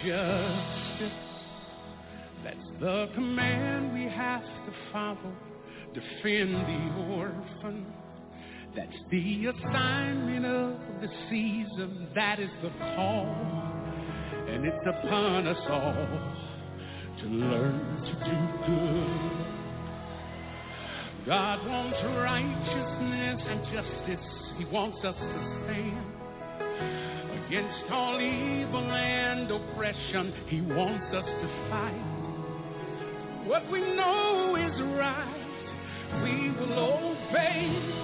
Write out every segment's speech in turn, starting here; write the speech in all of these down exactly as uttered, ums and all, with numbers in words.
justice. That's the command we have to follow. Defend the orphan. That's the assignment of the season. That is the call. And it's upon us all to learn to do good. God wants righteousness and justice. He wants us to stand against all evil and oppression. He wants us to fight what we know is right. We will obey.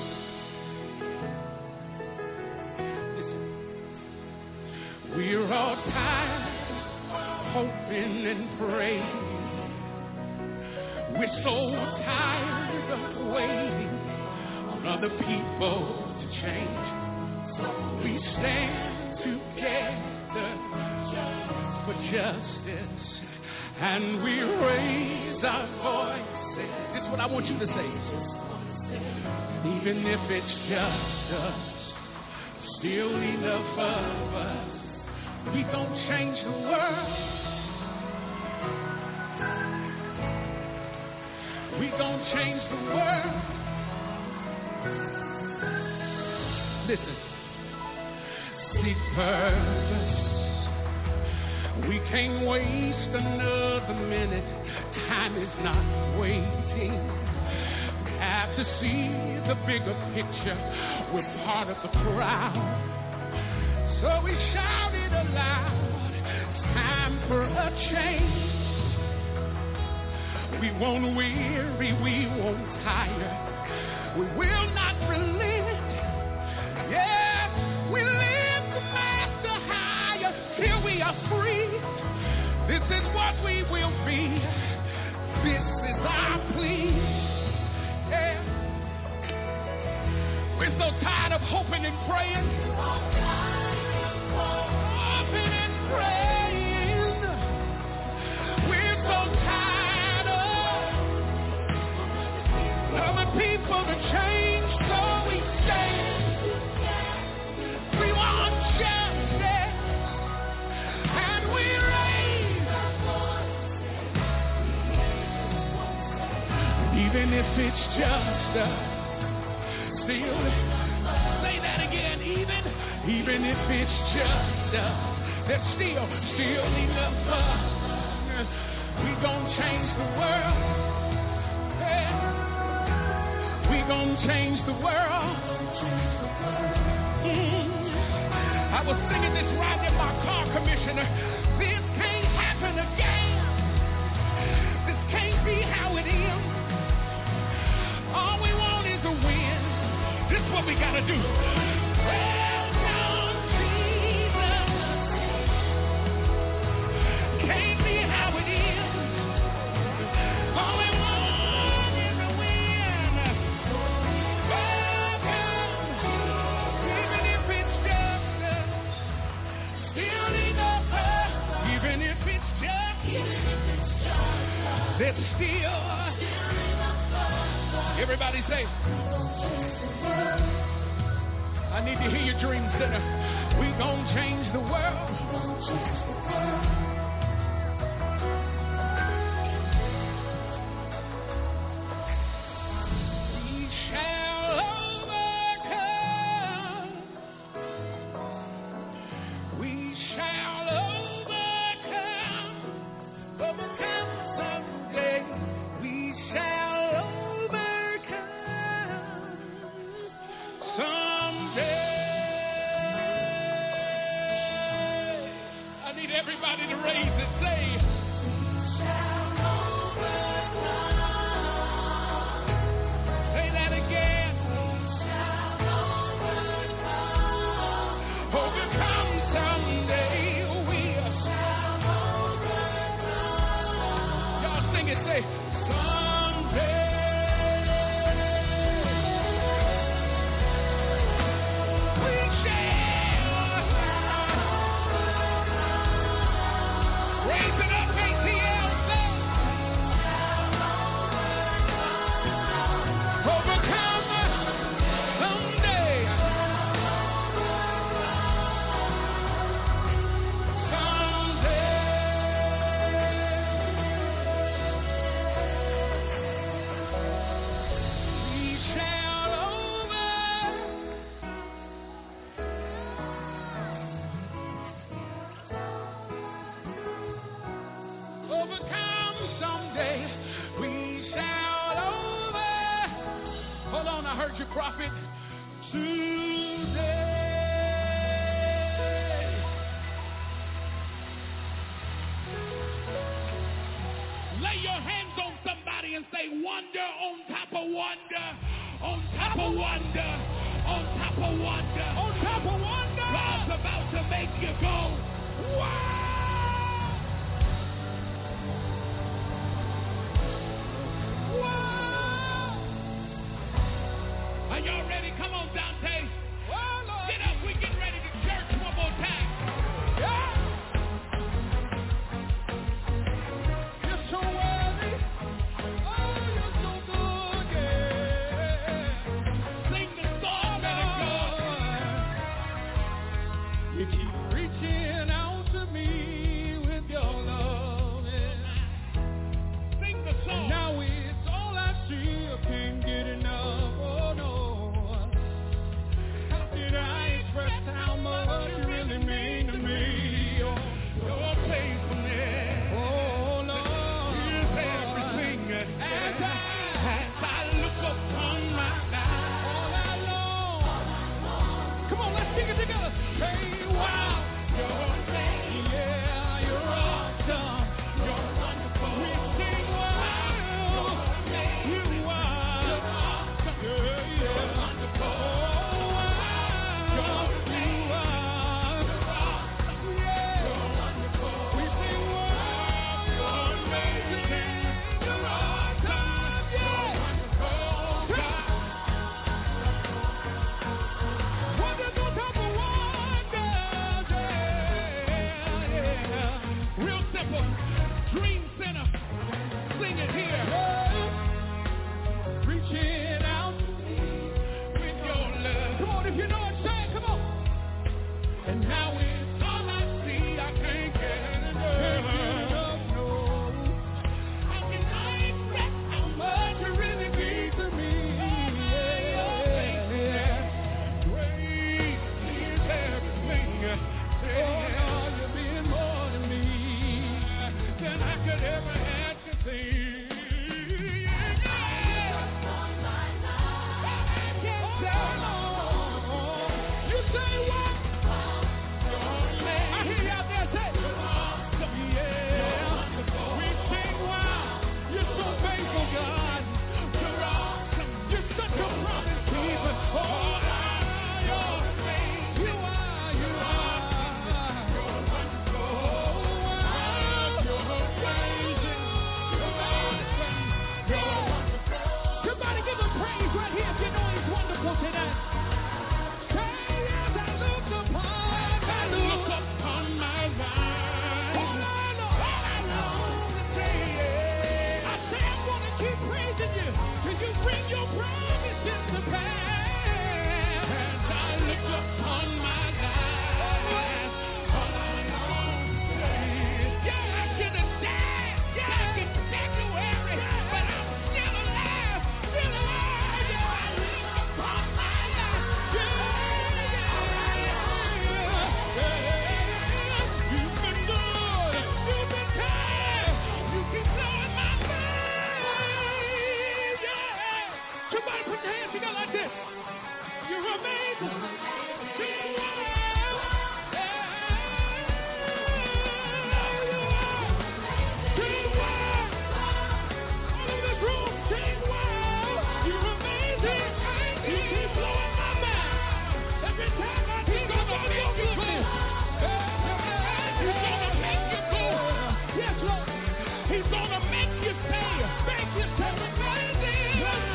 We're all tired, hoping and praying. We're so tired of waiting on other people to change. So we stand together for justice, and we raise our voices. This is what I want you to say. Even if it's just us, still enough of us. We gon' change the world. We gon' change the world. Listen. Seek purpose. We can't waste another minute. Time is not waiting. We have to see the bigger picture. We're part of the crowd. So we shouted aloud, time for a change. We won't weary, we won't tire. We will not relent. Yeah, we live to master higher till we are free. This is what we will be. This is our plea. Yeah. We're so tired of hoping and praying. Hoping and praying. We're so tired of other people to change, so we stand. We want justice, and we raise our voice. Even if it's just us, still say that again. Even. Even if it's just us, there's still, still enough of us. We gon' change the world. Yeah. We gon' change the world. Mm. I was singing this right in my car, Commissioner. This can't happen again. This can't be how it is. All we want is a win. This is what we gotta do. Well, can't be how it is. All we want is a win. Welcome. Even if it's just us, still enough us. Even if it's just us, there's still. Everybody say, I need to hear your dream center. We gon' change the world. Everybody overcome someday. We shall over. Hold on, I heard you, prophet. Today. Lay your hands on somebody and say, wonder on top of wonder, on top of wonder, on top of wonder, on top of wonder. God's about to make you go, wow! Wow! Are y'all ready? Come on, Dante. Well, get up. We get ready to church one more time. Yeah! You're so worthy. Oh, you're so good, yeah. Sing the song, let it go. You keep reaching out to me with your love. Yeah. Sing the song. Now it's all I see. I can't get enough. Oh, no. How did I express how much you really mean to me? Oh, your faithfulness. Oh, Lord. Is everything. As I, as I look upon my life. All I long. Come on, let's sing it together. Say, wow. You're amazing. Yeah, you're awesome. You're wonderful. We sing, wow. You are. You're awesome. Yeah, yeah. You're wonderful. Oh, wow. You're amazing. You are. You're awesome. Yeah. You're wonderful. We sing, wow. You're amazing. You're awesome. Yeah. Wonderful God. Wonders on top of wonders. Yeah, yeah. Real simple. Dream Center. Sing it here. Reaching out to me with your love. Come on, if you know it, say it. Come on. And now it's all I see. I can't get enough. No. How can I express how much you really mean to me? Yeah. Great is everything. Oh, Lord, you're being more to me than I could ever ask to think. You say what? I hear you out there say, yeah. We sing, wow. You're so faithful, God. You're awesome. You're such a promise keeper. Oh, you're amazing. You are, you are. You're wonderful. Oh, wow. You're amazing. You're awesome. You're wonderful. Somebody give him praise right here if you know he's wonderful tonight. Say, as I look upon, I look upon my life. All I know, all I know to say, yeah. I say I'm going to keep praising you till you bring your promises to pass. As I look upon my life, all I know to say is, yeah, I should have died back in February, but I'm still alive, still alive. Yeah, I look upon my life. Yeah, yeah, yeah. You've been good. You've been kind. You keep blowing my mind. Yeah. Somebody put your hands together like this. You're amazing. Sing wow. Yeah. You are. Sing wow. All in this room, sing wow. You're amazing. You keep blowing my mind. Every time I think about your goodness. He's gonna make you good. Yes, Lord. He's gonna make you say, thank you, so amazing. You are.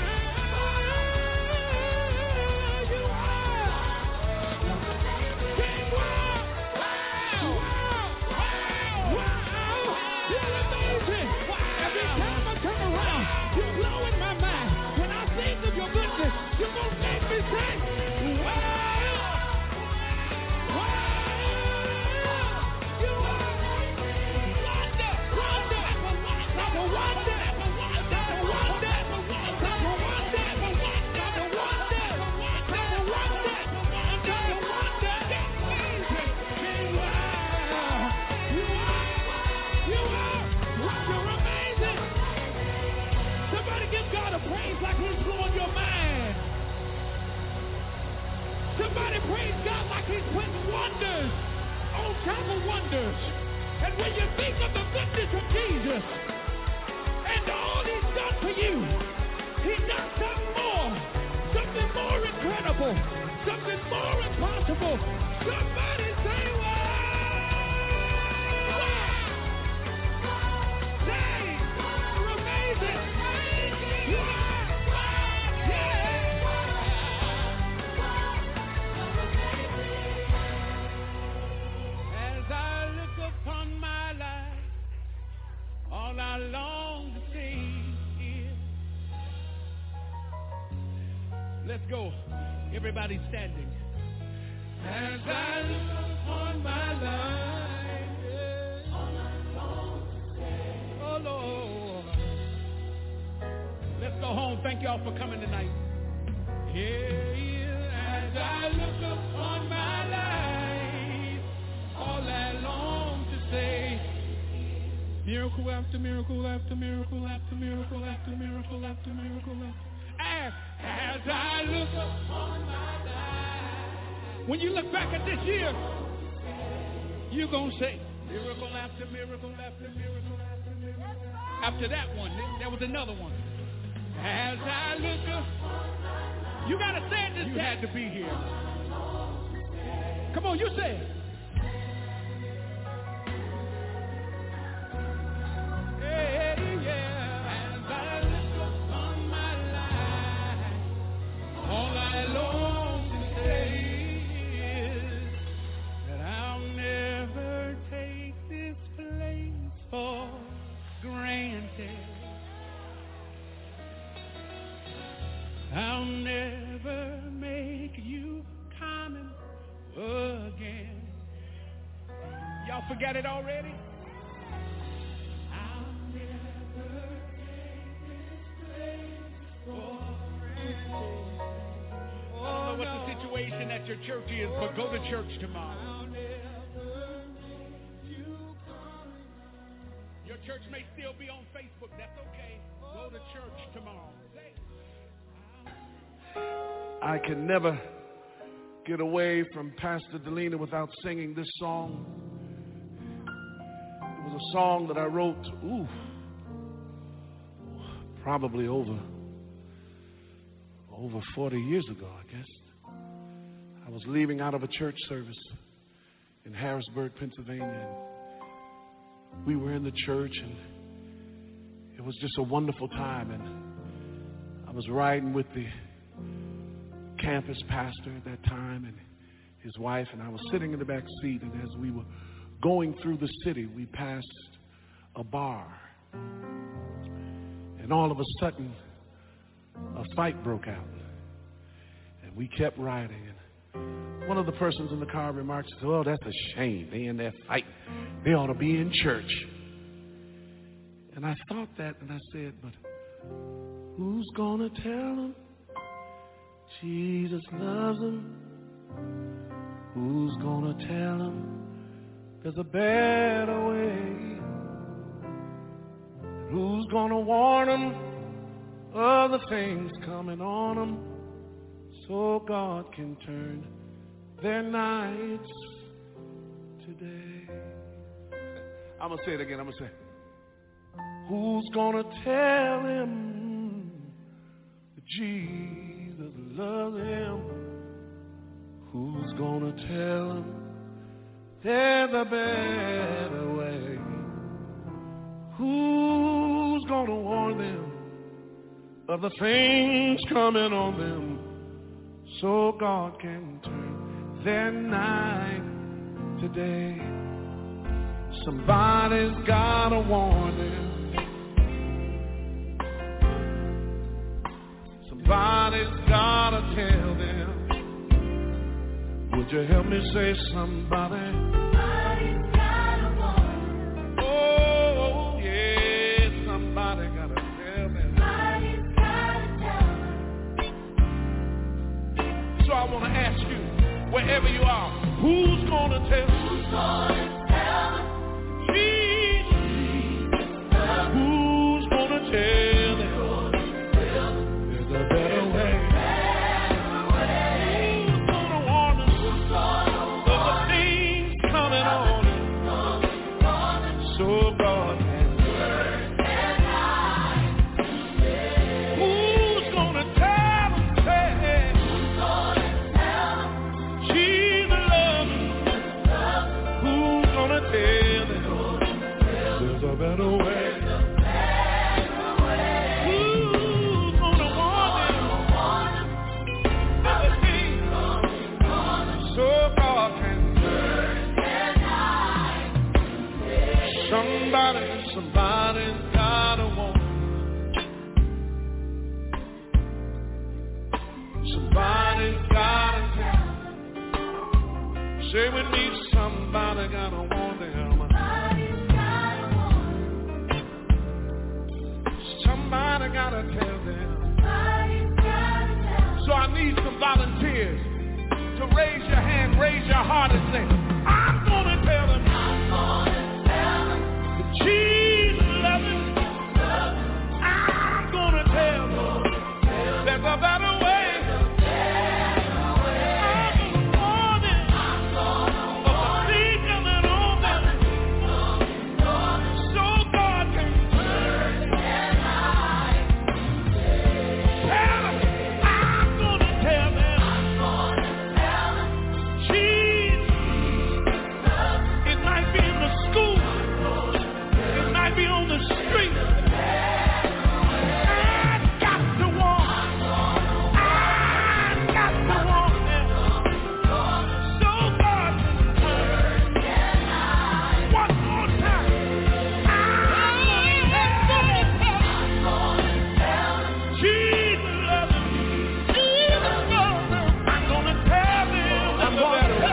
Sing wow. Wow. Wow. Wow. You're amazing. Every time I turn around, you're blowing my mind. When I think of your goodness, you're gonna make me say, wow. Wow. You are. Wonder. Wonder. Number wonder. Number wonder. Number wonder. Number wonder. Number wonder. Number wonder. Number wonder. Number wonder. Amazing. Wow. You are. You are. type of wonders. And when you think of the goodness of Jesus and all he's done for you, he's done something more, something more incredible, something more impossible. Somebody say, wow! Say, you're amazing! You are! As I look upon my life, all I long to see is. Let's go. Everybody standing. As I look upon my life, yeah. All I long to say. Oh Lord. Let's go home. Thank y'all for coming tonight. Yeah, yeah. As I look upon my life, all I long to say. Miracle after miracle after miracle after miracle after miracle after miracle after. As, as I look upon my life. When you look back at this year, you're going to say, miracle after miracle after miracle after miracle. After that one, there was another one. As I look up, you got to say it this time. You had to be here. Come on, you say it. Hey, yeah. As I look upon my life, all I long to say is that I'll never take this place for granted. I'll never make you common again. Y'all forgot it already? I'll never take this place for granted. I don't know what the situation at your church is, but go to church tomorrow. I'll never make you common. Your church may still be on Facebook. That's okay. Go to church tomorrow. I can never get away from Pastor Delina without singing this song. It was a song that I wrote, ooh, probably over, over forty years ago, I guess. I was leaving out of a church service in Harrisburg, Pennsylvania. And we were in the church, and it was just a wonderful time. And I was riding with the campus pastor at that time and his wife, and I was sitting in the back seat, and as we were going through the city, we passed a bar, and all of a sudden a fight broke out, and we kept riding, and one of the persons in the car remarked, oh, that's a shame, they in there fighting, they ought to be in church. And I thought that, and I said, but who's gonna tell them Jesus loves them? Who's gonna tell them there's a better way? Who's gonna warn them of the things coming on them so God can turn their nights today? I'm gonna say it again. I'm gonna say, who's gonna tell him that Jesus loves him? Who's gonna tell him there's a better way? Who's gonna warn them of the things coming on them so God can turn their night today? Somebody's gotta warn them. Somebody's gotta tell them. Would you help me say somebody? Somebody's gotta warn them. Oh, yeah, somebody gotta tell them. Somebody's gotta tell them. So I want to ask you, wherever you are, who's gonna tell them? Who's gonna tell them? Jesus. Who's gonna tell them? There's a better way. Who's gonna warn them of the things There's a better way. Somebody, somebody's got a woman. Somebody's got a town. Say with me, somebody got a woman. Somebody got to tell them. So I need some volunteers to raise your hand, raise your heart and say, I'm going to tell them. I'm going to tell them. Jesus loves him. I'm gonna tell them there's a better way. I'm gonna warn them of the thief coming on them, so God can turn their lives. Tell them, I'm gonna tell them. I'm gonna tell them. Jesus, it might be in the school. Be on the street. I got to walk. I got to walk them. So God can turn their lives. One more time. I'm gonna tell them. Jesus loves them. Jesus loves them. I'm gonna tell them. I'm gonna tell them.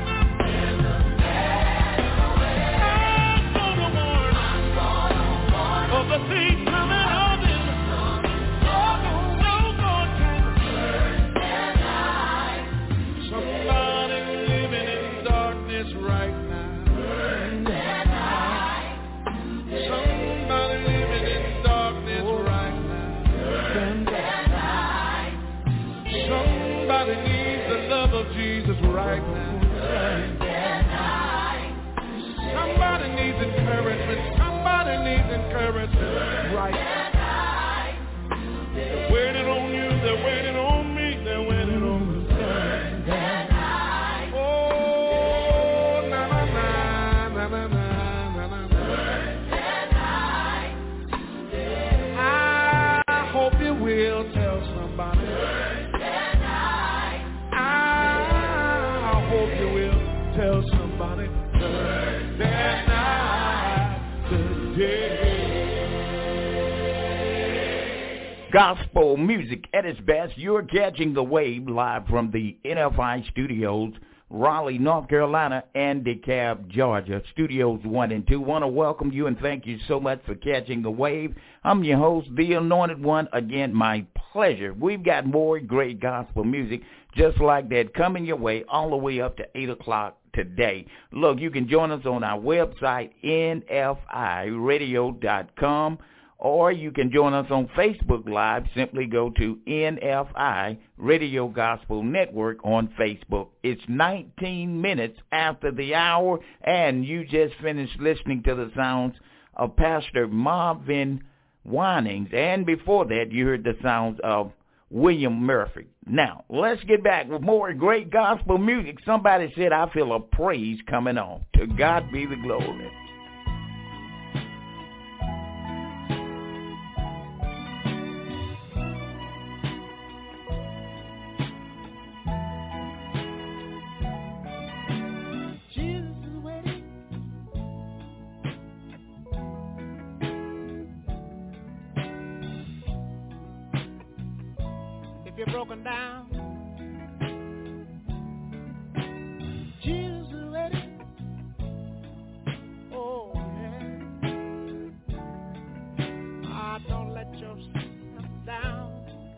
The thief coming on them. Oh, no God can turn their lives. Somebody living in darkness right now. Turn their lives. Somebody living in darkness right now. Turn their lives. Somebody needs the love of Jesus right now. Turn their lives. Somebody needs encouragement. Somebody needs encouragement right now. They're waiting on you. They're waiting on me. They're waiting on me. Oh, na na na na na na na na. I hope you will tell somebody. I hope you will tell somebody. Turn their night today. Gospel music at its best. You're catching the wave live from the N F I studios, Raleigh, North Carolina, and DeKalb, Georgia. Studios one and two. Want to welcome you and thank you so much for catching the wave. I'm your host, the Anointed One. Again, my pleasure. We've got more great gospel music just like that coming your way all the way up to eight o'clock today. Look, you can join us on our website, N F I radio dot com. Or you can join us on Facebook Live. Simply go to N F I Radio Gospel Network on Facebook. It's nineteen minutes after the hour, and you just finished listening to the sounds of Pastor Marvin Winans. And before that, you heard the sounds of William Murphy. Now, let's get back with more great gospel music. Somebody said, I feel a praise coming on. To God be the glory. You're broken down. Jesus is ready. Oh, yeah. Ah, don't let yourself down.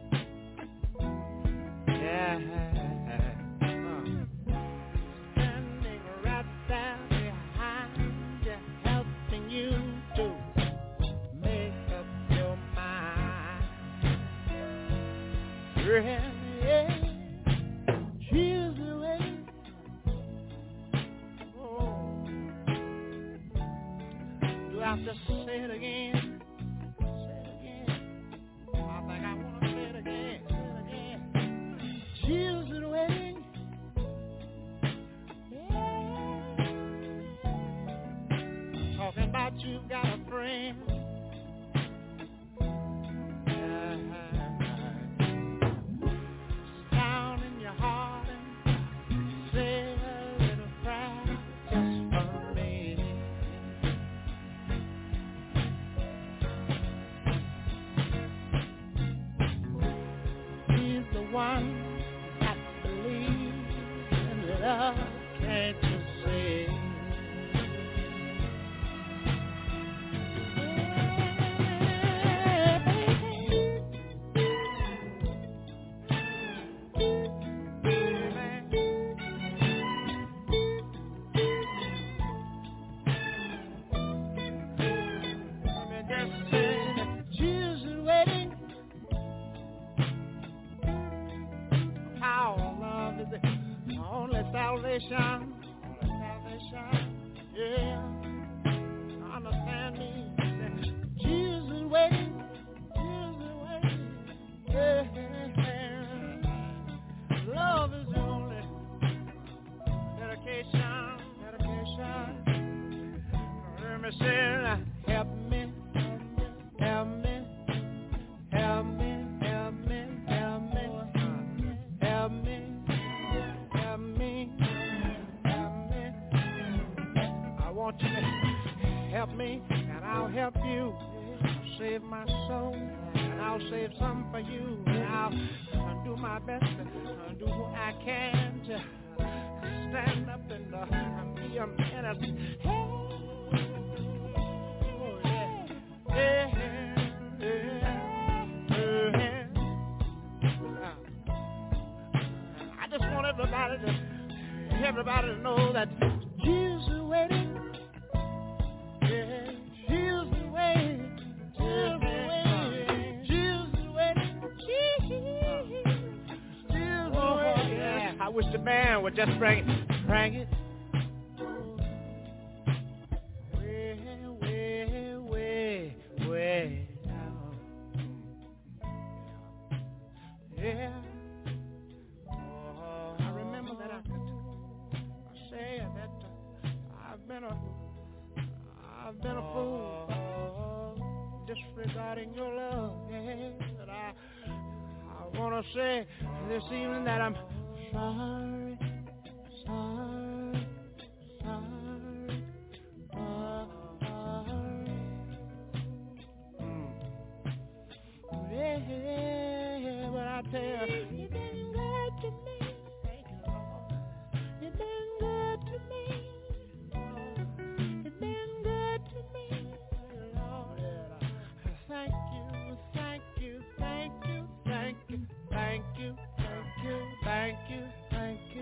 Yeah. Uh. Standing right down behind you, helping you to make up your mind. Yeah, yeah. She's the way. Oh. Do I have to say it again? Say it again. I think I want to say it again. Say it again. She's the way. Yeah. Talking about you got again. Down in your heart and say a little prayer just for me. He's the one that believes in love, can't you see? Salvation, salvation, yeah. Understand me? Jesus is waiting, Jesus is waiting, yeah. Love is the only dedication, dedication. Let me say, help me, help me, help me, help me, help me, help me. You to help me, and I'll help you. I'll save my soul, and I'll save some for you. And I'll, I'll do my best to do what I can to stand up and uh, be an innocent. Hey, oh, yeah, yeah, yeah, yeah. Uh, I just want everybody to, everybody to know that Jesus is waiting. Yeah, Jesus is waiting. Jesus is waiting. Jesus is waiting. Jesus is waiting. Yeah, I wish the band would just bring it, bring it. Way, way, way, way down. Yeah. Oh, I remember that I could I say that uh, I've been a I've been a fool, disregarding your love, yeah. But I, I want to say this evening that I'm sorry, sorry, sorry, sorry. Mm. Yeah, but I tell you, you've been good to me. Thank you, Lord. You've been good to me. Thank you, thank you, thank you, thank you, thank you, thank you, thank you, thank you.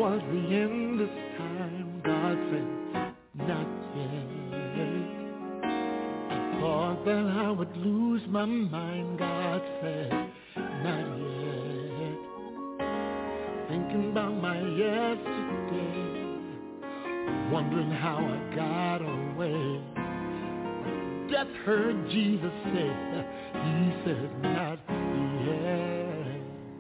was the end this time. God said, not yet. I thought that I would lose my mind. God said, not yet. Thinking about my yesterday, wondering how I got away. Death heard Jesus say, he said, not yet.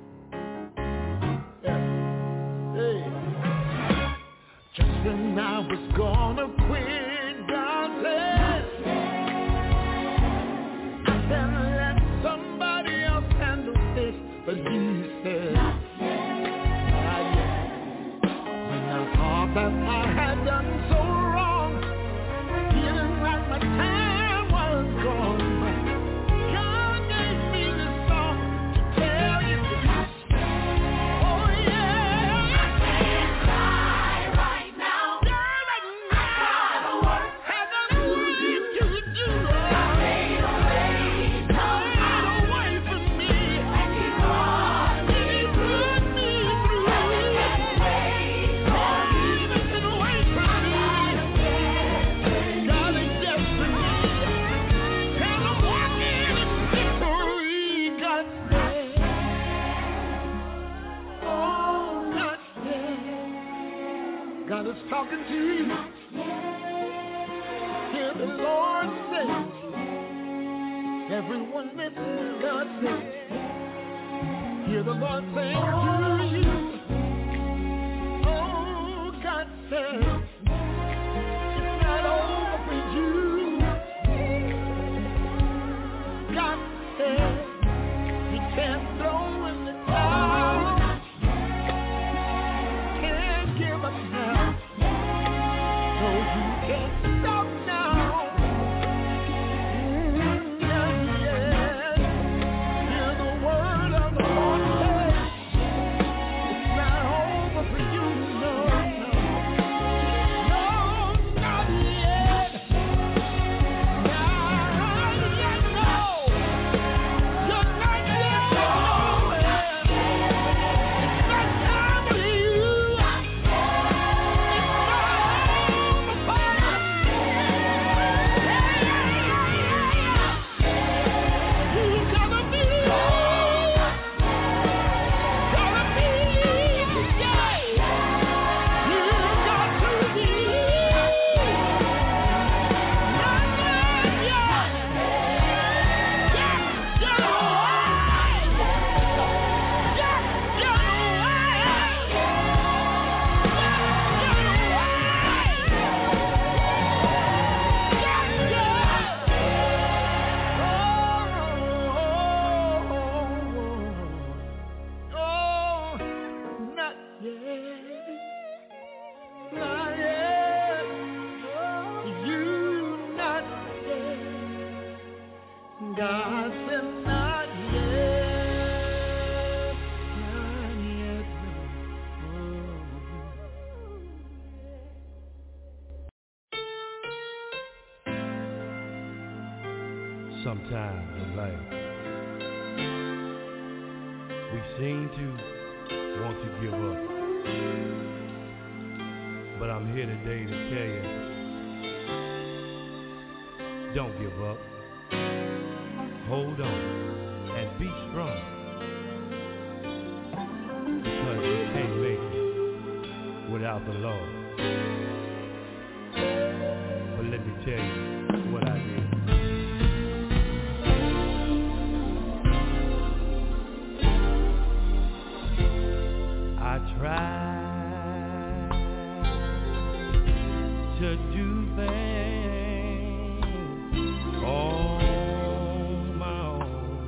Hey. Just when I was gonna quit, God said, I said, let somebody else handle this. But he said, not yet. When I thought that I had done so wrong, feeling like my time was gone, God gave me this song to tell you. Oh yeah, I can't cry right now. Yeah, right now. I got work have a need to do. God made a way, made a way for me, and He brought me, put me through. God can wait for me, even can wait for me. God is destiny, and I'm walking in victory. God said, oh, not yet. God is talking to you. Hear the Lord say, everyone listen, God says, hear the Lord saying to you, oh, God says, it's not over for you. God says, you can't throw in the towel, can't give up now. No, you can't stop now. Mm, not yet. Hear the word of the Lord say, it's not over for you, no, no. No, not yet. Not yet, no. You're not yet nowhere. It's not time for you. It's not over for you. You gotta be, gotta be, yeah. You got to be, not yet, yeah. Yeah, get away. Yeah, get away. God said not yet, not yet, no. Sometimes in life, we seem to want to give up. But I'm here today to tell you, don't give up. Hold on and be strong, because you can't make it without the Lord. But let me tell you what I did. I tried to do things on my own,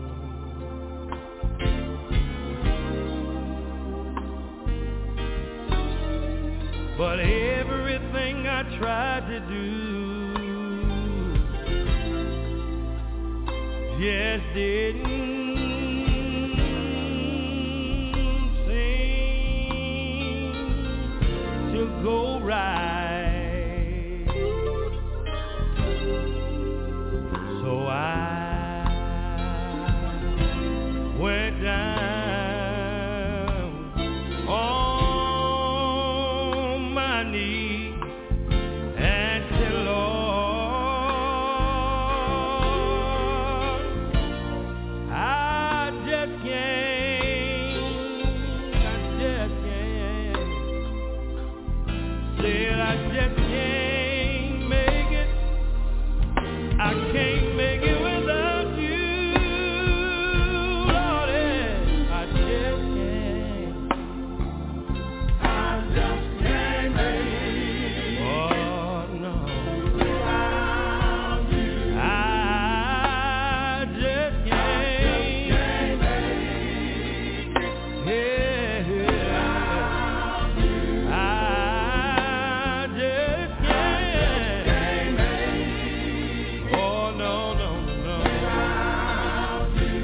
but everything I tried to do just didn't go right. So I went down on knee and say, Lord, I just can't, I just can't, said I just can't make it, I can't make it without you, Lord, I just can't, I just can't make it, oh no, without you, I just can't make it, yeah, without you, I just can't make it, oh no, no, no, without you,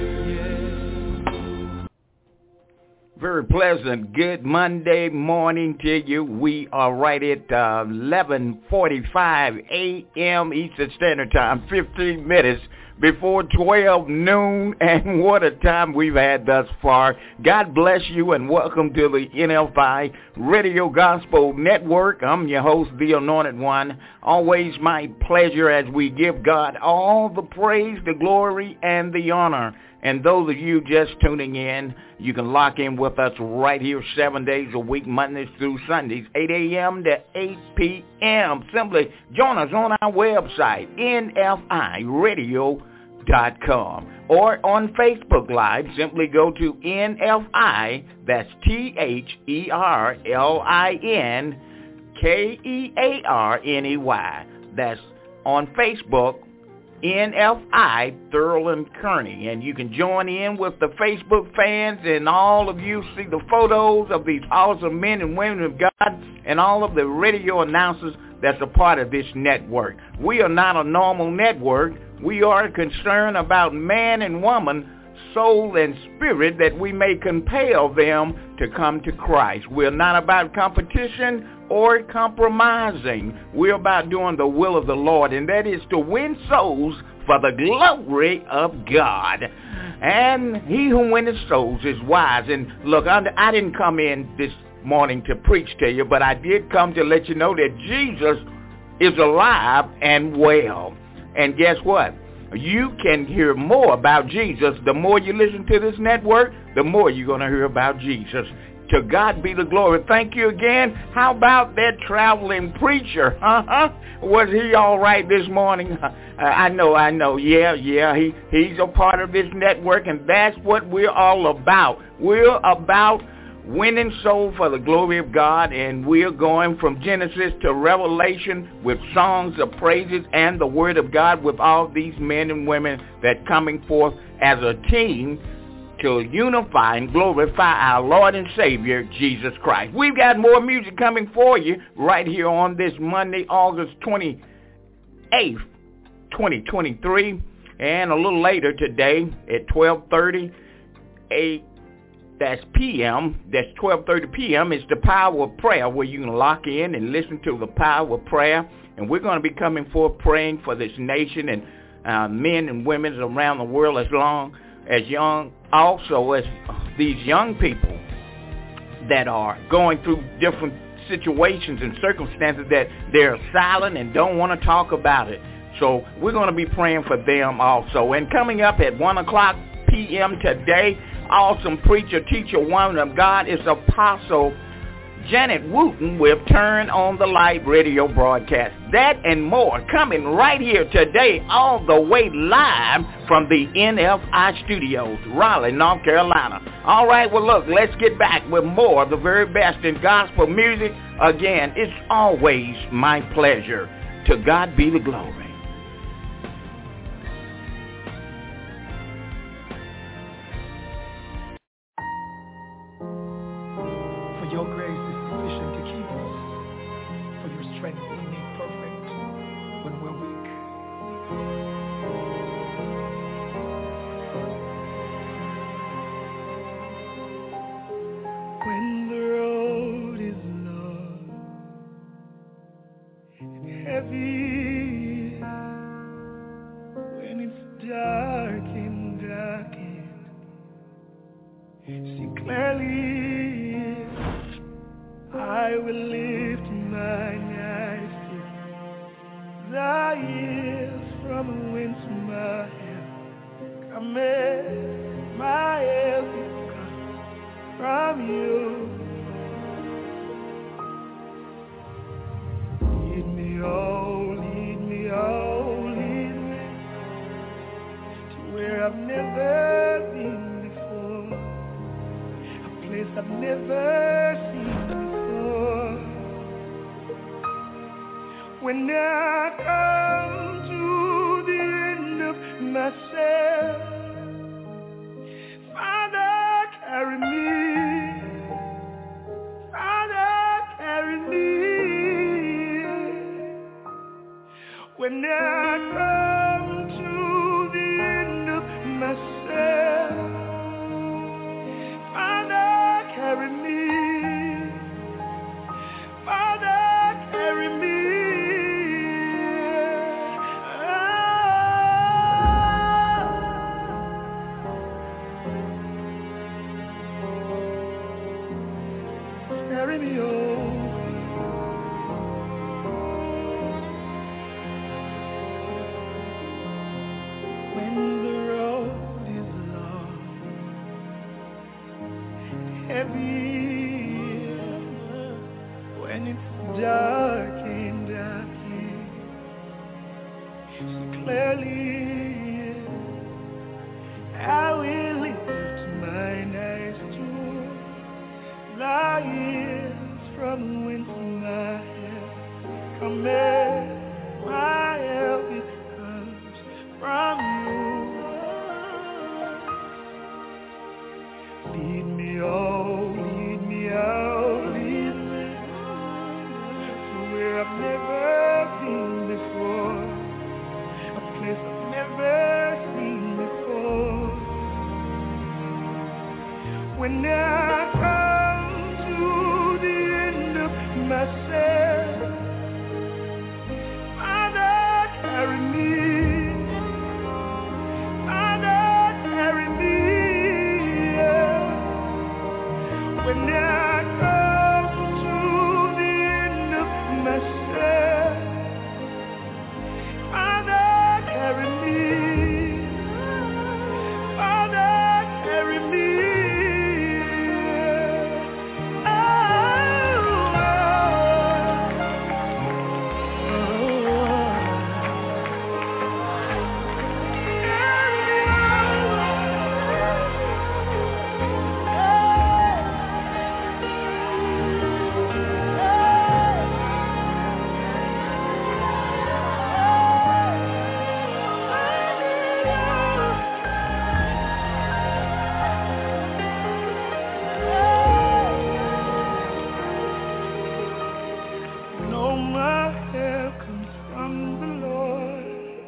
yeah. Very pleasant. Good Monday morning to you. We are right at uh, eleven forty-five a.m. Eastern Standard Time, fifteen minutes before twelve noon, and what a time we've had thus far. God bless you and welcome to the N F I Radio Gospel Network. I'm your host, the Anointed One. Always my pleasure as we give God all the praise, the glory, and the honor. And those of you just tuning in, you can lock in with us right here seven days a week, Mondays through Sundays, eight a.m. to eight p.m. Simply join us on our website, N F I radio dot com. Or on Facebook Live, simply go to N F I, that's T H E R L I N K E A R N E Y. That's on Facebook, N F I Thurland Kearney, and you can join in with the Facebook fans, and all of you see the photos of these awesome men and women of God and all of the radio announcers that's a part of this network. We are not a normal network. We are concerned about man and woman, soul and spirit, that we may compel them to come to Christ. We're not about competition or compromising. We're about doing the will of the Lord, and that is to win souls for the glory of God. And he who winneth souls is wise. And look, I didn't come in this morning to preach to you, but I did come to let you know that Jesus is alive and well. And guess what? You can hear more about Jesus. The more you listen to this network, the more you're going to hear about Jesus. To God be the glory. Thank you again. How about that traveling preacher? Uh-huh. Was he all right this morning? Uh, I know, I know. Yeah, yeah. He he's a part of this network, and that's what we're all about. We're about winning soul for the glory of God, and we're going from Genesis to Revelation with songs of praises and the word of God with all these men and women that coming forth as a team to unify and glorify our Lord and Savior, Jesus Christ. We've got more music coming for you right here on this Monday, August twenty-eighth, twenty twenty-three, and a little later today at twelve thirty a.m. That's P M. That's twelve thirty p.m. It's the Power of Prayer, where you can lock in and listen to the Power of Prayer. And we're going to be coming forth praying for this nation and uh, men and women around the world, as long as young, also as these young people that are going through different situations and circumstances that they're silent and don't want to talk about it. So we're going to be praying for them also. And coming up at one o'clock p.m. today, awesome preacher, teacher, woman of God is Apostle Janet Wooten with Turn on the Light radio broadcast. That and more coming right here today, all the way live from the N F I studios, Raleigh, North Carolina. All right, well, look, let's get back with more of the very best in gospel music. Again, it's always my pleasure. To God be the glory. Your grace is sufficient to keep us. For your strength we need perfect when we're weak. When the road is long and heavy, when it's dark and darkened, see clearly, I will lift my when I come to the end of myself. Father, carry me. Father, carry me. When I come to the end of myself. Father, carry me. Father, carry me. Carry me home. When the road is long, heavy, when it's dark and I see clearly, I will lift mine eyes to the hills from whence my help cometh. My help it comes from you. Lead me, oh, lead me out, lead me to where I've never been before, a place I've never seen before. When I come to the end of myself, Father, carry me. Father, carry me. When I come to the end of myself, Father, carry me. Father, carry me. No, my help comes from the Lord,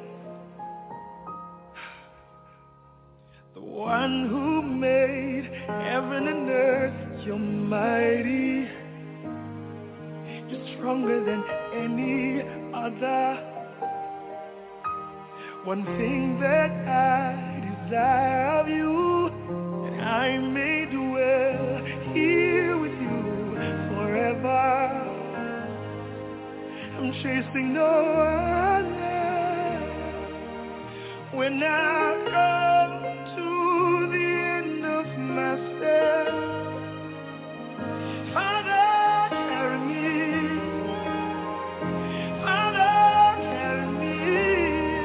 the one who made heaven and earth. You're mighty, you're stronger than any other. One thing that I desire of you, that I may dwell here with you forever. I'm chasing no other. When I come to the end of myself, Father, carry me. Father, carry me.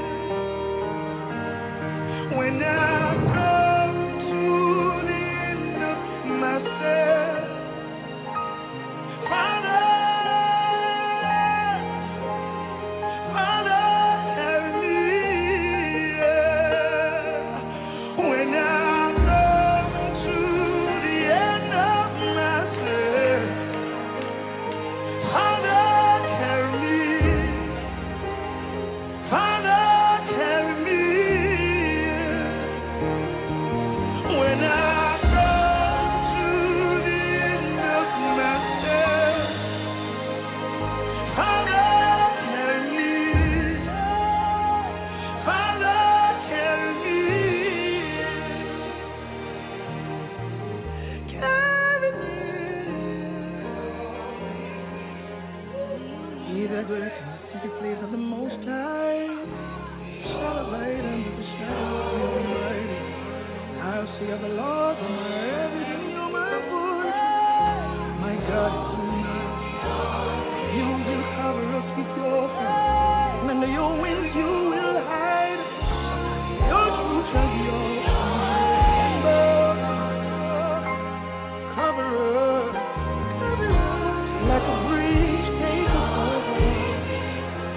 When I come to the end of myself, Father, like a breeze, take us over.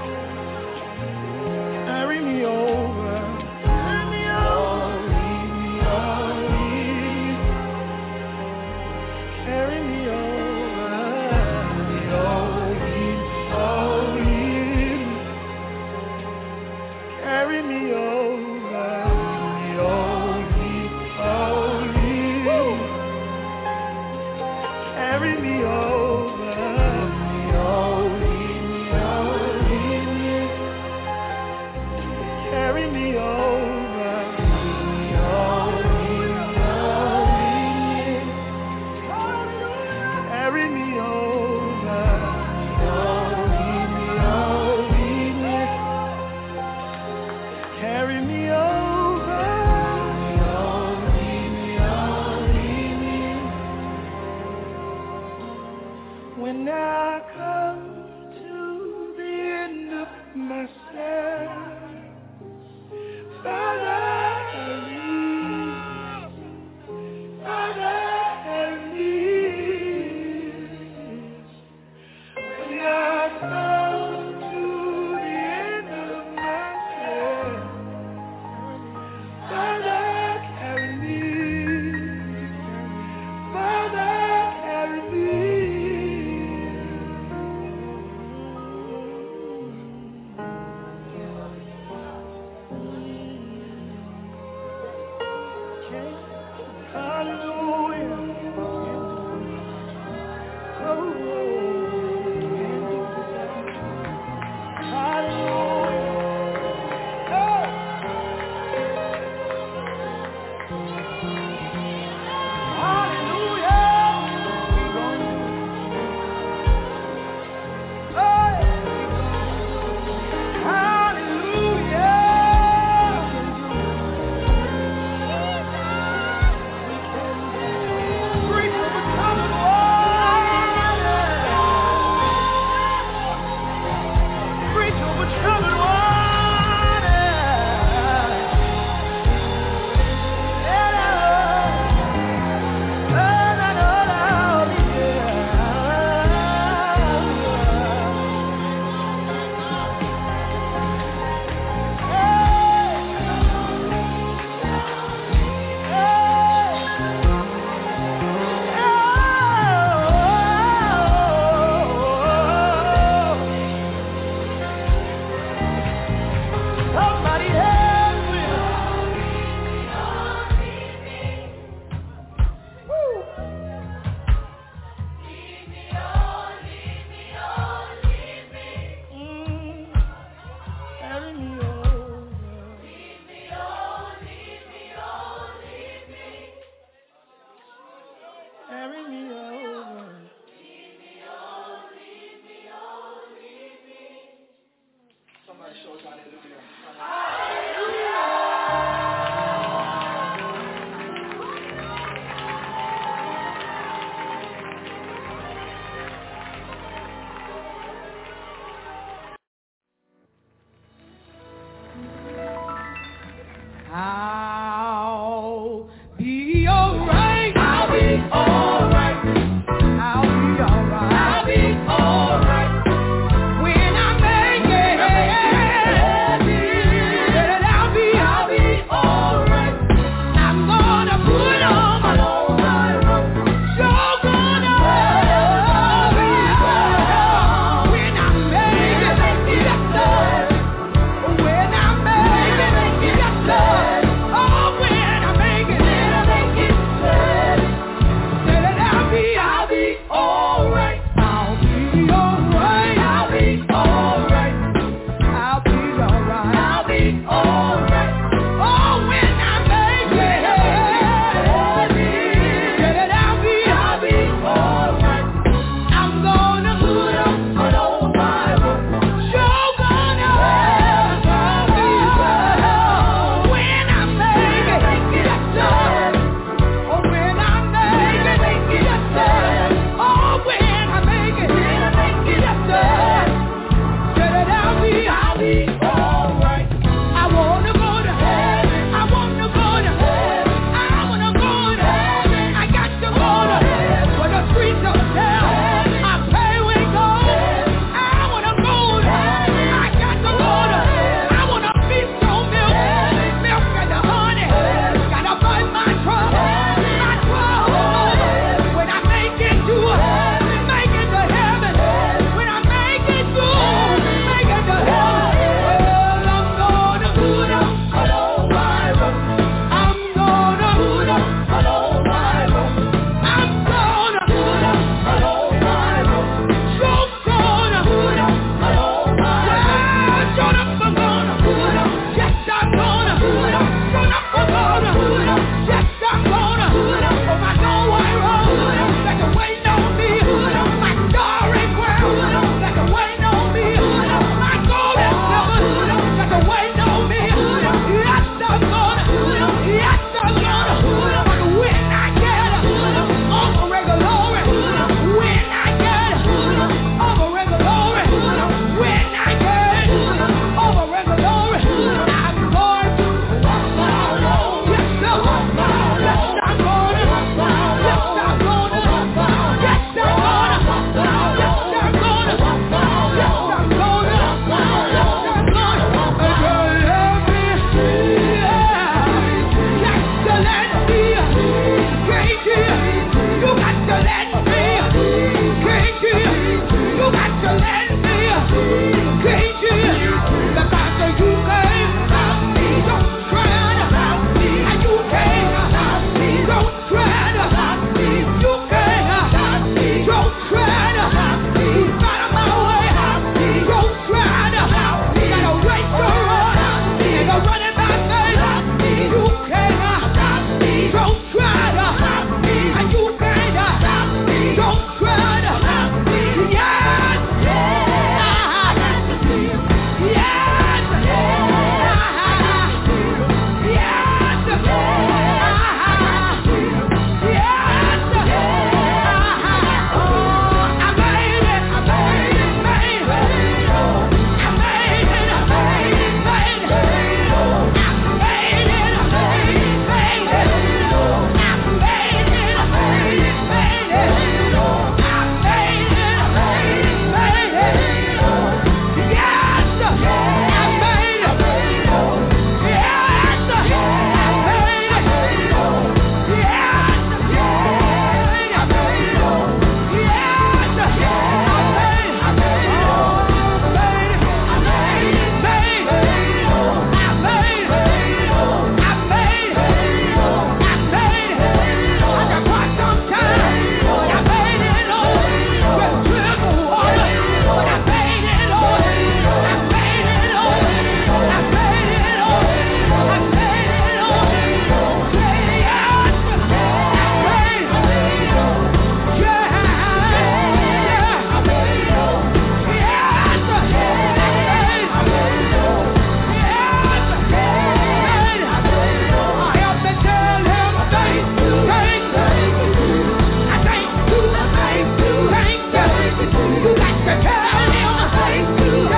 I'll be alright. I'll be alright. I'll be alright. I'll be alright. When I make it, I'll be, I'll be alright.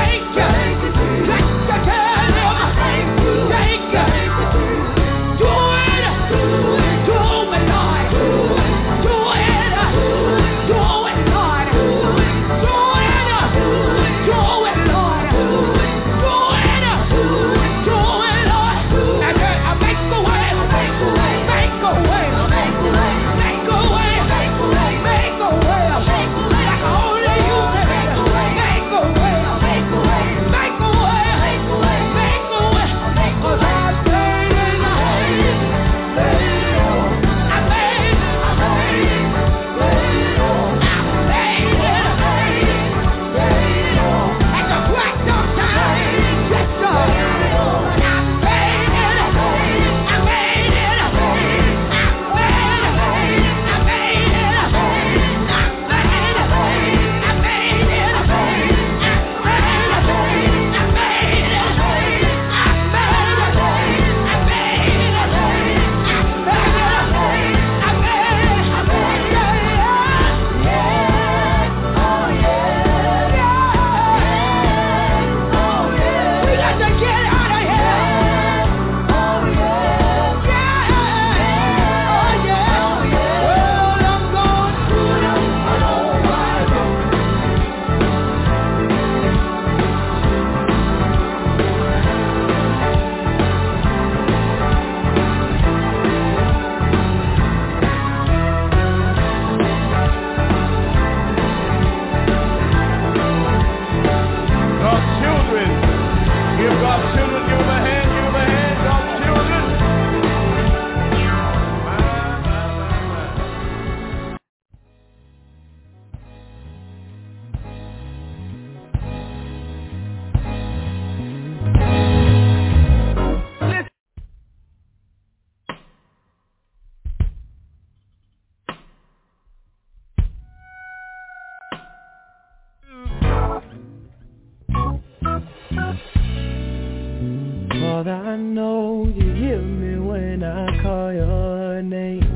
Father, I know you hear me when I call your name.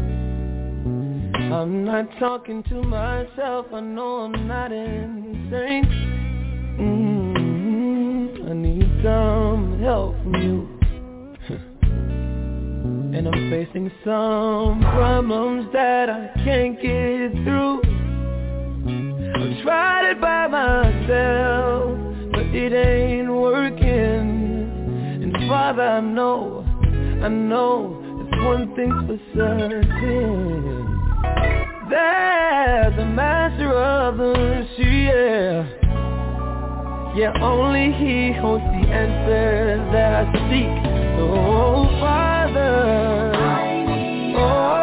I'm not talking to myself, I know I'm not insane. Mm-hmm. I need some help from you. And I'm facing some problems that I can't get through. I've tried it by myself, but it ain't working. And Father, I know, I know, it's one thing's for certain. That the master of the sea, yeah, yeah, only he holds the answers that I seek. Oh, Father, oh,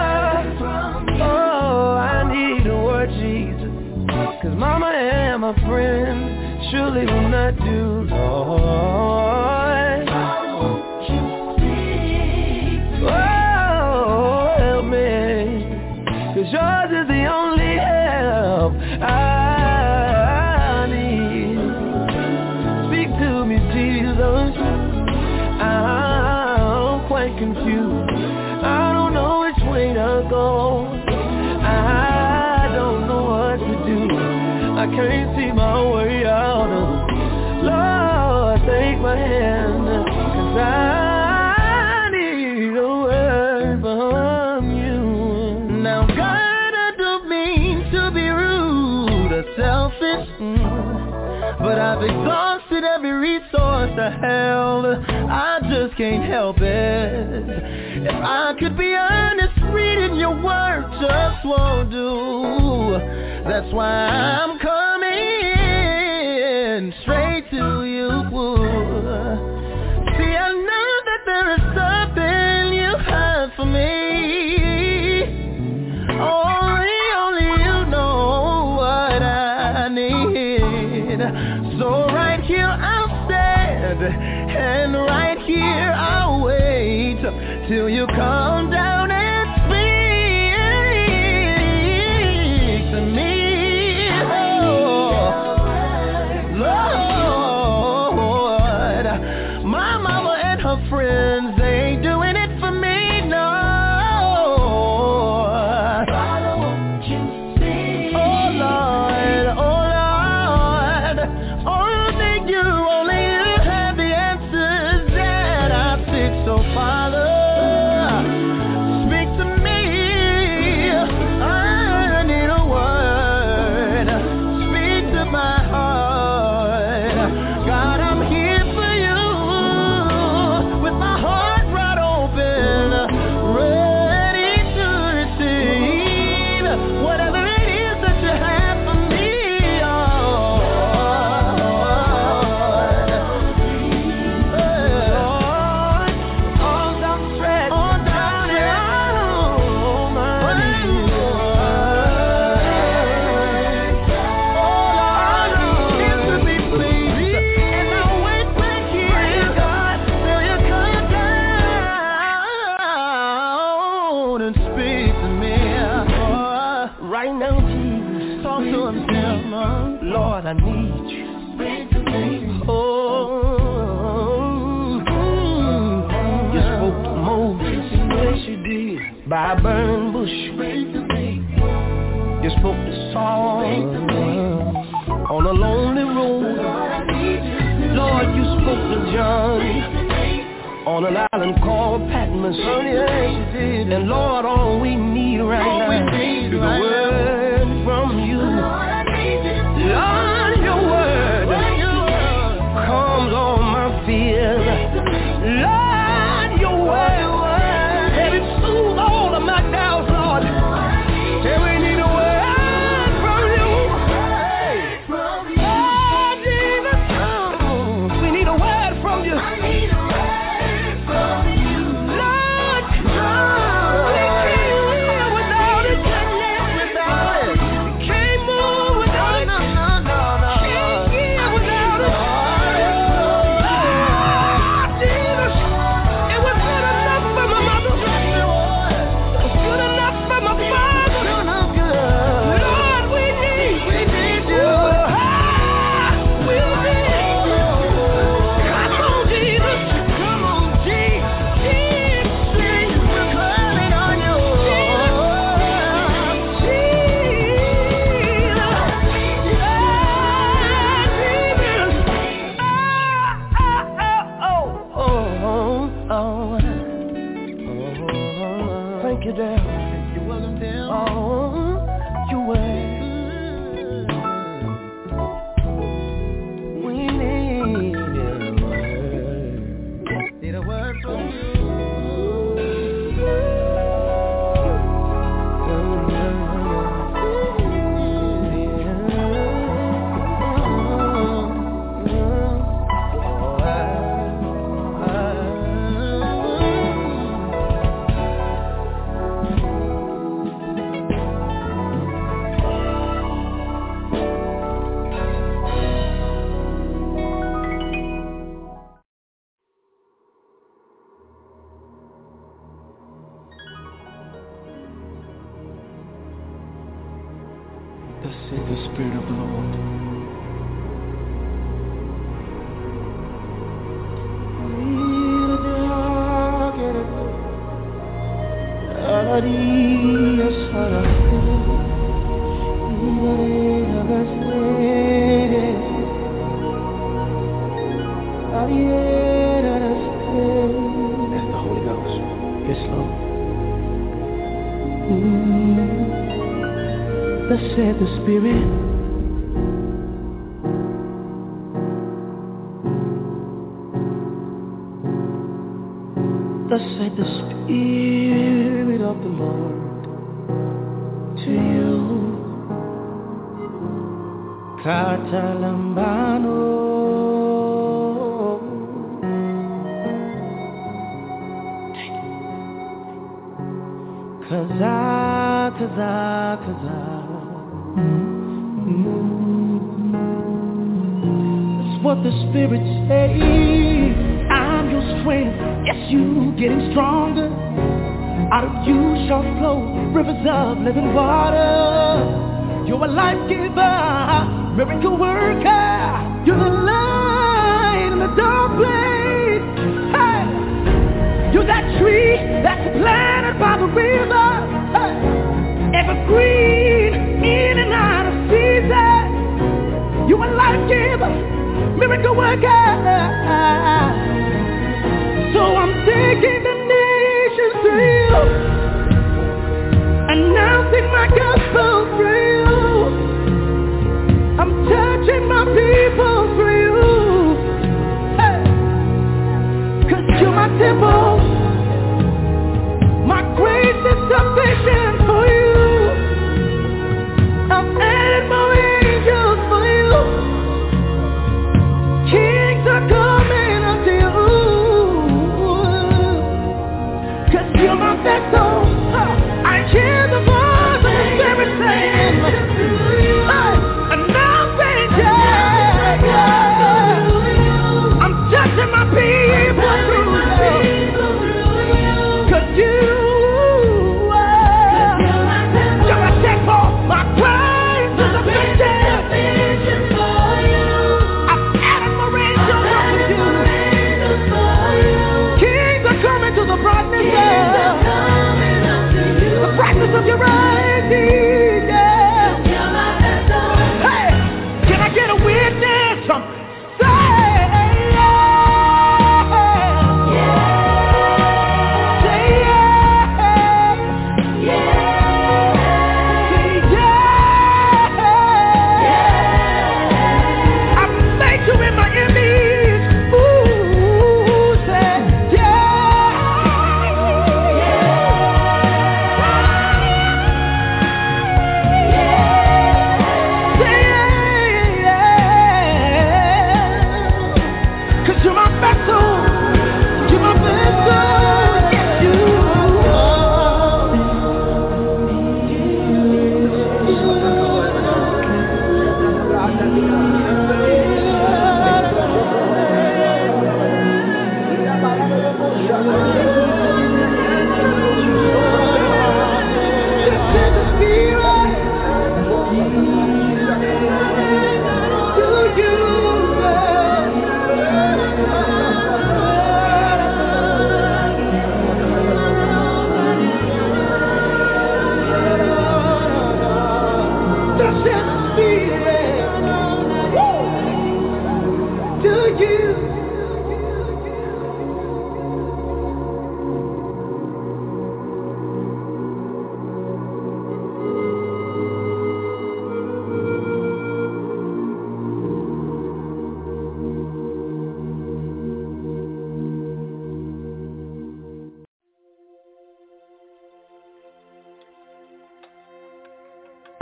oh, I need a word, Jesus, 'cause Mama and my friend surely will not do, Lord. Oh, help me, 'cause yours is the only help I need. Speak to me, Jesus. I'm quite confused. I don't know which way to go. I don't know what to do. I can't see my way out. Lord, take my hand, 'cause I need a word from you. Now, God, I don't mean to be rude or selfish, but I've exhausted every resource I held. I just can't help it. If I could be honest, reading your word just won't do. That's why I'm coming straight to you. See, I know that there is something you have for me. Only, only you know what I need. So right here I'll stand, and right here I'll wait till you come down and speak to me. Friends ain't doing it for me, no. Father, won't you see? Oh Lord, oh Lord, oh thank By a burning bush, you spoke to Saul on a lonely road. Lord, you spoke to John on an island called Patmos. And Lord, all we need right now is a word from you. Lord, your word calms all my fears. Lord, your word Said the Spirit, thus said the Spirit of the Lord to you. Katalambano, kaza, kaza, kaza. That's what the Spirit says. I'm your strength. Yes, you getting stronger. Out of you shall flow rivers of living water. You're a life giver, miracle worker. You're the light in the dark place. Hey, you're that tree that's planted by the river. Hey, evergreen. In and out of season, you a life giver, miracle worker. So I'm taking the nations to you, announcing my gospel through you. I'm touching my people through you, hey. Cause you're my temple, my grace is sufficient for you. I've added more angels for you. Kings are coming unto you. Cause you're my vessel. I hear the voice of the Spirit saying, hey, and now say, yeah, yeah.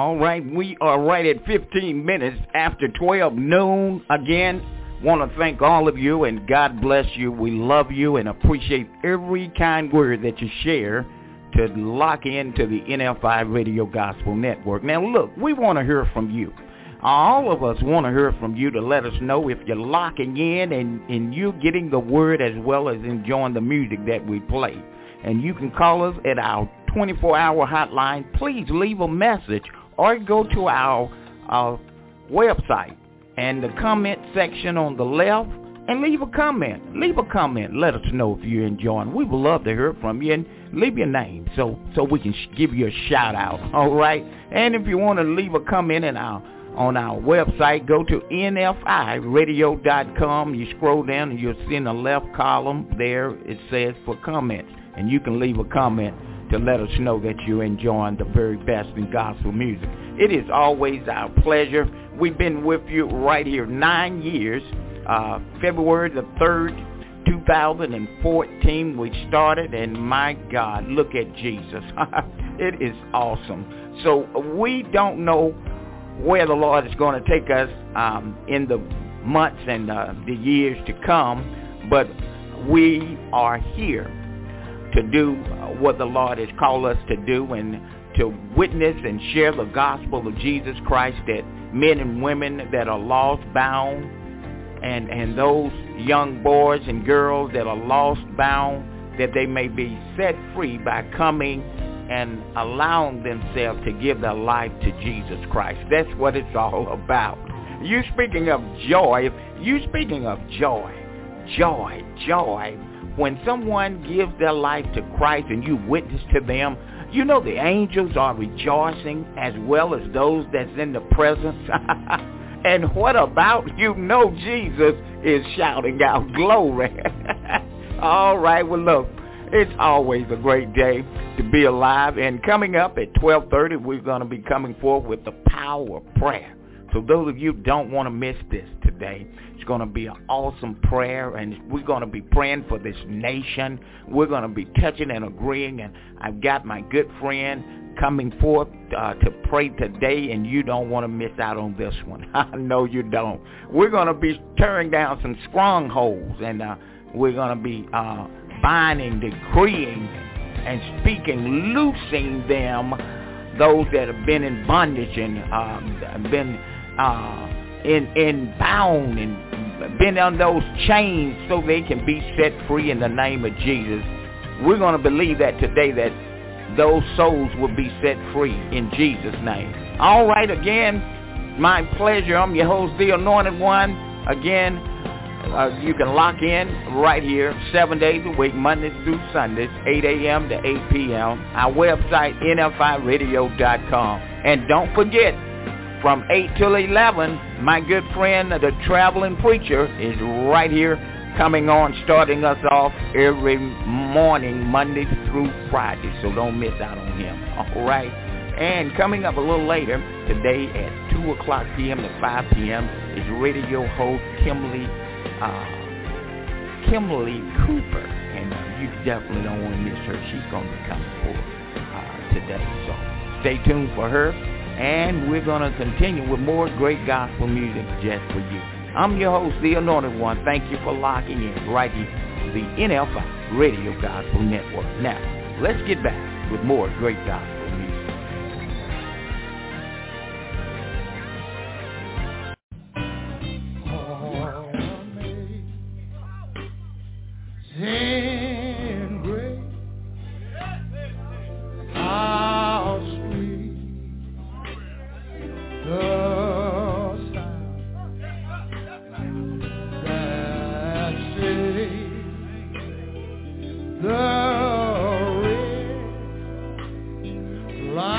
All right, we are right at fifteen minutes after twelve noon. Again, want to thank all of you, and God bless you. We love you and appreciate every kind word that you share to lock into the N F I Radio Gospel Network. Now, look, we want to hear from you. All of us want to hear from you to let us know if you're locking in and, and you're getting the word as well as enjoying the music that we play. And you can call us at our twenty-four hour hotline. Please leave a message or go to our, our website and the comment section on the left and leave a comment. Leave a comment. Let us know if you're enjoying. We would love to hear from you, and leave your name so so we can sh- give you a shout out. All right. And if you want to leave a comment in our on our website, go to N F I radio dot com. You scroll down and you'll see in the left column there it says for comments, and you can leave a comment to let us know that you're enjoying the very best in gospel music. It is always our pleasure. We've been with you right here nine years. Uh, February the third, two thousand fourteen, we started, and my God, look at Jesus. It is awesome. So we don't know where the Lord is going to take us um, in the months and uh, the years to come, but we are here to do what the Lord has called us to do, and to witness and share the gospel of Jesus Christ, that men and women that are lost, bound, and, and those young boys and girls that are lost, bound, that they may be set free by coming and allowing themselves to give their life to Jesus Christ. That's what it's all about. You speaking of joy, you speaking of joy, joy, joy. When someone gives their life to Christ and you witness to them, you know the angels are rejoicing as well as those that's in the presence. And what about, you know, Jesus is shouting out glory. All right, well, look, it's always a great day to be alive. And coming up at twelve thirty, we're going to be coming forward with the power of prayer. So those of you who don't want to miss this today, it's going to be an awesome prayer, and we're going to be praying for this nation. We're going to be touching and agreeing, and I've got my good friend coming forth uh, to pray today, and you don't want to miss out on this one. I know you don't. We're going to be tearing down some strongholds, and uh, we're going to be uh, binding, decreeing, and speaking, loosing them, those that have been in bondage and uh, been uh, in, in bound and been on those chains, so they can be set free in the name of Jesus. We're going to believe that today, that those souls will be set free in Jesus' name. All right, again, my pleasure. I'm your host, the Anointed One. Again, uh, you can lock in right here, seven days a week, Mondays through Sundays, eight a.m. to eight p.m. Our website, N F I radio dot com. And don't forget, from eight till eleven, my good friend, the traveling preacher, is right here coming on, starting us off every morning, Monday through Friday. So don't miss out on him. All right. And coming up a little later today at two o'clock p.m. to five p.m. is radio host Kimberly, uh, Kimberly Cooper. And uh, you definitely don't want to miss her. She's going to be coming forward uh, today. So stay tuned for her. And we're going to continue with more great gospel music just for you. I'm your host, the Anointed One. Thank you for locking in right here, the N F I Radio Gospel Network. Now, let's get back with more great gospel music. Amazing grace, how sweet the the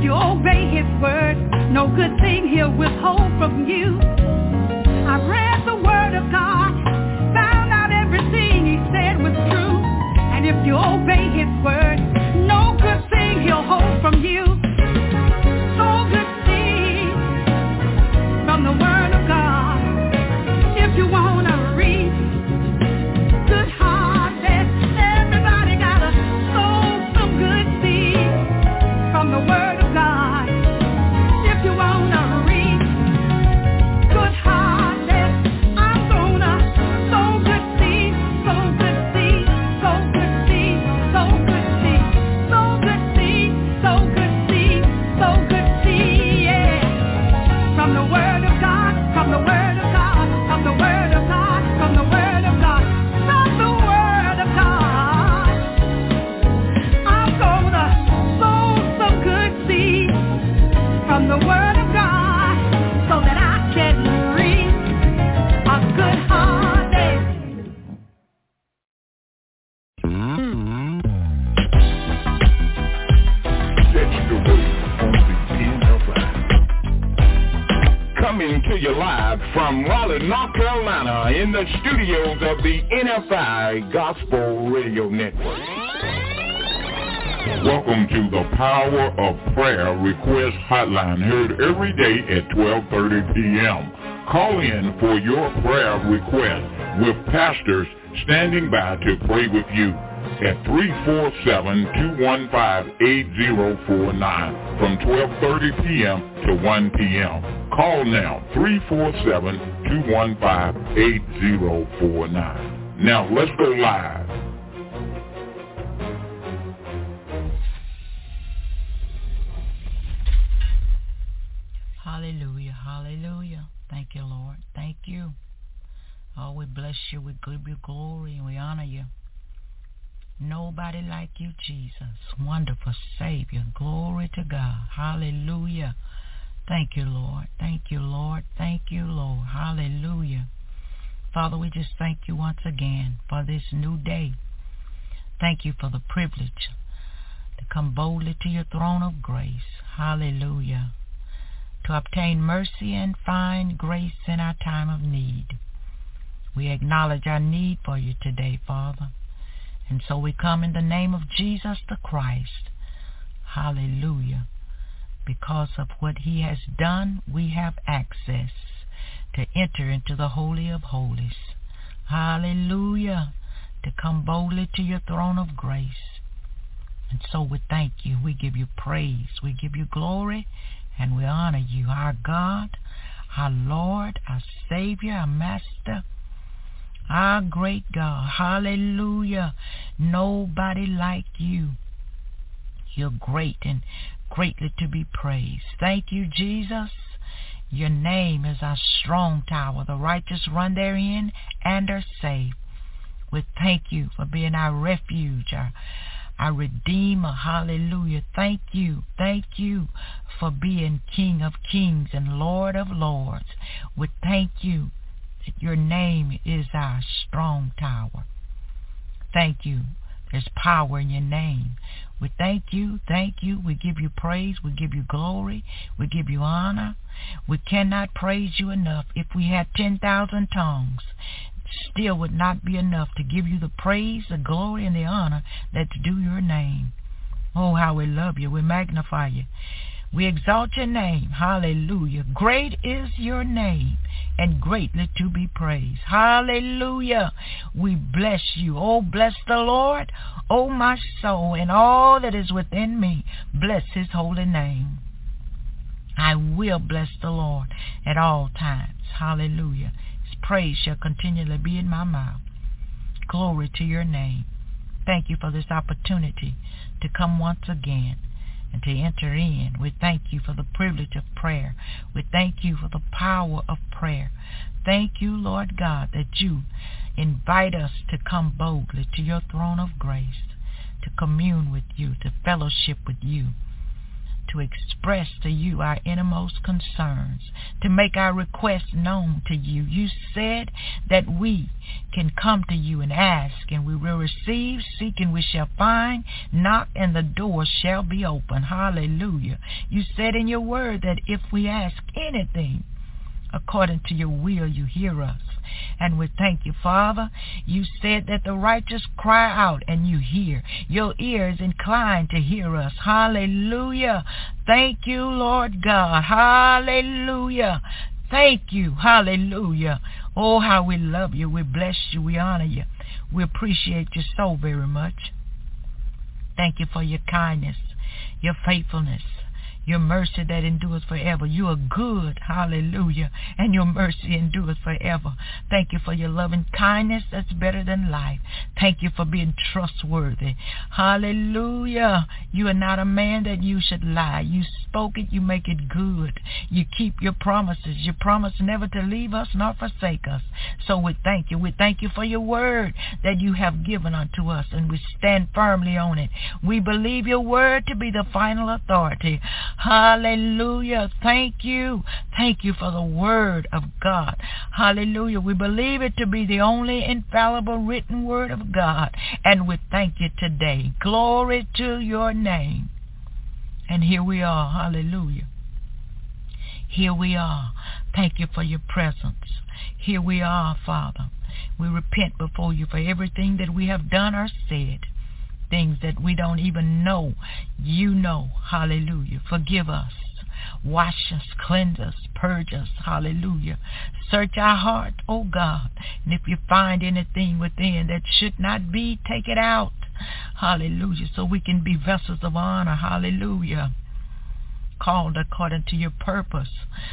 you obey his word, no good thing he'll withhold from you. I read the word of God, found out everything he said was true. And if you obey his word, no good thing he'll hold from you. So good thing from the word of God. If you want to read good harvest, everybody gotta sow some good seed from the word of God. If you want to read good harvest, I'm gonna sow good seed, sow good seed, sow good seed, sow good seed, sow good seed, sow good seed, sow good seed, yeah. From the word of God, from the word of God, from the word of God, from the word of God, from the word of God. I'm gonna sow some good seed from the word of God so that I can reap a good harvest. Coming to you live from Raleigh, North Carolina, in the studios of the N F I Gospel Radio Network. Welcome to the Power of Prayer Request Hotline, heard every day at twelve thirty p.m. Call in for your prayer request with pastors standing by to pray with you at three four seven, two one five, eight zero four nine from twelve thirty p.m. to one p.m. Call now, three four seven, two one five, eight zero four nine. Now let's go live. Hallelujah, hallelujah. Thank you, Lord. Thank you. Oh, we bless you, we give you glory, and we honor you. Nobody like you, Jesus. Wonderful Savior. Glory to God. Hallelujah. Thank you, Lord. Thank you, Lord. Thank you, Lord. Hallelujah. Father, we just thank you once again for this new day. Thank you for the privilege to come boldly to your throne of grace. Hallelujah. To obtain mercy and find grace in our time of need. We acknowledge our need for you today, Father. And so we come in the name of Jesus the Christ. Hallelujah. Because of what he has done, we have access to enter into the Holy of Holies. Hallelujah. To come boldly to your throne of grace. And so we thank you. We give you praise. We give you glory. And we honor you, our God, our Lord, our Savior, our Master, our great God. Hallelujah. Nobody like you. You're great and greatly to be praised. Thank you, Jesus. Your name is our strong tower. The righteous run therein and are saved. We thank you for being our refuge, our, our Redeemer. Hallelujah. Thank you. Thank you for being King of kings and Lord of lords. We thank you that your name is our strong tower. Thank you. There's power in your name. We thank you, thank you. We give you praise. We give you glory. We give you honor. We cannot praise you enough. If we had ten thousand tongues, still would not be enough to give you the praise, the glory, and the honor that's due your name. Oh, how we love you. We magnify you. We exalt your name. Hallelujah. Great is your name and greatly to be praised. Hallelujah. We bless you. Oh, bless the Lord, oh, my soul, and all that is within me. Bless his holy name. I will bless the Lord at all times. Hallelujah. His praise shall continually be in my mouth. Glory to your name. Thank you for this opportunity to come once again and to enter in. We thank you for the privilege of prayer. We thank you for the power of prayer. Thank you, Lord God, that you invite us to come boldly to your throne of grace, to commune with you, to fellowship with you, to express to you our innermost concerns, to make our requests known to you. You said that we can come to you and ask, and we will receive, seek, and we shall find, knock, and the door shall be open. Hallelujah. You said in your word that if we ask anything according to your will, you hear us. And we thank you, Father. You said that the righteous cry out and you hear. Your ear is inclined to hear us. Hallelujah. Thank you, Lord God. Hallelujah. Thank you. Hallelujah. Oh, how we love you. We bless you. We honor you. We appreciate you so very much. Thank you for your kindness, your faithfulness, your mercy that endures forever. You are good, hallelujah, and your mercy endures forever. Thank you for your loving kindness that's better than life. Thank you for being trustworthy. Hallelujah. You are not a man that you should lie. You spoke it, you make it good. You keep your promises. You promise never to leave us nor forsake us. So we thank you. We thank you for your word that you have given unto us, and we stand firmly on it. We believe your word to be the final authority. Hallelujah. Thank you. Thank you for the word of God. Hallelujah. We believe it to be the only infallible written word of God. And we thank you today. Glory to your name. And here we are. Hallelujah. Here we are. Thank you for your presence. Here we are, Father. We repent before you for everything that we have done or said. Things that we don't even know. You know. Hallelujah. Forgive us. Wash us, cleanse us, purge us. Hallelujah. Search our heart, oh God. And if you find anything within that should not be, take it out. Hallelujah. So we can be vessels of honor. Hallelujah. Called according to your purpose.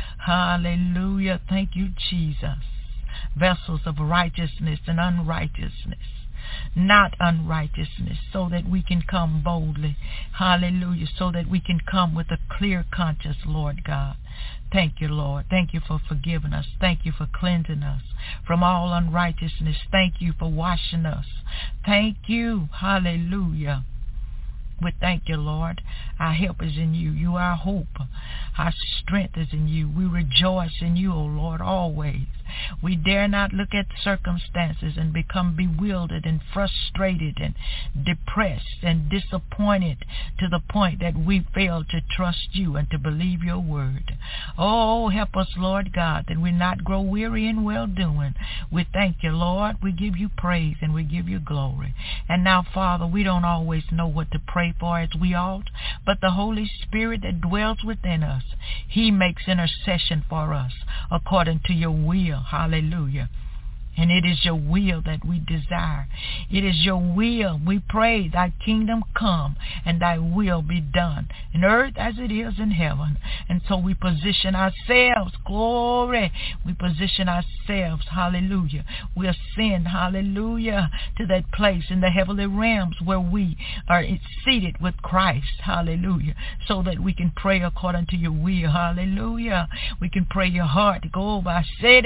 Hallelujah. Thank you, Jesus. Vessels of righteousness and unrighteousness. Not unrighteousness, so that we can come boldly. Hallelujah. So that we can come with a clear conscience, Lord God. Thank you, Lord. Thank you for forgiving us. Thank you for cleansing us from all unrighteousness. Thank you for washing us. Thank you. Hallelujah. We thank you, Lord. Our help is in you. You are our hope. Our strength is in you. We rejoice in you, O Lord, always. We dare not look at circumstances and become bewildered and frustrated and depressed and disappointed to the point that we fail to trust you and to believe your word. Oh, help us, Lord God, that we not grow weary in well-doing. We thank you, Lord. We give you praise and we give you glory. And now, Father, we don't always know what to pray for as we ought, but the Holy Spirit that dwells within us, he makes intercession for us according to your will. Hallelujah. And it is your will that we desire. It is your will. We pray thy kingdom come and thy will be done in earth as it is in heaven. And so we position ourselves. Glory. We position ourselves. Hallelujah. We ascend. Hallelujah. To that place in the heavenly realms where we are seated with Christ. Hallelujah. So that we can pray according to your will. Hallelujah. We can pray your heart. Go by.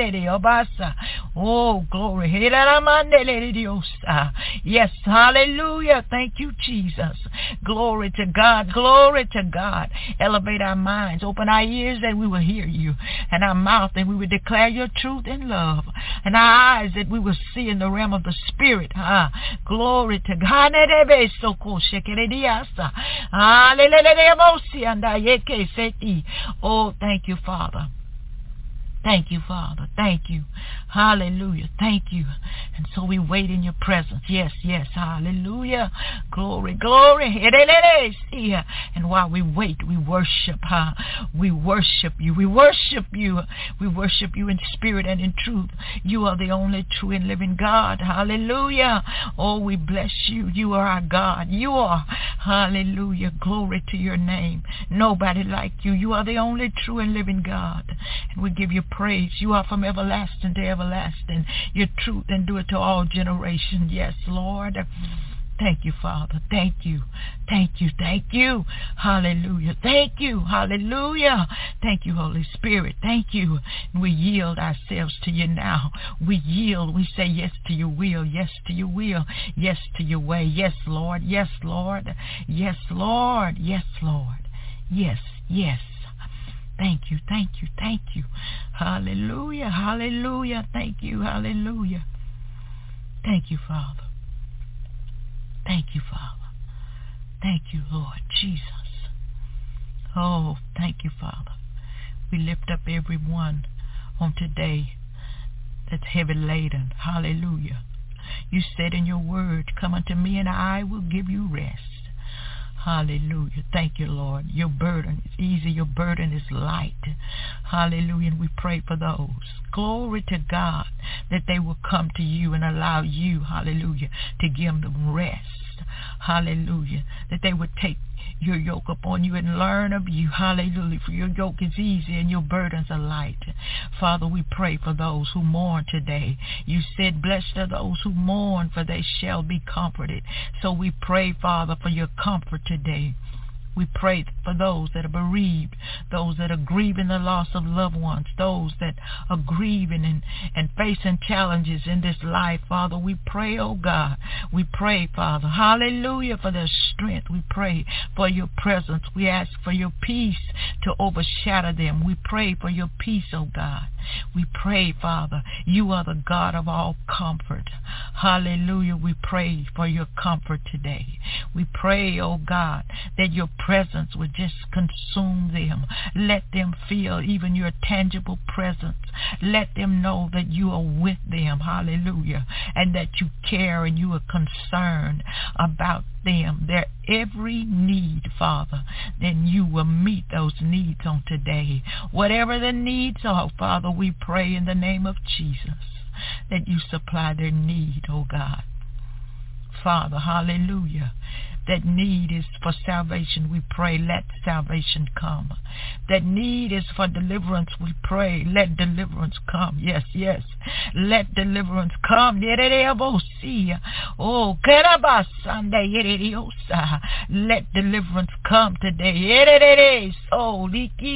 Oh, glory. Yes, hallelujah. Thank you, Jesus. Glory to God. Glory to God. Elevate our minds. Open our ears that we will hear you. And our mouth that we will declare your truth in love. And our eyes that we will see in the realm of the Spirit. Ah, glory to God. Oh, thank you, Father. Thank you, Father. Thank you. Hallelujah. Thank you. And so we wait in your presence. Yes, yes. Hallelujah. Glory, glory. And while we wait, we worship. Huh? We worship you. We worship you. We worship you in spirit and in truth. You are the only true and living God. Hallelujah. Oh, we bless you. You are our God. You are. Hallelujah. Glory to your name. Nobody like you. You are the only true and living God. And we give you praise. You are from everlasting to everlasting. Your truth endure to all generations. Yes, Lord. Thank you, Father. Thank you. Thank you. Thank you. Hallelujah. Thank you. Hallelujah. Thank you, Holy Spirit. Thank you. And we yield ourselves to you now. We yield. We say yes to your will. Yes to your will. Yes to your way. Yes, Lord. Yes, Lord. Yes, Lord. Yes, Lord. Yes, yes. Thank you, thank you, thank you. Hallelujah, hallelujah. Thank you, hallelujah. Thank you, Father. Thank you, Father. Thank you, Lord Jesus. Oh, thank you, Father. We lift up everyone on today that's heavy laden. Hallelujah. You said in your word, come unto me and I will give you rest. Hallelujah. Thank you, Lord. Your burden is easy. Your burden is light. Hallelujah. And we pray for those. Glory to God that they will come to you and allow you, hallelujah, to give them rest. Hallelujah. That they would take your yoke upon you and learn of you. Hallelujah. For your yoke is easy and your burdens are light. Father, we pray for those who mourn today. You said, blessed are those who mourn, for they shall be comforted. So we pray, Father, for your comfort today. We pray for those that are bereaved, those that are grieving the loss of loved ones, those that are grieving and, and facing challenges in this life. Father, we pray, oh God, we pray, Father, hallelujah, for their strength. We pray for your presence. We ask for your peace to overshadow them. We pray for your peace, oh God. We pray, Father, you are the God of all comfort. Hallelujah. We pray for your comfort today. We pray, oh God, that your presence would just consume them. Let them feel even your tangible presence. Let them know that you are with them. Hallelujah. And that you care and you are concerned about them, their every need, Father. Then you will meet those needs on today. Whatever the needs are, Father, we pray in the name of Jesus that you supply their need, oh God. Father, hallelujah. That need is for salvation. We pray, let salvation come. That need is for deliverance. We pray, let deliverance come. Yes, yes. Let deliverance come. Oh, let deliverance come today. So,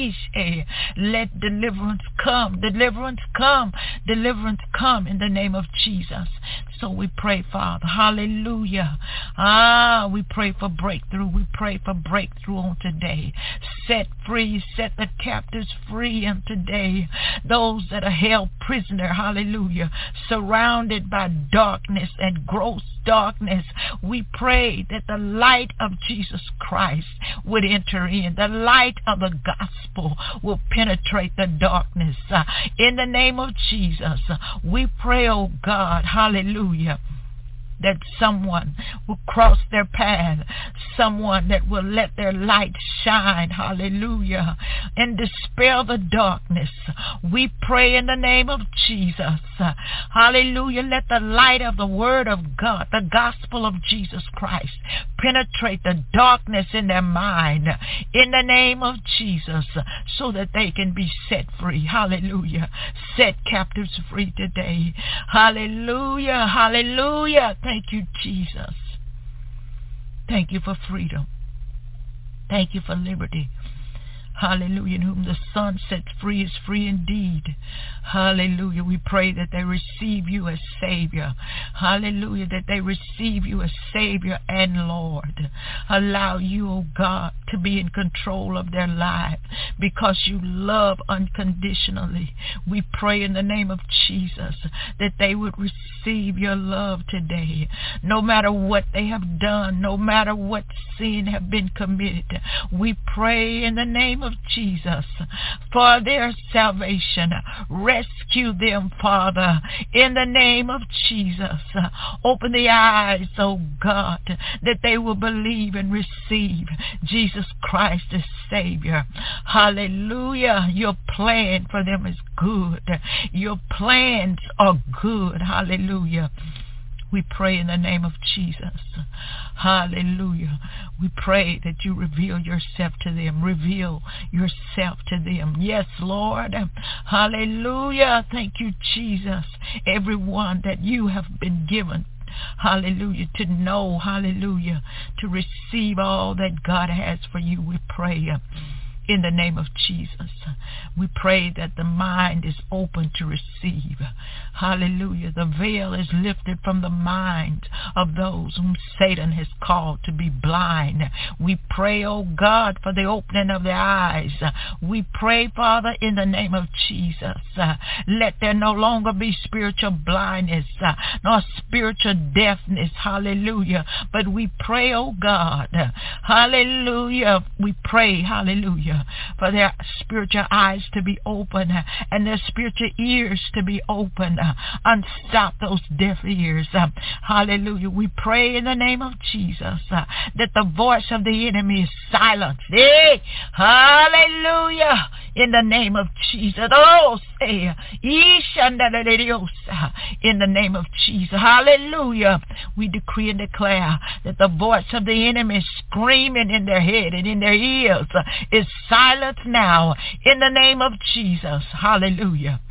let deliverance come. Deliverance come. Deliverance come in the name of Jesus. So we pray, Father. Hallelujah. Ah, we pray. Pray for breakthrough. We pray for breakthrough on today. Set free, set the captives free on today. Those that are held prisoner, hallelujah, surrounded by darkness and gross darkness. We pray that the light of Jesus Christ would enter in. The light of the gospel will penetrate the darkness. Uh, in the name of Jesus, we pray, oh God, hallelujah, that someone will cross their path, someone that will let their light shine, hallelujah, and dispel the darkness. We pray in the name of Jesus, hallelujah, let the light of the word of God, the gospel of Jesus Christ, penetrate the darkness in their mind, in the name of Jesus, so that they can be set free, hallelujah, set captives free today, hallelujah, hallelujah. Thank you, Jesus. Thank you for freedom. Thank you for liberty. Hallelujah. In whom the Son sets free is free indeed. Hallelujah. We pray that they receive you as Savior. Hallelujah. That they receive you as Savior and Lord. Allow you, oh God, to be in control of their life because you love unconditionally. We pray in the name of Jesus that they would receive your love today. No matter what they have done, no matter what sin have been committed, we pray in the name of Jesus for their salvation. Rescue them, Father, in the name of Jesus. Open the eyes, oh God, that they will believe and receive Jesus Christ as Savior. Hallelujah. Your plan for them is good. Your plans are good. Hallelujah. We pray in the name of Jesus. Hallelujah. We pray that you reveal yourself to them. Reveal yourself to them. Yes, Lord. Hallelujah. Thank you, Jesus. Everyone that you have been given, hallelujah, to know, hallelujah, to receive all that God has for you, we pray in the name of Jesus. We pray that the mind is open to receive. Hallelujah. The veil is lifted from the mind of those whom Satan has called to be blind. We pray, oh God, for the opening of their eyes. We pray, Father, in the name of Jesus. Uh, let there no longer be spiritual blindness, uh, nor spiritual deafness. Hallelujah. But we pray, oh God, uh, hallelujah. We pray, hallelujah, for their spiritual eyes to be open uh, and their spiritual ears to be open. Uh, unstop those deaf ears. Uh, hallelujah. We pray in the name of Jesus uh, that the voice of the enemy is silenced. Hey, hallelujah. In the name of Jesus. Oh, say, in the name of Jesus. Hallelujah. We decree and declare that the voice of the enemy screaming in their head and in their ears is silenced now in the name of Jesus. Hallelujah.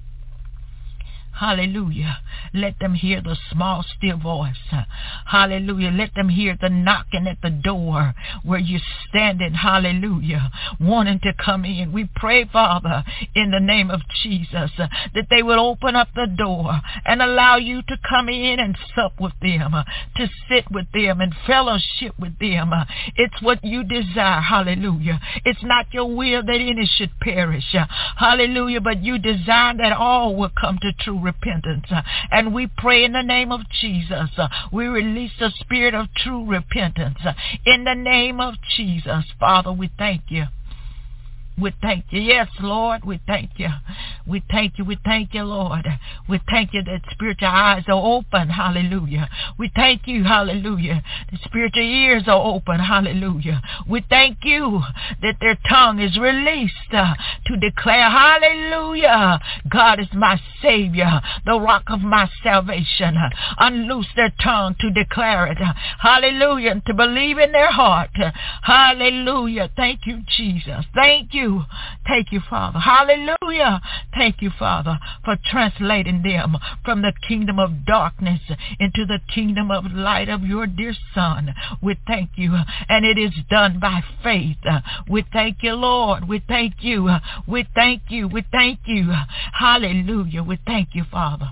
Hallelujah. Let them hear the small, still voice. Hallelujah. Let them hear the knocking at the door where you're standing. Hallelujah. Wanting to come in. We pray, Father, in the name of Jesus, that they will open up the door and allow you to come in and sup with them, to sit with them and fellowship with them. It's what you desire. Hallelujah. It's not your will that any should perish. Hallelujah. But you desire that all will come to true repentance. Uh, and we pray in the name of Jesus. Uh, we release the spirit of true repentance. Uh, in the name of Jesus. Father, we thank you. We thank you. Yes, Lord, we thank you. We thank you. We thank you, Lord. We thank you that spiritual eyes are open. Hallelujah. We thank you. Hallelujah. The spiritual ears are open. Hallelujah. We thank you that their tongue is released uh, to declare, hallelujah, God is my Savior, the rock of my salvation. Uh, unloose their tongue to declare it. Uh, hallelujah. And to believe in their heart. Uh, hallelujah. Thank you, Jesus. Thank you. Thank you, Father. Hallelujah. Thank you, Father, for translating them from the kingdom of darkness into the kingdom of light of your dear Son. We thank you. And it is done by faith. We thank you, Lord. We thank you. We thank you. We thank you. Hallelujah. We thank you, Father.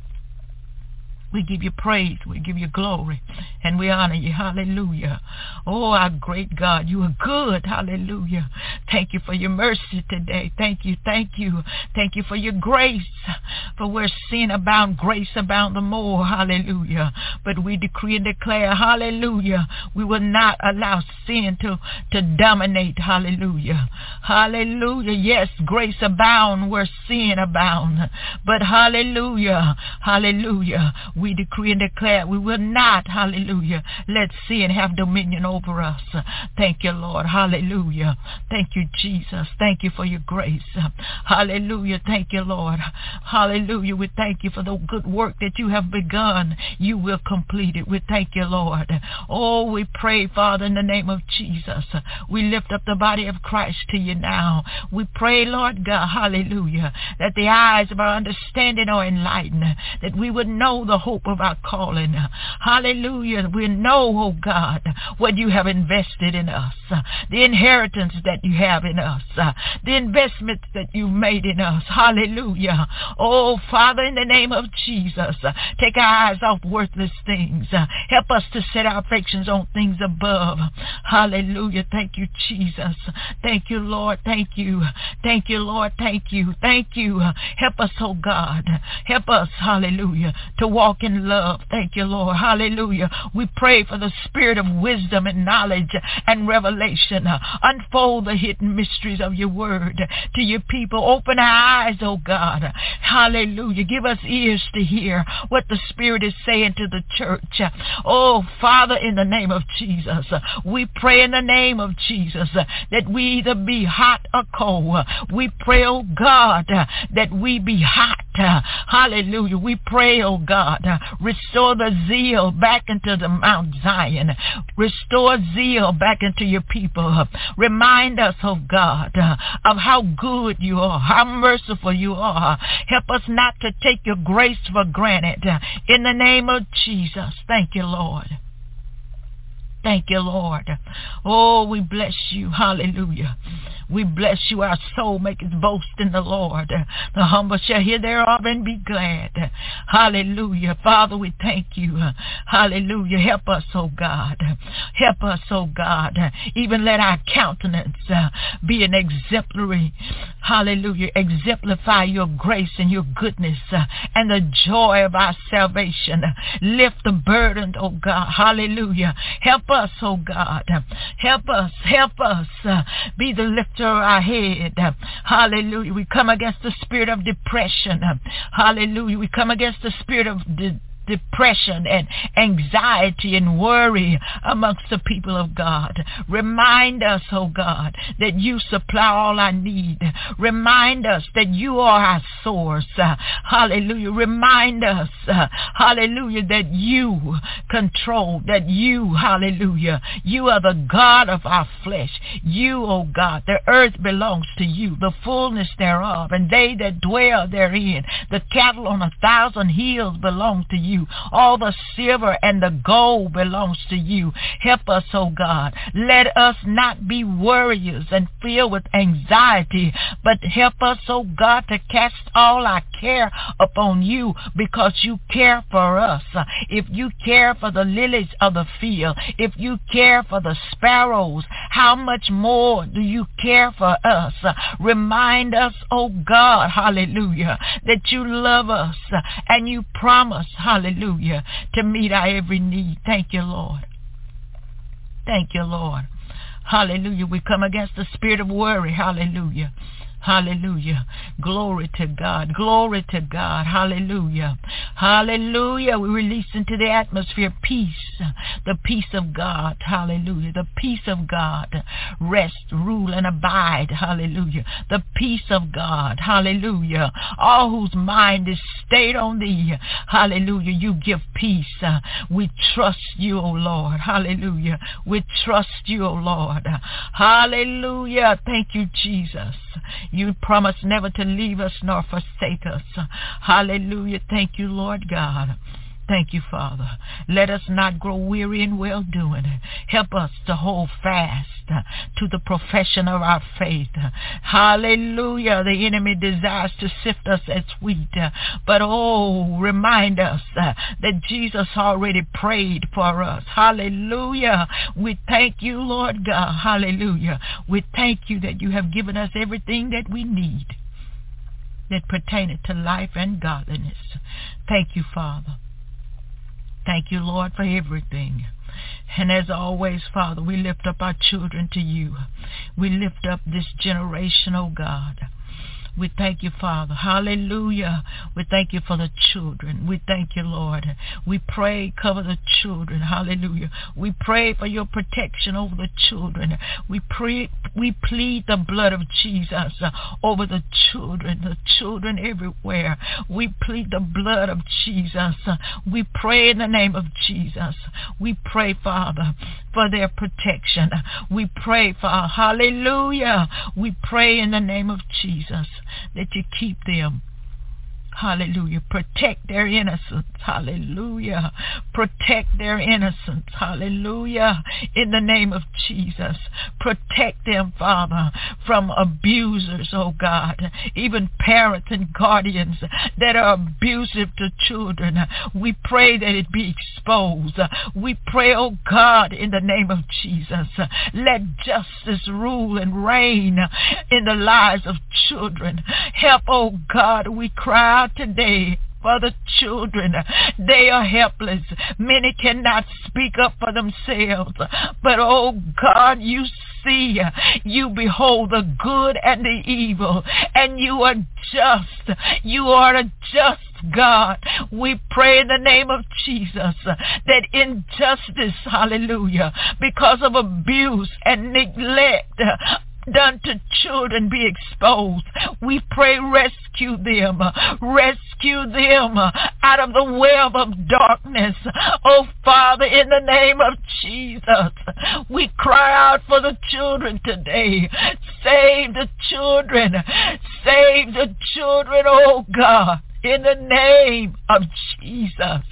We give you praise. We give you glory. And we honor you. Hallelujah. Oh, our great God, you are good. Hallelujah. Thank you for your mercy today. Thank you. Thank you. Thank you for your grace. For where sin abound, grace abound the more. Hallelujah. But we decree and declare, hallelujah, we will not allow sin to, to dominate. Hallelujah. Hallelujah. Yes, grace abound where sin abound. But hallelujah. Hallelujah. We decree and declare we will not, hallelujah, let sin have dominion over us. Thank you, Lord. Hallelujah. Thank you, Jesus. Thank you for your grace. Hallelujah. Thank you, Lord. Hallelujah. We thank you for the good work that you have begun. You will complete it. We thank you, Lord. Oh, we pray, Father, in the name of Jesus. We lift up the body of Christ to you now. We pray, Lord God, hallelujah, that the eyes of our understanding are enlightened, that we would know the hope of our calling. Hallelujah. We know, oh God, what you have invested in us, the inheritance that you have in us, the investments that you've made in us. Hallelujah. Oh, Father, in the name of Jesus, take our eyes off worthless things. Help us to set our affections on things above. Hallelujah. Thank you, Jesus. Thank you, Lord. Thank you. Thank you, Lord. Thank you. Thank you. Help us, oh God. Help us, hallelujah, to walk in love. Thank you, Lord. Hallelujah. We pray for the spirit of wisdom and knowledge and revelation. Unfold the hidden mysteries of your word to your people. Open our eyes, oh God. Hallelujah. Give us ears to hear what the Spirit is saying to the church. Oh, Father, in the name of Jesus, we pray in the name of Jesus that we either be hot or cold. We pray, oh God, that we be hot. Hallelujah. We pray, oh God, restore the zeal back into the Mount Zion. Restore zeal back into your people. Remind us, oh God, of how good you are, how merciful you are. Help us not to take your grace for granted. In the name of Jesus, thank you, Lord. Thank you, Lord. Oh, we bless you. Hallelujah. We bless you. Our soul maketh boast in the Lord. The humble shall hear thereof and be glad. Hallelujah. Father, we thank you. Hallelujah. Help us, oh God. Help us, oh God. Even let our countenance uh, be an exemplary, hallelujah, exemplify your grace and your goodness uh, and the joy of our salvation. Lift the burden, oh God. Hallelujah. Help us, oh God. Help us. Help us. Uh, be the lifter of our head. Hallelujah. We come against the spirit of depression. Hallelujah. We come against the spirit of de- depression and anxiety and worry amongst the people of God. Remind us, oh God, that you supply all our need. Remind us that you are our source. Uh, hallelujah. Remind us, uh, hallelujah, that you control, that you, hallelujah, you are the God of our flesh. You, oh God, the earth belongs to you, the fullness thereof, and they that dwell therein. The cattle on a thousand hills belong to you. All the silver and the gold belongs to you. Help us, oh God. Let us not be worriers and filled with anxiety, but help us, oh God, to cast all our care upon you, because you care for us. If you care for the lilies of the field, if you care for the sparrows, how much more do you care for us? Remind us, oh God, hallelujah, that you love us and you promise, hallelujah, to meet our every need. Thank you, Lord. Thank you, Lord. Hallelujah. We come against the spirit of worry. Hallelujah. Hallelujah. Glory to God. Glory to God. Hallelujah. Hallelujah. We release into the atmosphere peace. The peace of God. Hallelujah. The peace of God. Rest, rule, and abide. Hallelujah. The peace of God. Hallelujah. All whose mind is stayed on thee. Hallelujah. You give peace. Uh, we trust you, O Lord. Hallelujah. We trust you, O Lord. Hallelujah. Thank you, Jesus. You promise never to leave us nor forsake us. Hallelujah. Thank you, Lord God. Thank you, Father. Let us not grow weary in well-doing. Help us to hold fast to the profession of our faith. Hallelujah. The enemy desires to sift us as wheat. But oh, remind us that Jesus already prayed for us. Hallelujah. We thank you, Lord God. Hallelujah. We thank you that you have given us everything that we need that pertaineth to life and godliness. Thank you, Father. Thank you, Lord, for everything. And as always, Father, we lift up our children to you. We lift up this generation, oh God. We thank you, Father. Hallelujah. We thank you for the children. We thank you, Lord. We pray, cover the children. Hallelujah. We pray for your protection over the children. We pray, we plead the blood of Jesus uh, over the children, the children everywhere. We plead the blood of Jesus. Uh, we pray in the name of Jesus. We pray, Father, for their protection. We pray, Father. Hallelujah. We pray in the name of Jesus that you keep them. Hallelujah. Protect their innocence. Hallelujah. Protect their innocence. Hallelujah. In the name of Jesus. Protect them, Father, from abusers, oh God. Even parents and guardians that are abusive to children. We pray that it be exposed. We pray, oh God, in the name of Jesus. Let justice rule and reign in the lives of children. Help, oh God, we cry out today for the children. They are helpless. Many cannot speak up for themselves. But, oh God, you see, you behold the good and the evil, and you are just. You are a just God. We pray in the name of Jesus that injustice, hallelujah, because of abuse and neglect done to children be exposed. We pray rescue them, rescue them out of the web of darkness. Oh Father, in the name of Jesus, we cry out for the children today. Save the children, save the children, oh God, in the name of Jesus.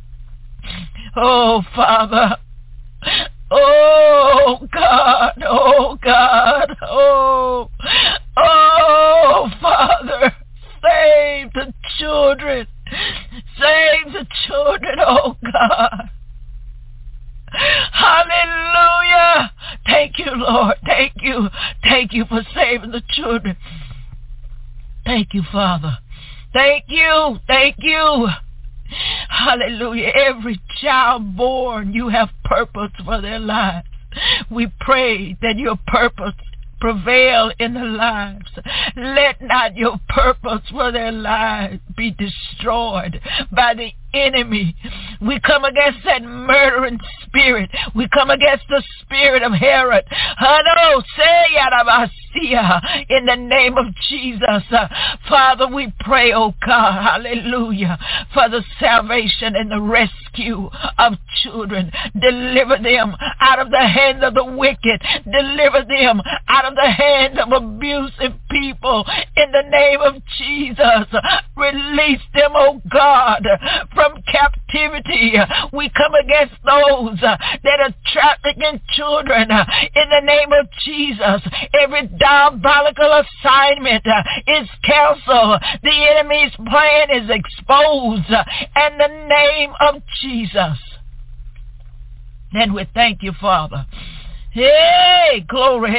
Oh Father, oh God, oh God, oh Thank you for saving the children. Thank you, Father. Thank you. Thank you. Hallelujah. Every child born, you have purpose for their lives. We pray that your purpose prevail in their lives. Let not your purpose for their lives be destroyed by the enemy. We come against that murdering spirit. We come against the spirit of Herod. In the name of Jesus. Father, we pray, oh God, hallelujah, for the salvation and the rescue of children. Deliver them out of the hand of the wicked. Deliver them out of the hand of abusive people. In the name of Jesus, release them, oh God, from captivity. We come against those uh, that are trafficking children uh, in the name of Jesus. Every diabolical assignment uh, is canceled. The enemy's plan is exposed uh, in the name of Jesus. And we thank you, Father. Hey, glory.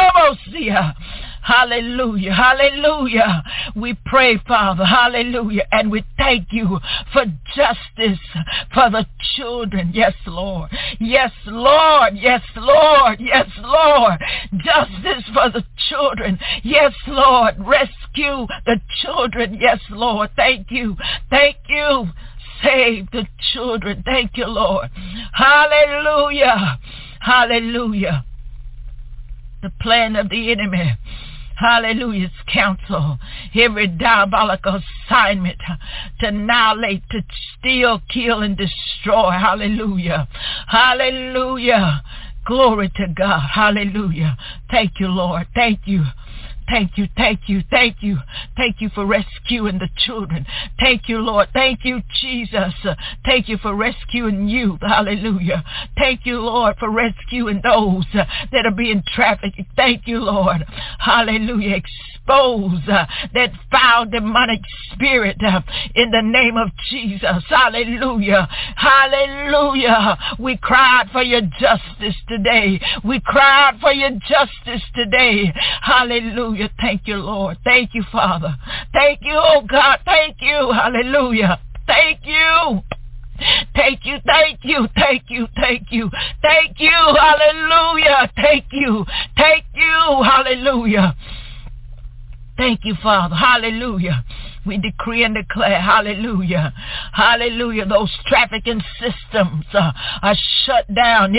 Hallelujah, hallelujah. We pray, Father, hallelujah, and we thank you for justice for the children. Yes, Lord. Yes, Lord. Yes, Lord. Yes, Lord. Justice for the children. Yes, Lord. Rescue the children. Yes, Lord. Thank you. Thank you. Save the children. Thank you, Lord. Hallelujah. Hallelujah. The plan of the enemy, hallelujah, is counsel. Every diabolical assignment to annihilate, to steal, kill, and destroy. Hallelujah. Hallelujah. Glory to God. Hallelujah. Thank you, Lord. Thank you. Thank you, thank you, thank you. Thank you for rescuing the children. Thank you, Lord. Thank you, Jesus. Thank you for rescuing youth. Hallelujah. Thank you, Lord, for rescuing those that are being trafficked. Thank you, Lord. Hallelujah. Expose uh, that foul demonic spirit uh, in the name of Jesus. Hallelujah. Hallelujah. We cried for your justice today. We cried for your justice today. Hallelujah. Thank you, Lord. Thank you, Father. Thank you, oh God. Thank you. Hallelujah. Thank you. Thank you, thank you, thank you, thank you, thank you, hallelujah, thank you, thank you, hallelujah. Thank you, Father. Hallelujah. We decree and declare, hallelujah, hallelujah, those trafficking systems uh, are shut down.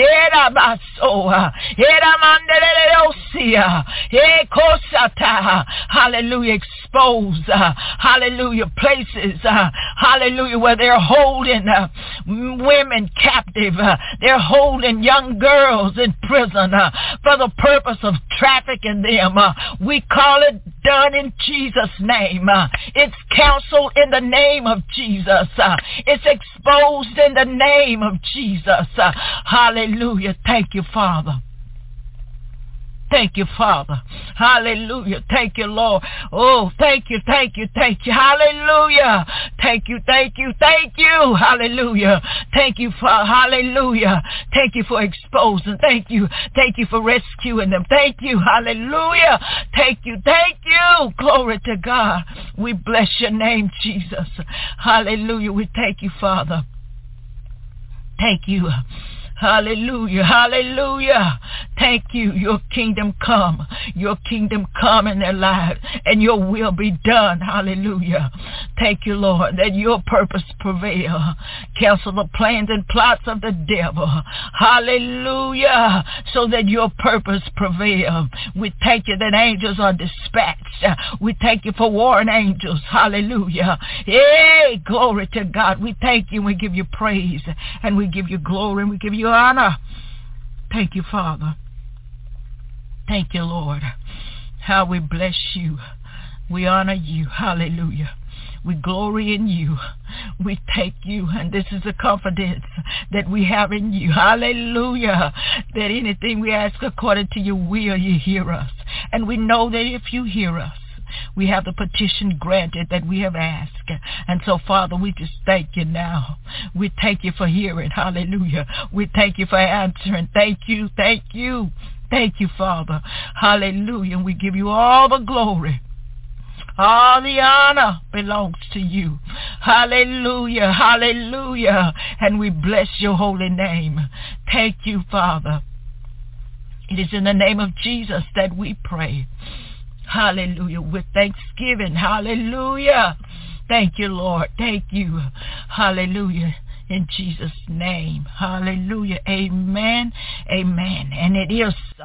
Hallelujah, expose, uh, hallelujah, places, uh, hallelujah, where they're holding uh, women captive. Uh, they're holding young girls in prison uh, for the purpose of trafficking them. Uh, we call it done in Jesus' name. Uh, it's counseled in the name of Jesus. Uh, it's exposed in the name of Jesus. Uh, hallelujah. Thank you, Father. Thank you, Father. Hallelujah. Thank you, Lord. Oh, thank you, thank you, thank you. Hallelujah. Thank you, thank you, thank you. Hallelujah. Thank you, Father. Hallelujah. Thank you for exposing. Thank you. Thank you for rescuing them. Thank you. Hallelujah. Thank you, thank you. Glory to God. We bless your name, Jesus. Hallelujah. We thank you, Father. Thank you. Hallelujah, hallelujah. Thank you. Your kingdom come. Your kingdom come in their lives, and your will be done. Hallelujah. Thank you, Lord, that your purpose prevail. Cancel the plans and plots of the devil. Hallelujah. So that your purpose prevail. We thank you that angels are dispatched. We thank you for warring angels. Hallelujah. Hey, glory to God. We thank you. We give you praise, and we give you glory, and we give you honor. Thank you, Father. Thank you, Lord. How we bless you. We honor you. Hallelujah. We glory in you. We thank you. And this is the confidence that we have in you. Hallelujah. That anything we ask according to your will, you hear us. And we know that if you hear us, we have the petition granted that we have asked. And so, Father, we just thank you now. We thank you for hearing. Hallelujah. We thank you for answering. Thank you. Thank you. Thank you, Father. Hallelujah. And we give you all the glory. All the honor belongs to you. Hallelujah. Hallelujah. And we bless your holy name. Thank you, Father. It is in the name of Jesus that we pray. Hallelujah. With thanksgiving. Hallelujah. Thank you, Lord. Thank you. Hallelujah. In Jesus' name. Hallelujah. Amen. Amen. And it is so.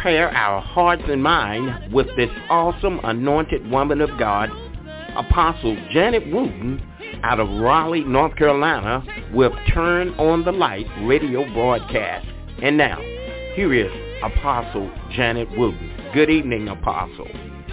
prepare our hearts and mind with this awesome anointed woman of God, Apostle Janet Wooten, out of Raleigh, North Carolina, with Turn on the Light radio broadcast. And now, here is Apostle Janet Wooten. Good evening, Apostle.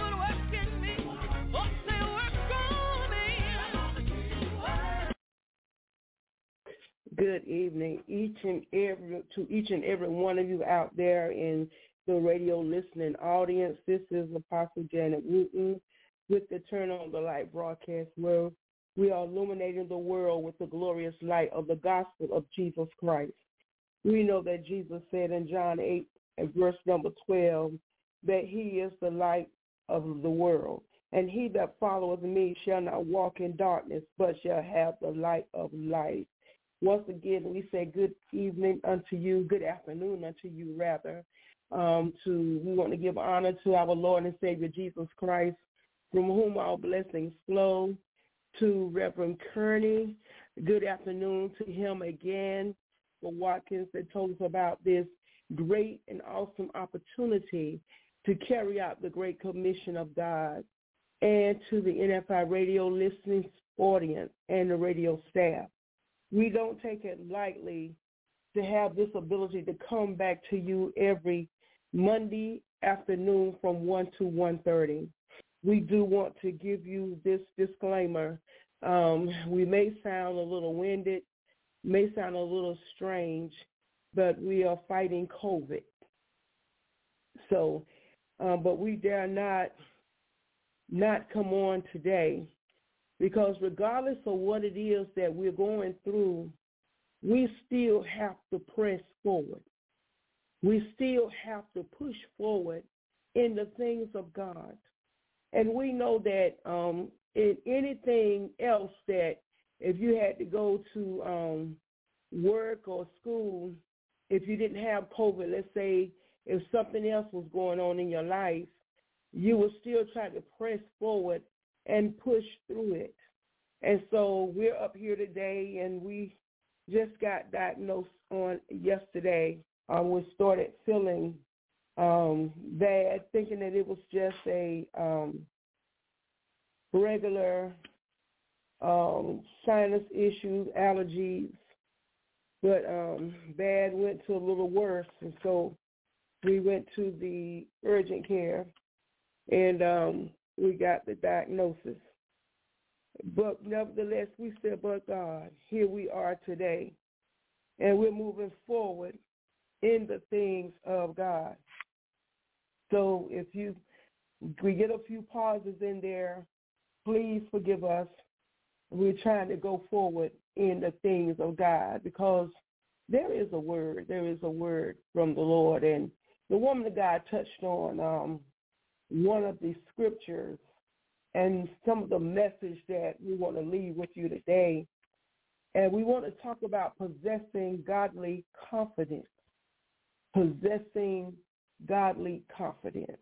Good evening, each and every to each and every one of you out there in the radio listening audience. This is Apostle Janet Wooten with the Turn on the Light broadcast, where we are illuminating the world with the glorious light of the gospel of Jesus Christ. We know that Jesus said in John eight, and verse number twelve, that he is the light of the world. And he that followeth me shall not walk in darkness, but shall have the light of life. Once again, we say good evening unto you, good afternoon unto you, rather. Um, to we want to give honor to our Lord and Savior Jesus Christ, from whom our blessings flow. To Reverend Kearney, good afternoon to him again, for Watkins, that told us about this great and awesome opportunity to carry out the Great Commission of God, and to the N F I radio listening audience and the radio staff. We don't take it lightly to have this ability to come back to you every Monday afternoon from one to one thirty. We do want to give you this disclaimer. Um, we may sound a little winded, may sound a little strange, but we are fighting COVID. So, uh, but we dare not not come on today, because regardless of what it is that we're going through, we still have to press forward. We still have to push forward in the things of God. And we know that um, in anything else, that if you had to go to um, work or school, if you didn't have COVID, let's say if something else was going on in your life, you would still try to press forward and push through it. And so we're up here today, and we just got diagnosed on yesterday. Um, we started feeling um, bad, thinking that it was just a um, regular um, sinus issues, allergies, but um, bad went to a little worse, and so we went to the urgent care, and um, we got the diagnosis. But nevertheless, we said, but God, here we are today, and we're moving forward in the things of God. So if you we get a few pauses in there, please forgive us. We're trying to go forward in the things of God, because there is a word, there is a word from the Lord. And the woman of God touched on um, one of the scriptures and some of the message that we want to leave with you today. And we want to talk about possessing godly confidence. Possessing godly confidence.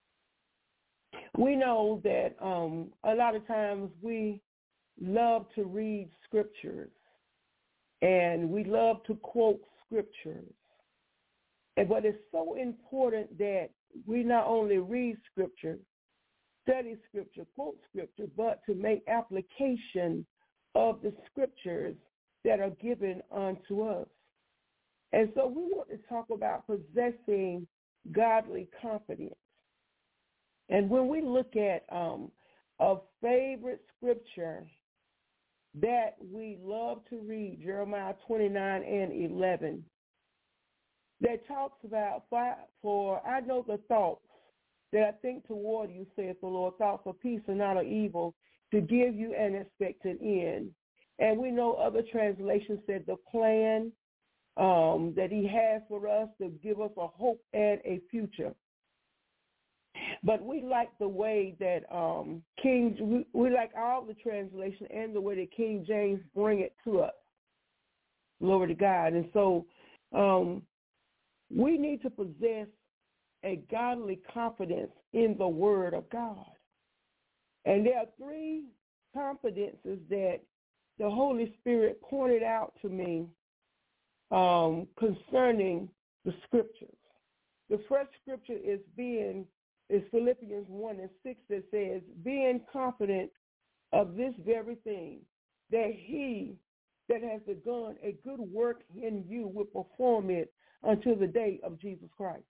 We know that um, a lot of times we love to read scriptures, and we love to quote scriptures. And but it's so important that we not only read scripture, study scripture, quote scripture, but to make application of the scriptures that are given unto us. And so we want to talk about possessing godly confidence. And when we look at um, a favorite scripture that we love to read, Jeremiah twenty-nine and eleven, that talks about, for I know the thoughts that I think toward you, saith the Lord, thoughts of peace and not of evil, to give you an expected end. And we know other translations said the plan um, that he has for us to give us a hope and a future. But we like the way that um, King, we, we like all the translation and the way that King James bring it to us. Glory to God. And so um, we need to possess a godly confidence in the Word of God. And there are three confidences that the Holy Spirit pointed out to me um, concerning the Scriptures. The first scripture is being is Philippians one and six that says, being confident of this very thing, that he that has begun a good work in you will perform it until the day of Jesus Christ.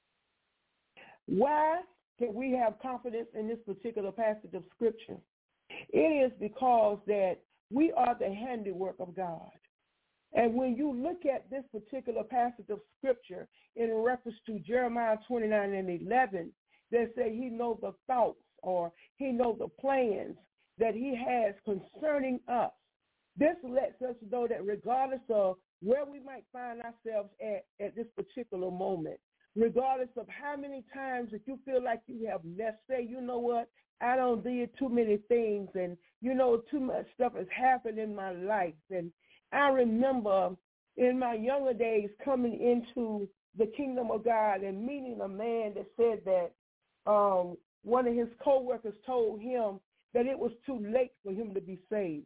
Why can we have confidence in this particular passage of scripture? It is because that we are the handiwork of God. And when you look at this particular passage of scripture in reference to Jeremiah twenty-nine and eleven, they say he knows the thoughts or he knows the plans that he has concerning us. This lets us know that regardless of where we might find ourselves at at this particular moment, regardless of how many times that you feel like you have left, say, you know what, I don't did too many things and, you know, too much stuff has happened in my life. And I remember in my younger days coming into the kingdom of God and meeting a man that said that um, one of his co-workers told him that it was too late for him to be saved,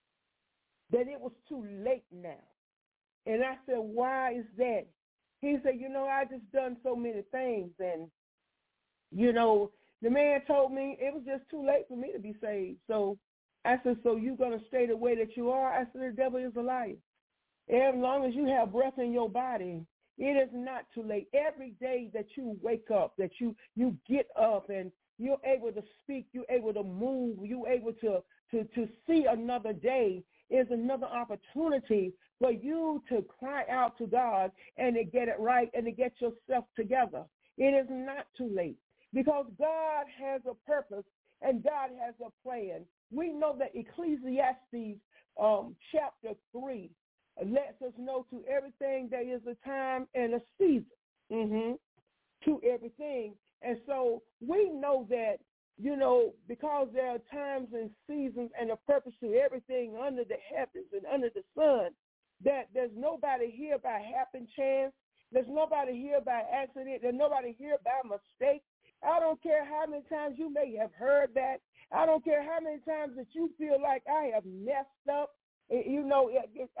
that it was too late now. And I said, why is that? He said, you know, I just done so many things. And, you know, the man told me it was just too late for me to be saved. So I said, so you going to stay the way that you are? I said, the devil is a liar. As long as you have breath in your body, it is not too late. Every day that you wake up, that you, you get up and you're able to speak, you're able to move, you're able to, to, to see another day is another opportunity for you to cry out to God and to get it right and to get yourself together. It is not too late because God has a purpose and God has a plan. We know that Ecclesiastes um, chapter three lets us know to everything there is a time and a season mm-hmm, to everything. And so we know that, you know, because there are times and seasons and a purpose to everything under the heavens and under the sun, that there's nobody here by happen chance. There's nobody here by accident. There's nobody here by mistake. I don't care how many times you may have heard that. I don't care how many times that you feel like I have messed up. You know,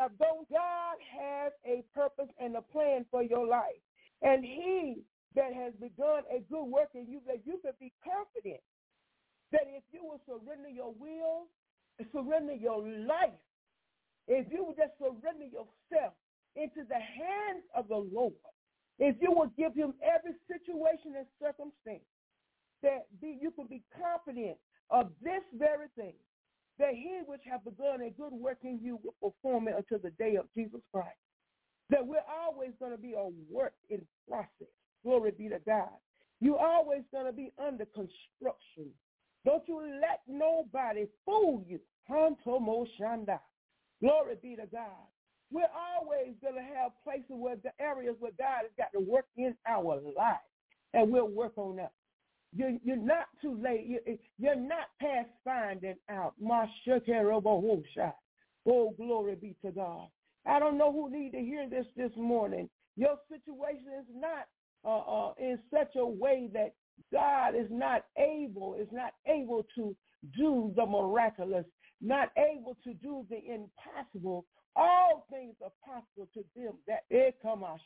God has a purpose and a plan for your life. And he that has begun a good work in you, that you can be confident that if you will surrender your will, surrender your life, if you will just surrender yourself into the hands of the Lord, if you will give him every situation and circumstance, that be, you can be confident of this very thing, that he which have begun a good work in you will perform it until the day of Jesus Christ. That we're always going to be a work in process. Glory be to God. You're always going to be under construction. Don't you let nobody fool you. Glory be to God. We're always going to have places where the areas where God has got to work in our life, and we'll work on that. You're, you're not too late. You're, you're not past finding out. Oh, glory be to God. I don't know who need to hear this this morning. Your situation is not uh, uh, in such a way that God is not able, is not able to do the miraculous, not able to do the impossible. All things are possible to them that they come out.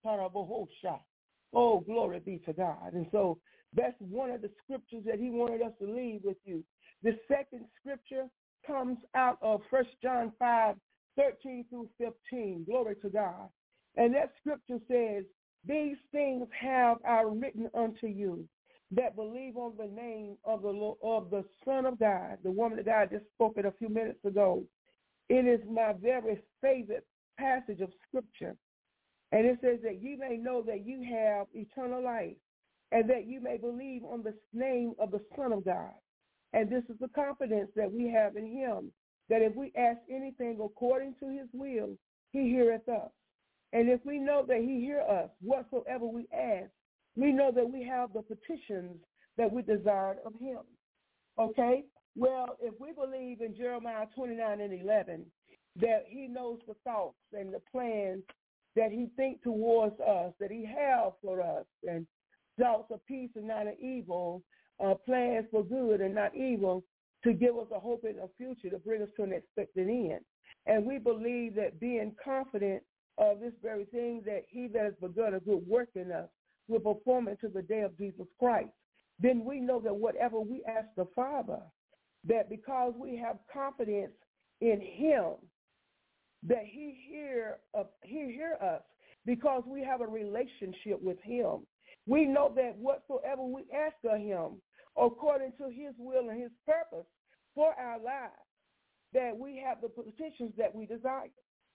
Oh, glory be to God. And so that's one of the scriptures that he wanted us to leave with you. The second scripture comes out of First John five, thirteen through fifteen. Glory to God. And that scripture says, these things have I written unto you that believe on the name of the Lord, of the Son of God, the woman that God just spoke it a few minutes ago. It is my very favorite passage of scripture. And it says that you may know that you have eternal life and that you may believe on the name of the Son of God. And this is the confidence that we have in him, that if we ask anything according to his will, he heareth us. And if we know that he hear us, whatsoever we ask, we know that we have the petitions that we desired of him. Okay? Well, if we believe in Jeremiah twenty-nine and eleven, that he knows the thoughts and the plans that he thinks towards us, that he has for us, and thoughts of peace and not of evil, uh, plans for good and not evil, to give us a hope in the future, to bring us to an expected end. And we believe that being confident of this very thing, that he that has begun a good work in us will perform it to the day of Jesus Christ. Then we know that whatever we ask the Father, that because we have confidence in him, that he hear, uh, he hear us because we have a relationship with him. We know that whatsoever we ask of him, according to his will and his purpose for our lives, that we have the petitions that we desire.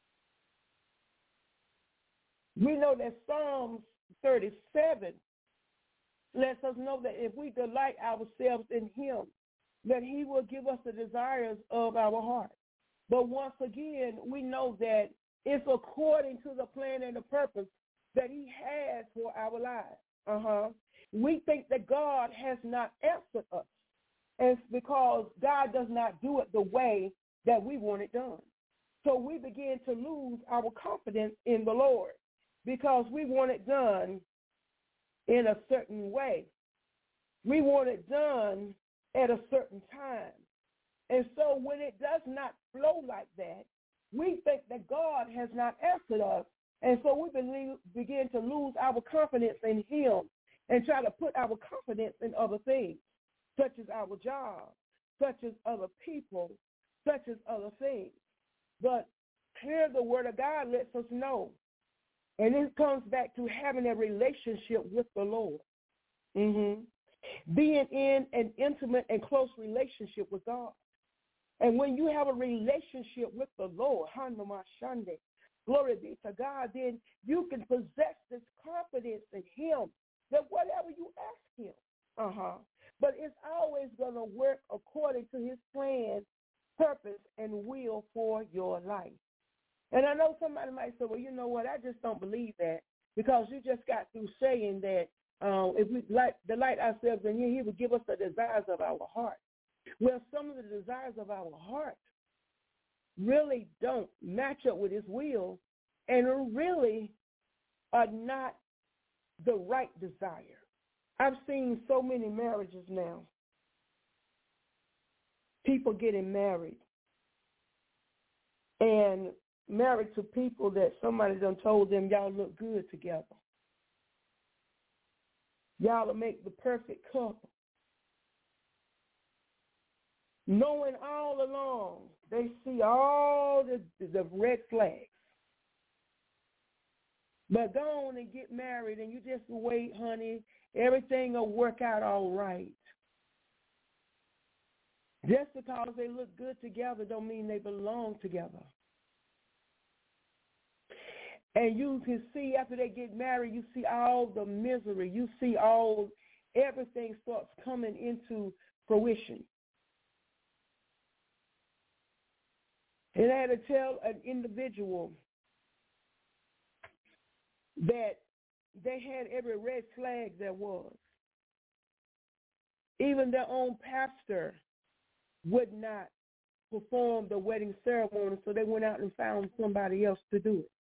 We know that Psalms thirty-seven lets us know that if we delight ourselves in him, that he will give us the desires of our heart. But once again, we know that it's according to the plan and the purpose that he has for our lives. Uh-huh. We think that God has not answered us. And it's because God does not do it the way that we want it done. So we begin to lose our confidence in the Lord because we want it done in a certain way. We want it done at a certain time. And so when it does not flow like that, we think that God has not answered us. And so we believe, begin to lose our confidence in him and try to put our confidence in other things, such as our job, such as other people, such as other things. But here the word of God lets us know, and it comes back to having a relationship with the Lord. Mm-hmm. Being in an intimate and close relationship with God. And when you have a relationship with the Lord, Hanamashande, glory be to God, then you can possess this confidence in him that whatever you ask him, uh-huh, but it's always going to work according to his plan, purpose, and will for your life. And I know somebody might say, well, you know what, I just don't believe that because you just got through saying that um, if we light, delight ourselves in him, he would give us the desires of our heart. Well, some of the desires of our heart really don't match up with his will and really are not the right desire. I've seen so many marriages now. People getting married and married to people that somebody done told them y'all look good together. Y'all will make the perfect couple. Knowing all along, they see all the, the red flags. But go on and get married and you just wait, honey. Everything will work out all right. Just because they look good together don't mean they belong together. And you can see after they get married, you see all the misery. You see all, everything starts coming into fruition. And I had to tell an individual that they had every red flag there was. Even their own pastor would not perform the wedding ceremony, so they went out and found somebody else to do it.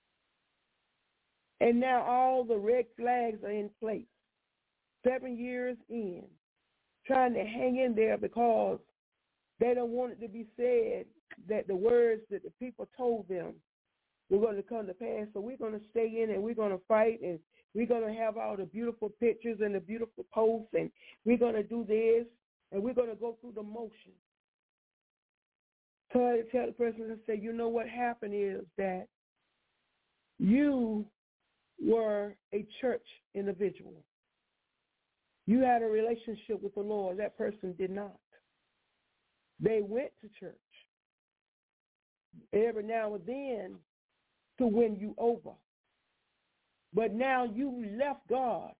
And now all the red flags are in place, seven years in, trying to hang in there because they don't want it to be said that the words that the people told them were going to come to pass. So we're going to stay in and we're going to fight and we're going to have all the beautiful pictures and the beautiful posts and we're going to do this and we're going to go through the motions. So I tell the person to say, you know what happened is that you were a church individual. You had a relationship with the Lord. That person did not. They went to church every now and then to win you over. But now you left God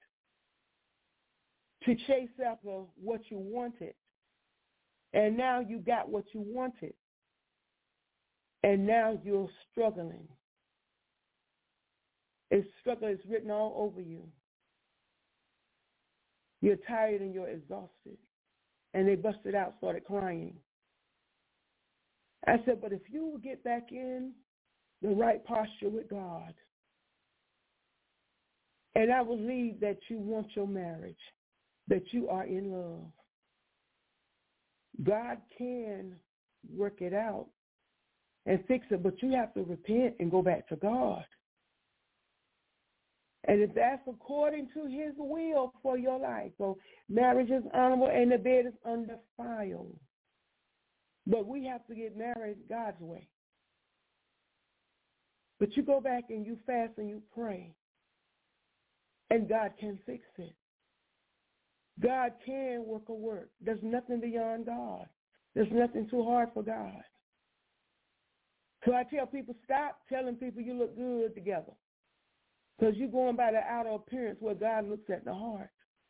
to chase after what you wanted. And now you got what you wanted. And now you're struggling. It's struggle is written all over you. You're tired and you're exhausted. And they busted out, started crying. I said, but if you will get back in the right posture with God, and I believe that you want your marriage, that you are in love, God can work it out and fix it, but you have to repent and go back to God. And if that's according to his will for your life. So marriage is honorable and the bed is undefiled. But we have to get married God's way. But you go back and you fast and you pray. And God can fix it. God can work a work. There's nothing beyond God. There's nothing too hard for God. So I tell people, stop telling people you look good together. Because you're going by the outer appearance where God looks at the heart.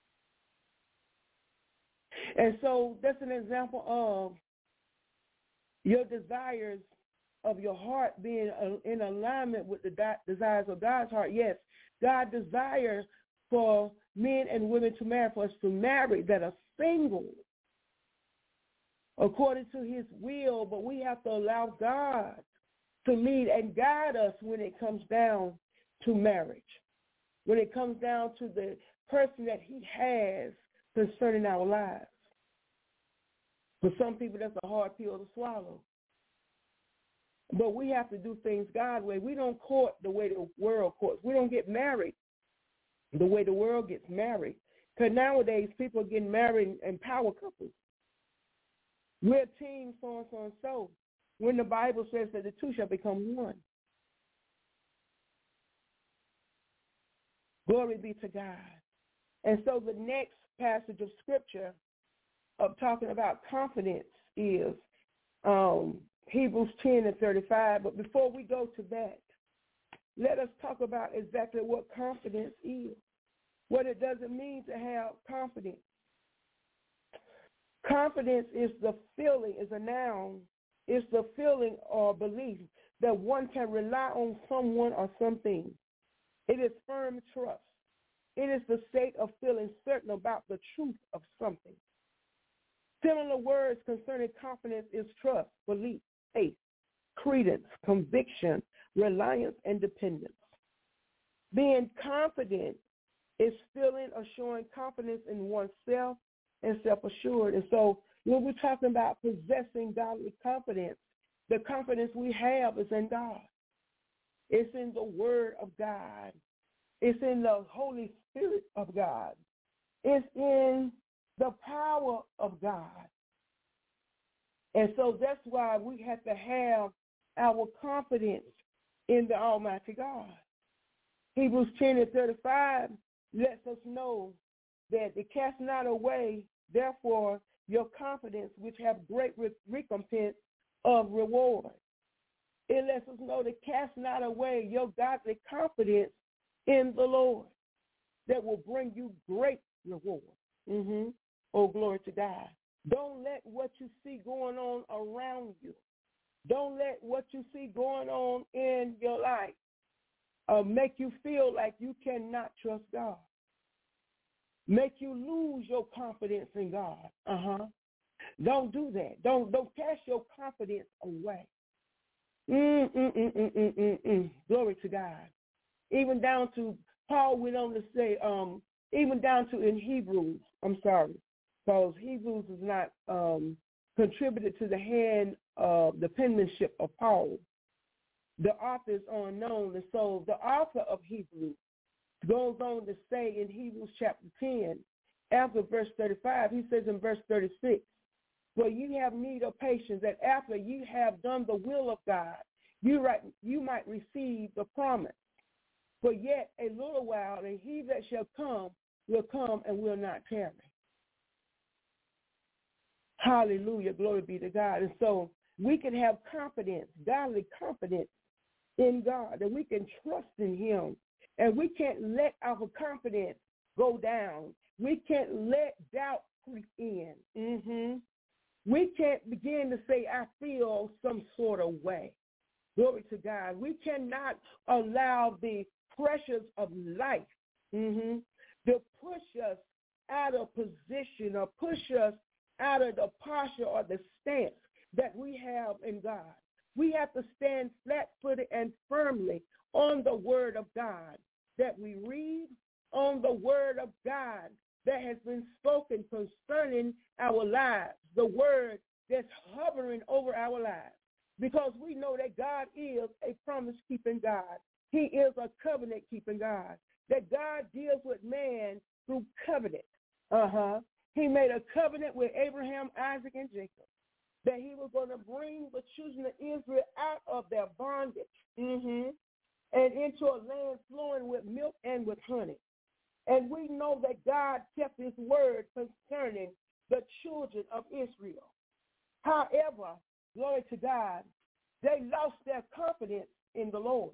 And so that's an example of your desires of your heart being in alignment with the desires of God's heart. Yes, God desires for men and women to marry, for us to marry that are single according to his will, but we have to allow God to lead and guide us when it comes down to marriage, when it comes down to the person that he has concerning our lives. For some people, that's a hard pill to swallow. But we have to do things God's way. We don't court the way the world courts. We don't get married the way the world gets married. Because nowadays, people are getting married in power couples. We're a team, so and so and so. When the Bible says that the two shall become one. Glory be to God. And so the next passage of Scripture of talking about confidence is um, Hebrews ten and thirty-five. But before we go to that, let us talk about exactly what confidence is, what it doesn't mean to have confidence. Confidence is the feeling, is a noun, is the feeling or belief that one can rely on someone or something. It is firm trust. It is the state of feeling certain about the truth of something. Similar words concerning confidence is trust, belief, faith, credence, conviction, reliance, and dependence. Being confident is feeling or showing confidence in oneself and self-assured. And so when we're talking about possessing godly confidence, the confidence we have is in God. It's in the Word of God. It's in the Holy Spirit of God. It's in the power of God. And so that's why we have to have our confidence in the Almighty God. Hebrews ten and thirty-five lets us know that they cast not away, therefore, your confidence, which have great re- recompense of reward. It lets us know to cast not away your godly confidence in the Lord that will bring you great reward. Mm-hmm. Oh, glory to God. Don't let what you see going on around you, don't let what you see going on in your life uh, make you feel like you cannot trust God. Make you lose your confidence in God. Uh-huh. Don't do that. Don't don't cast your confidence away. Mm-mm-mm-mm-mm-mm. Glory to God. Even down to, Paul went on to say, um, even down to in Hebrews, I'm sorry, because Hebrews is not um, contributed to the hand of the penmanship of Paul. The author is unknown, and so the author of Hebrews goes on to say in Hebrews chapter ten, after verse thirty-five, he says in verse thirty-six, for you have need of patience, that after you have done the will of God, you, right, you might receive the promise. For yet a little while, and he that shall come will come and will not tarry. Hallelujah, glory be to God. And so we can have confidence, godly confidence in God, that we can trust in him. And we can't let our confidence go down. We can't let doubt creep in. Mm-hmm. We can't begin to say, I feel some sort of way. Glory to God. We cannot allow the pressures of life mm-hmm, to push us out of position or push us out of the posture or the stance that we have in God. We have to stand flat-footed and firmly on the word of God that we read, on the word of God that has been spoken concerning our lives, the word that's hovering over our lives, because we know that God is a promise-keeping God. He is a covenant-keeping God. That God deals with man through covenant. Uh-huh. He made a covenant with Abraham, Isaac, and Jacob that he was going to bring the children of Israel out of their bondage mm-hmm, and into a land flowing with milk and with honey. And we know that God kept his word concerning the children of Israel. However, glory to God, they lost their confidence in the Lord.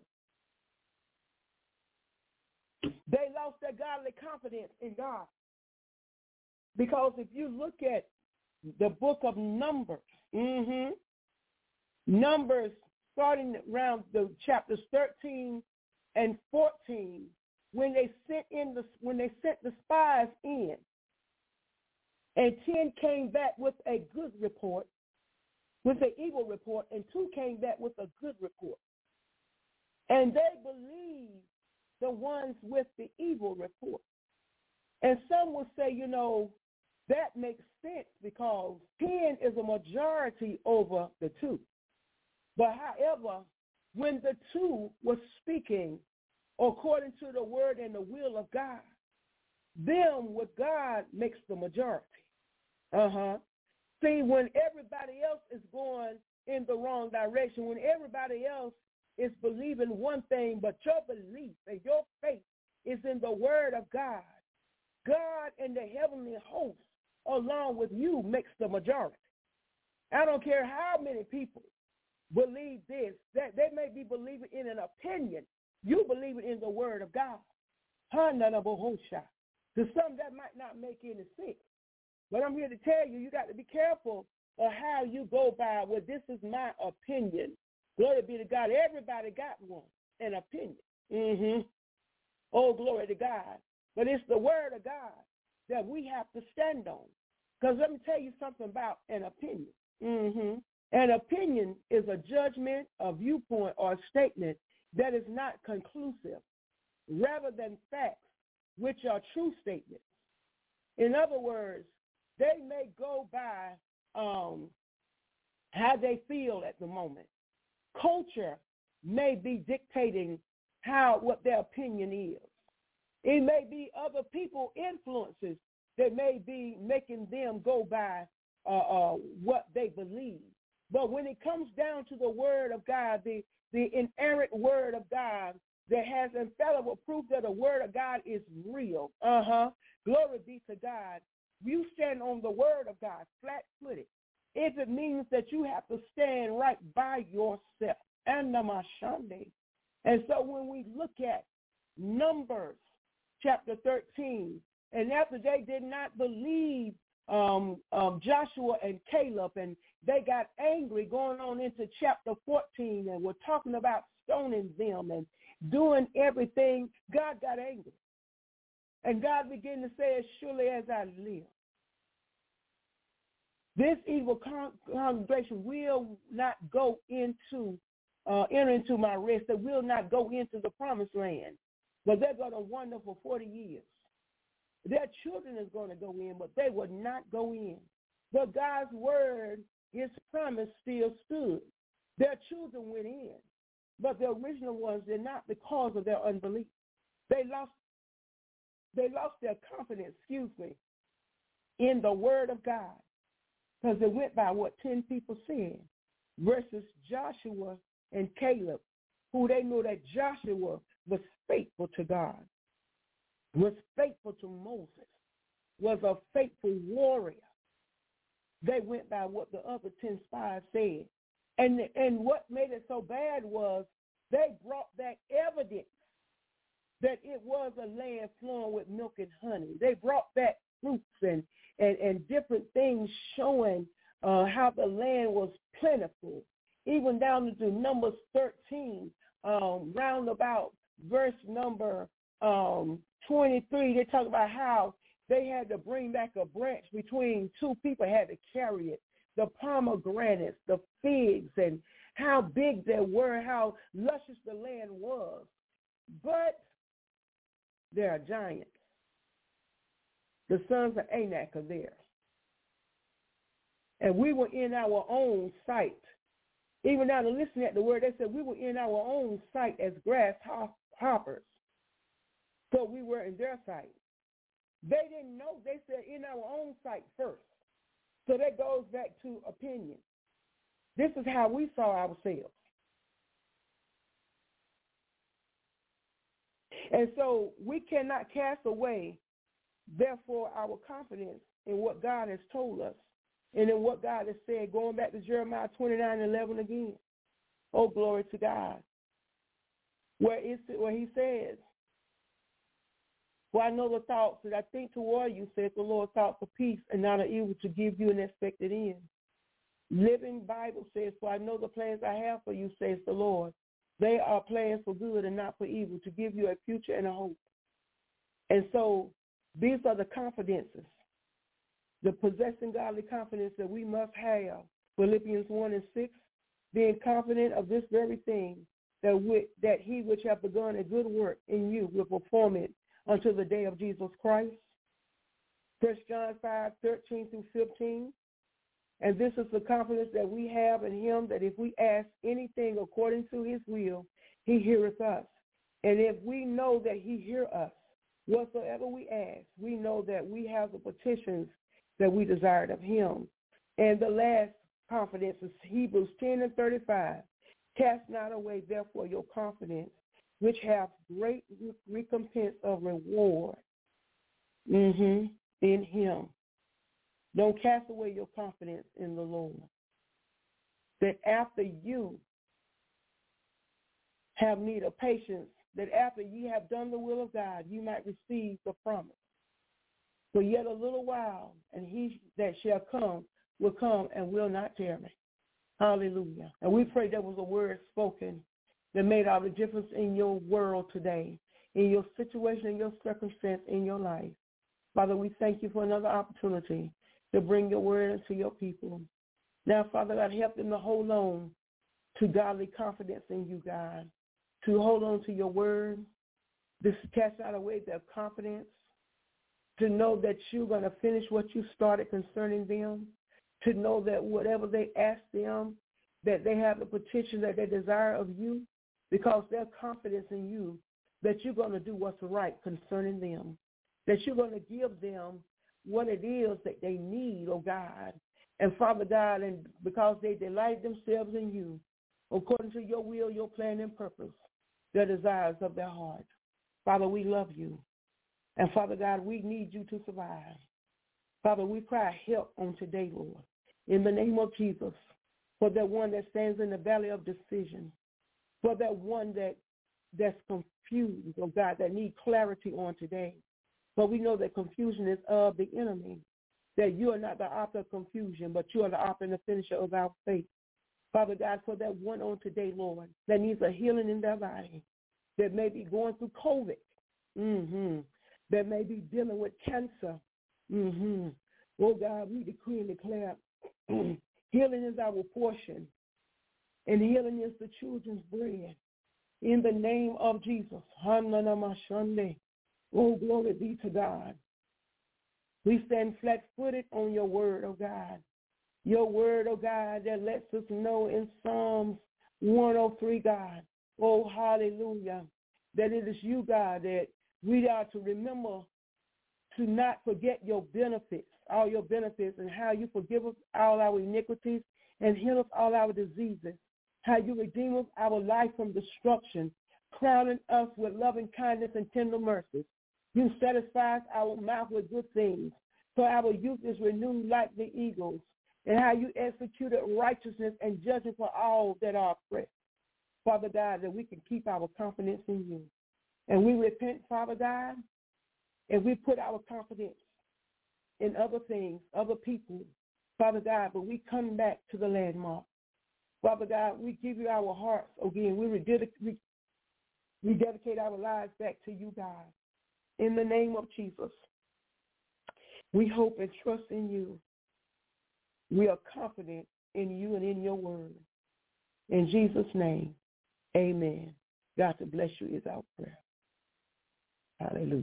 They lost their godly confidence in God. Because if you look at the book of Numbers, mm-hmm, Numbers starting around the chapters thirteen and fourteen, when they sent in the when they sent the spies in, and ten came back with a good report, with an evil report, and two came back with a good report. And they believed the ones with the evil report. And some will say, you know, that makes sense because ten is a majority over the two. But however, when the two were speaking according to the word and the will of God, them with God makes the majority. Uh-huh. See, when everybody else is going in the wrong direction, when everybody else is believing one thing, but your belief and your faith is in the word of God, God and the heavenly host along with you makes the majority. I don't care how many people believe this, that they may be believing in an opinion. You believe it in the word of God. To some, that might not make any sense. But I'm here to tell you, you got to be careful of how you go by, well, this is my opinion. Glory be to God. Everybody got one, an opinion. Mm-hmm. Oh, glory to God. But it's the word of God that we have to stand on. Because let me tell you something about an opinion. Mm-hmm. An opinion is a judgment, a viewpoint, or a statement that is not conclusive, rather than facts, which are true statements. In other words, they may go by um, how they feel at the moment. Culture may be dictating how what their opinion is. It may be other people influences that may be making them go by uh, uh, what they believe. But when it comes down to the word of God, the, the inerrant word of God that has infallible proof that the word of God is real, uh-huh, glory be to God, you stand on the word of God flat-footed. If it means that you have to stand right by yourself. And and so when we look at Numbers chapter thirteen, and after they did not believe um, um, Joshua and Caleb, and they got angry going on into chapter fourteen, and we're talking about stoning them and doing everything, God got angry. And God began to say, as surely as I live, this evil con- congregation will not go into, uh, enter into my rest. They will not go into the promised land. But they're going to wander for forty years. Their children is going to go in, but they would not go in. But God's word, his promise still stood. Their children went in, but the original ones did not because of their unbelief. They lost, they lost their confidence, excuse me, in the word of God. Because they went by what ten people said versus Joshua and Caleb, who they knew that Joshua was faithful to God, was faithful to Moses, was a faithful warrior. They went by what the other ten spies said. And, and what made it so bad was they brought back evidence that it was a land flowing with milk and honey. They brought back fruits and And, and different things showing uh, how the land was plentiful, even down to Numbers thirteen, um, round about verse number um, twenty-three. They talk about how they had to bring back a branch between two people, had to carry it, the pomegranates, the figs, and how big they were, how luscious the land was. But there are giants. The sons of Anak are there. And we were in our own sight Even down to listening at the word, they said we were in our own sight as grasshoppers. So we were in their sight. They didn't know. They said in our own sight first. So that goes back to opinion. This is how we saw ourselves. And so we cannot cast away, therefore, our confidence in what God has told us and in what God has said, going back to Jeremiah twenty-nine eleven again. Oh, glory to God. Where, is it, where he says, for I know the thoughts that I think toward you, says the Lord, thoughts of peace and not of evil, to give you an expected end. Living Bible says, for I know the plans I have for you, says the Lord. They are plans for good and not for evil, to give you a future and a hope. And so these are the confidences, the possessing godly confidence that we must have. Philippians one and six, being confident of this very thing, that, we, that he which hath begun a good work in you will perform it until the day of Jesus Christ. First John five, thirteen through fifteen. And this is the confidence that we have in him, that if we ask anything according to his will, he heareth us. And if we know that he hear us, whatsoever we ask, we know that we have the petitions that we desired of him. And the last confidence is Hebrews ten and thirty-five. Cast not away, therefore, your confidence, which have great recompense of reward mm-hmm, in him. Don't cast away your confidence in the Lord. That after you have need of patience, that after you have done the will of God, you might receive the promise. For yet a little while, and he that shall come will come and will not tarry. Hallelujah. And we pray there was a word spoken that made all the difference in your world today, in your situation, in your circumstance, in your life. Father, we thank you for another opportunity to bring your word into your people. Now, Father God, help them to hold on to godly confidence in you, God, to hold on to your word, to cast out away their confidence, to know that you're going to finish what you started concerning them, to know that whatever they ask them, that they have the petition that they desire of you, because their confidence in you, that you're going to do what's right concerning them, that you're going to give them what it is that they need, oh God. And Father God, and because they delight themselves in you, according to your will, your plan, and purpose, their desires of their heart. Father, we love you. And Father God, we need you to survive. Father, we cry help on today, Lord, in the name of Jesus, for that one that stands in the valley of decision, for that one that that's confused, oh God, that need clarity on today. But we know that confusion is of the enemy, that you are not the author of confusion, but you are the author and the finisher of our faith. Father God, for that one on today, Lord, that needs a healing in their body, that may be going through COVID, mm-hmm. that may be dealing with cancer. Mm-hmm. Oh, God, we decree and declare healing is our portion, and healing is the children's bread. In the name of Jesus. Oh, glory be to God. We stand flat-footed on your word, oh God. Your word, oh God, that lets us know in Psalms one oh three, God. Oh, hallelujah. That it is you, God, that we are to remember to not forget your benefits, all your benefits, and how you forgive us all our iniquities and heal us all our diseases, how you redeem us our life from destruction, crowning us with loving kindness and tender mercies. You satisfy our mouth with good things, so our youth is renewed like the eagles, and how you executed righteousness and judgment for all that are oppressed. Father God, that we can keep our confidence in you. And we repent, Father God, and we put our confidence in other things, other people, Father God, but we come back to the landmark. Father God, we give you our hearts again. We rededicate, we dedicate our lives back to you, God. In the name of Jesus, we hope and trust in you. We are confident in you and in your word. In Jesus' name, amen. God to bless you is our prayer. Hallelujah.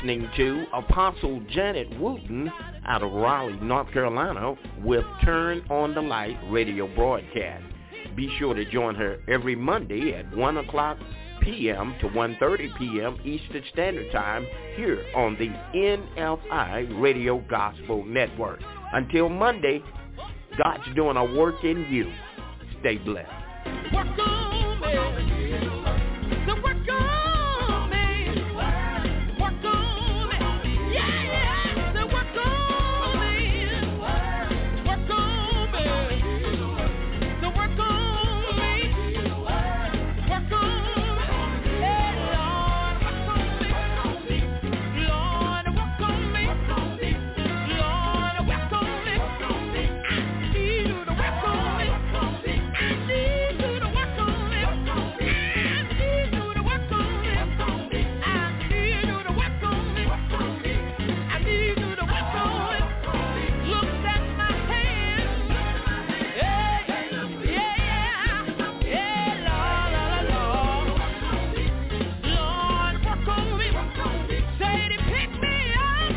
listening to Apostle Janet Wooten out of Raleigh, North Carolina with Turn on the Light radio broadcast. Be sure to join her every Monday at one o'clock p.m. to one thirty p.m. Eastern Standard Time here on the N F I Radio Gospel Network. Until Monday, God's doing a work in you. Stay blessed. Work on me. The work on me. Work on me. Yeah, yeah. The work on me. Work on me. The work on me. Work on me. Hey, Lord, work on me. Lord, work on me. Lord, work on me. I need you to work on me. I need you to work on me. I need you to work on me. I need you to work on me. I need you to work on me. Look at my hands. Yeah, yeah, yeah. Yeah, Lord, Lord, Lord. Lord, work on me. Say to pick me up.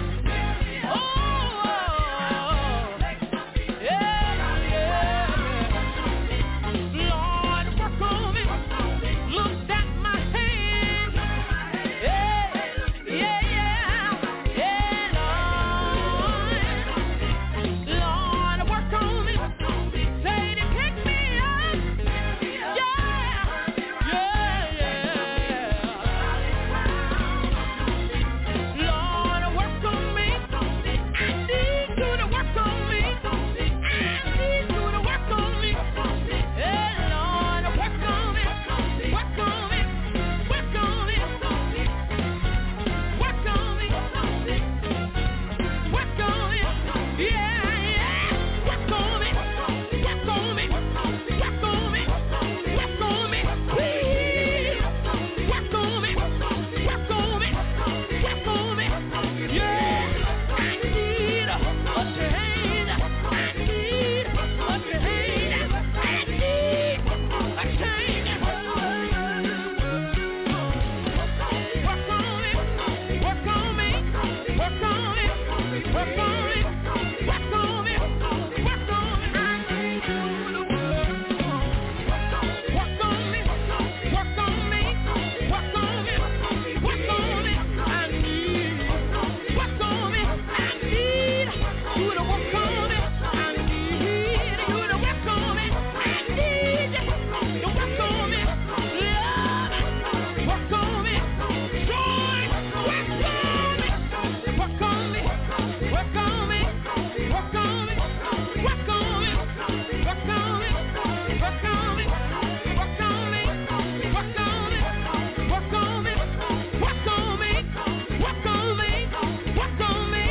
Oh, yeah, yeah. Lord, work on me. Look at my hands. Yeah, yeah, yeah. Yeah, Lord. Lord, work on me. Say to pick me up. Yeah, yeah, yeah. Lord, work on me. I need you to work on me. I need you to work on me. Yeah, Lord, work on me. Work on me. Work on me. Work on me. Work on me. Yeah, yeah. Work on me. Work on me. Work on me. Work on me. Please. Work on me. Work on me. Work on me. Yeah. I need a change. I need a change. I need a change. Work on me. Work on me. Work on me. Work on me. Work on me. Work on me. I need you to work on me. Work on me. Work on me. Work on me. Work on me. I need work on me. I need you to work on me. I need you to work on me. I need you to work on me. Love, work on me. Joy, work on me. Work on me. Work on me. Work on me. Work on me. Work on me. Work on me. Work on me. Work on me. Work on me. Work on me. Work on me. Work on me.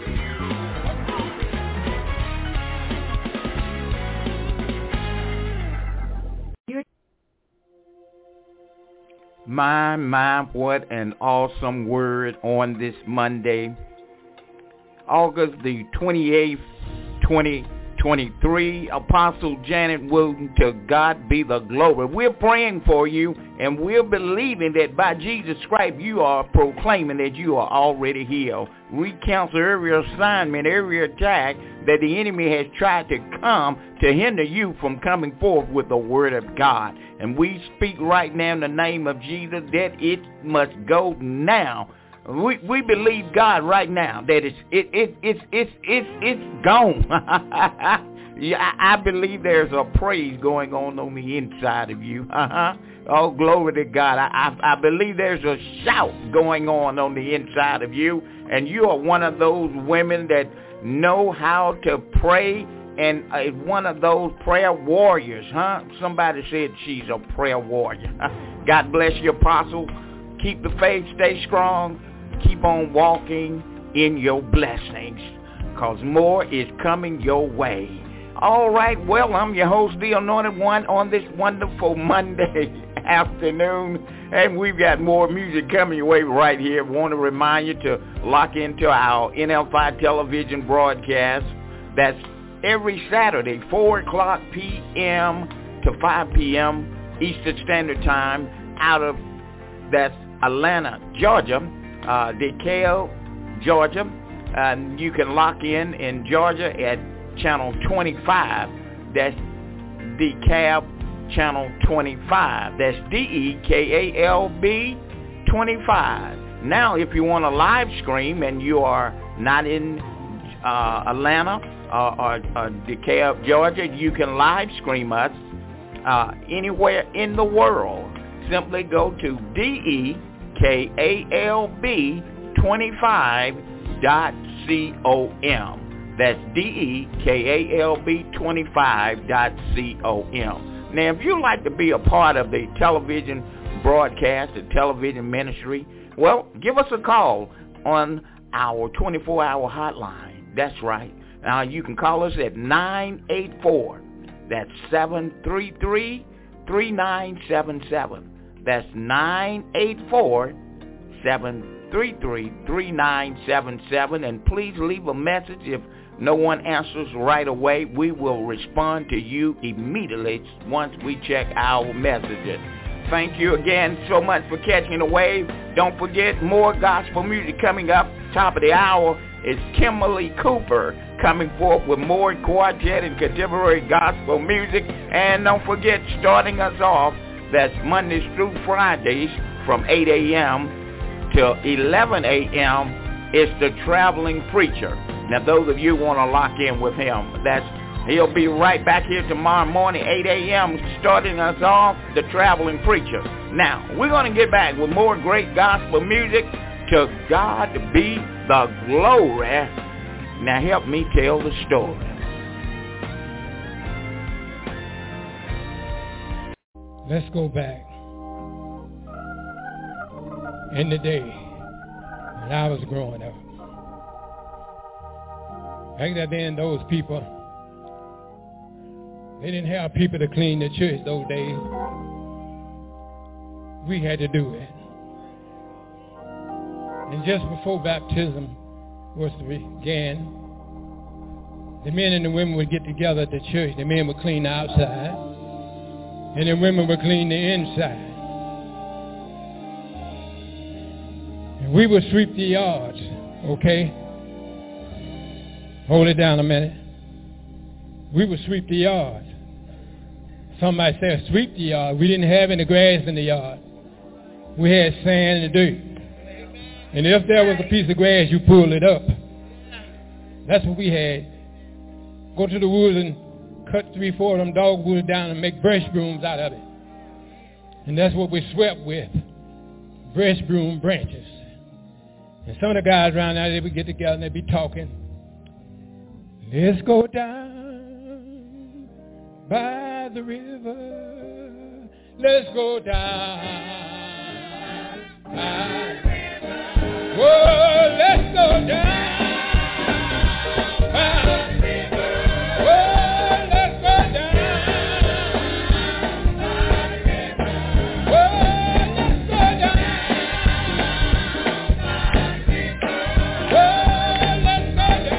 My, my, what an awesome word on this Monday, August the twenty-eighth, twenty twenty-three. Apostle Janet Wooten, to God be the glory. We're praying for you, and we're believing that by Jesus' Christ you are proclaiming that you are already healed. We cancel every assignment, every attack that the enemy has tried to come to hinder you from coming forth with the word of God. And we speak right now in the name of Jesus that it must go now. We we believe God right now that it's it it it's it's it's it's gone. Yeah, I, I believe there's a praise going on on the inside of you. Uh-huh. Oh, glory to God. I, I I believe there's a shout going on on the inside of you, and you are one of those women that know how to pray, and uh, one of those prayer warriors, huh? Somebody said she's a prayer warrior. God bless you, Apostle. Keep the faith, stay strong. Keep on walking in your blessings, because more is coming your way. All right, well, I'm your host, the Anointed One, on this wonderful Monday afternoon, and we've got more music coming your way right here. We want to remind you to lock into our N F I television broadcast. That's every Saturday, four o'clock p.m. to five p.m. Eastern Standard Time, out of, that's Atlanta, Georgia. uh, DeKalb, Georgia. And you can lock in in Georgia at channel twenty-five. That's DeKalb channel twenty-five. That's D E K A L B twenty-five. Now, if you want to live stream and you are not in uh, Atlanta uh, or, or DeKalb, Georgia, you can live stream us uh, anywhere in the world. Simply go to D E K A L B twenty-five dot com. That's D E K A L B twenty-five dot com. Now, if you'd like to be a part of the television broadcast, the television ministry, well, give us a call on our twenty-four hour hotline. That's right. Now, you can call us at nine eight four. That's seven three three, three nine seven seven. That's nine eight four, seven three three, three nine seven seven. And please leave a message. If no one answers right away, we will respond to you immediately once we check our messages. Thank you again so much for catching the wave. Don't forget, more gospel music coming up. Top of the hour is Kimberly Cooper coming forth with more quartet and contemporary gospel music. And don't forget, starting us off, that's Mondays through Fridays from eight a.m. till eleven a.m. is the Traveling Preacher. Now, those of you who want to lock in with him, that's he'll be right back here tomorrow morning, eight a.m., starting us off, the Traveling Preacher. Now, we're going to get back with more great gospel music. To God be the glory. Now, help me tell the story. Let's go back in the day when I was growing up. Back then, those people, they didn't have people to clean the church those days. We had to do it. And just before baptism was to begin, the men and the women would get together at the church. The men would clean the outside, and the women would clean the inside. And we would sweep the yards, okay? Hold it down a minute. We would sweep the yard. Somebody said, sweep the yard. We didn't have any grass in the yard. We had sand and dirt. And if there was a piece of grass, you pulled it up. That's what we had. Go to the woods and cut three, four of them dogwoods down and make brush brooms out of it. And that's what we swept with, brush broom branches. And some of the guys around there, they would get together and they'd be talking. Let's go down by the river. Let's go down by the river. Whoa, let's go down by the river. Whoa, let's go down by the river. Whoa, let's go down by the river. Whoa, let's go down.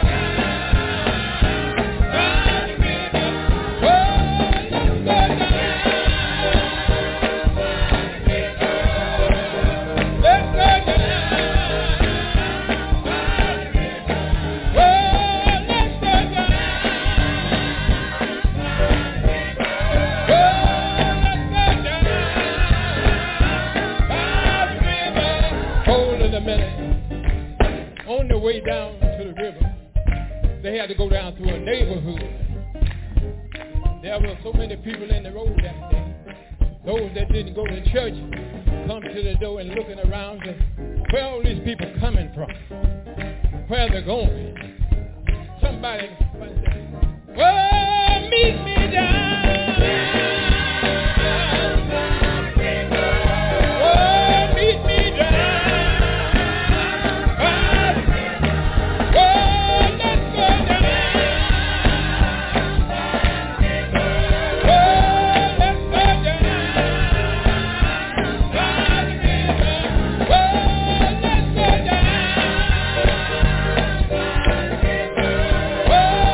On the way down to the river, they had to go down through a neighborhood. There were so many people in the road that day. Those that didn't go to church come to the door and looking around and where all these people coming from? Where they're going? Somebody, somebody said, well, meet me down. Whoa!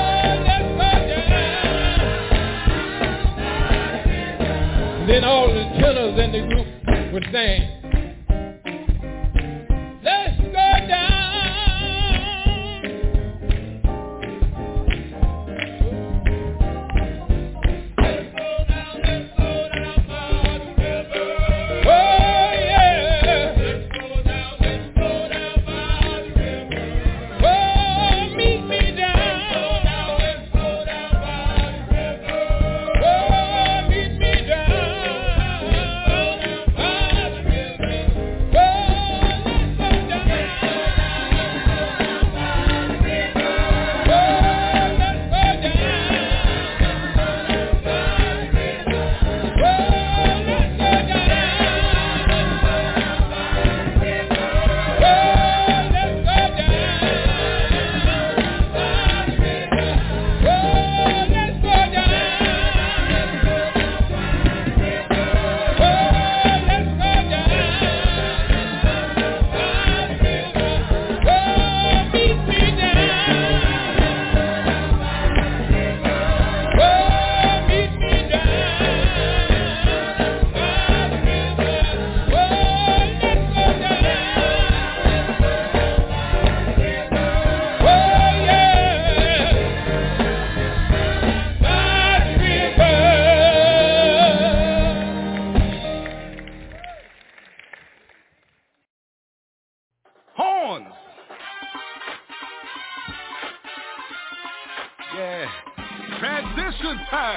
Yeah. Transition time.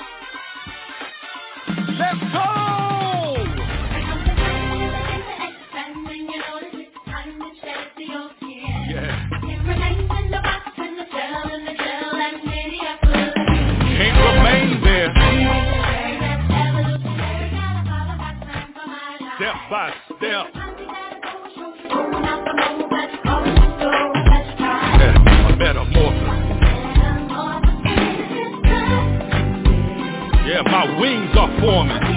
Let's go! Yeah. Can't remain there. Step by step. Yeah, a metamorphosis. Yeah, my wings are forming.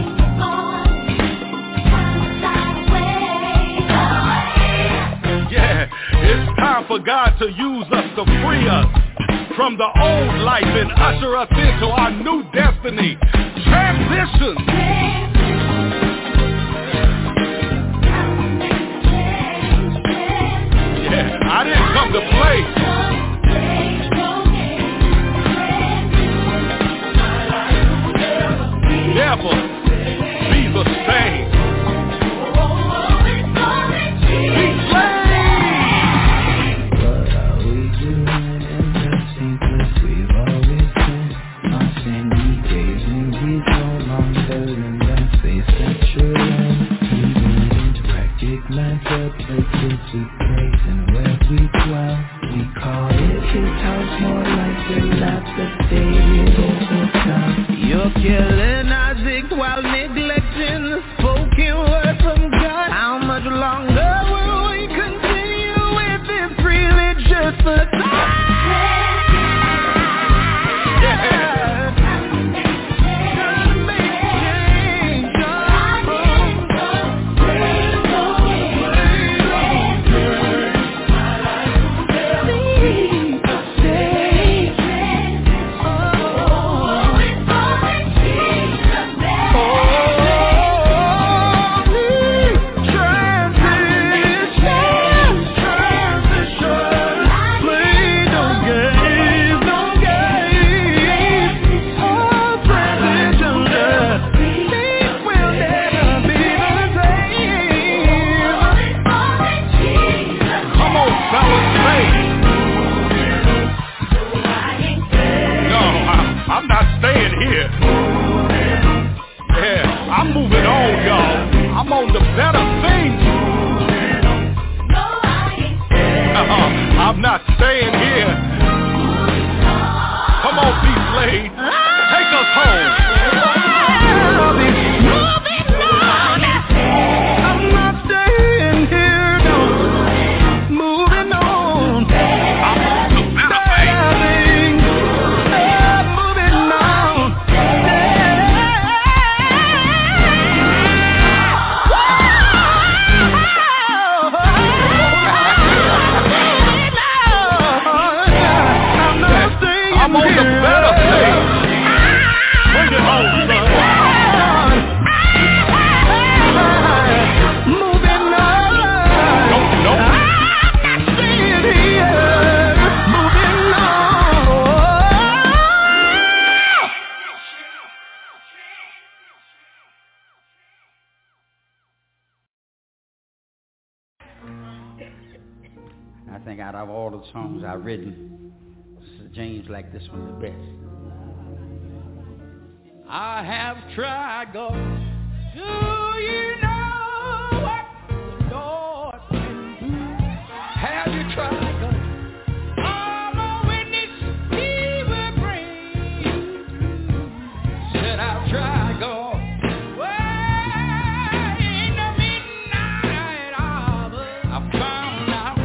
Yeah, it's time for God to use us to free us from the old life and usher us into our new destiny. Transition. Yeah, I didn't come to play. Never be the same. Be slain. What are we doing in the same place we've always been? On sandy days and we no longer in that face that you're in. We didn't recognize the places we praise and where we dwell. We call it his house, more like the dilapidated old hotel. You're killing Isaac while neglecting the spoken word from God. How much longer will we continue with this religious facade? I'm on the better things. Uh-uh, I'm not staying here. Come on, be slave. Take us home. I'll be moving on. I'm not staying here, no. Moving on. I'm on the better things. I'm moving on. I'm on the better thing. Bring it home, son. Moving on. Nope, nope. I'm not staying here. Moving on. I think out of all the songs I've written, James liked this one the best. I have tried, God. Do you know what the Lord can do? Have you tried, God? I'm a witness, He will bring you through. Said I've tried, God. Well, in the midnight hour, I found out.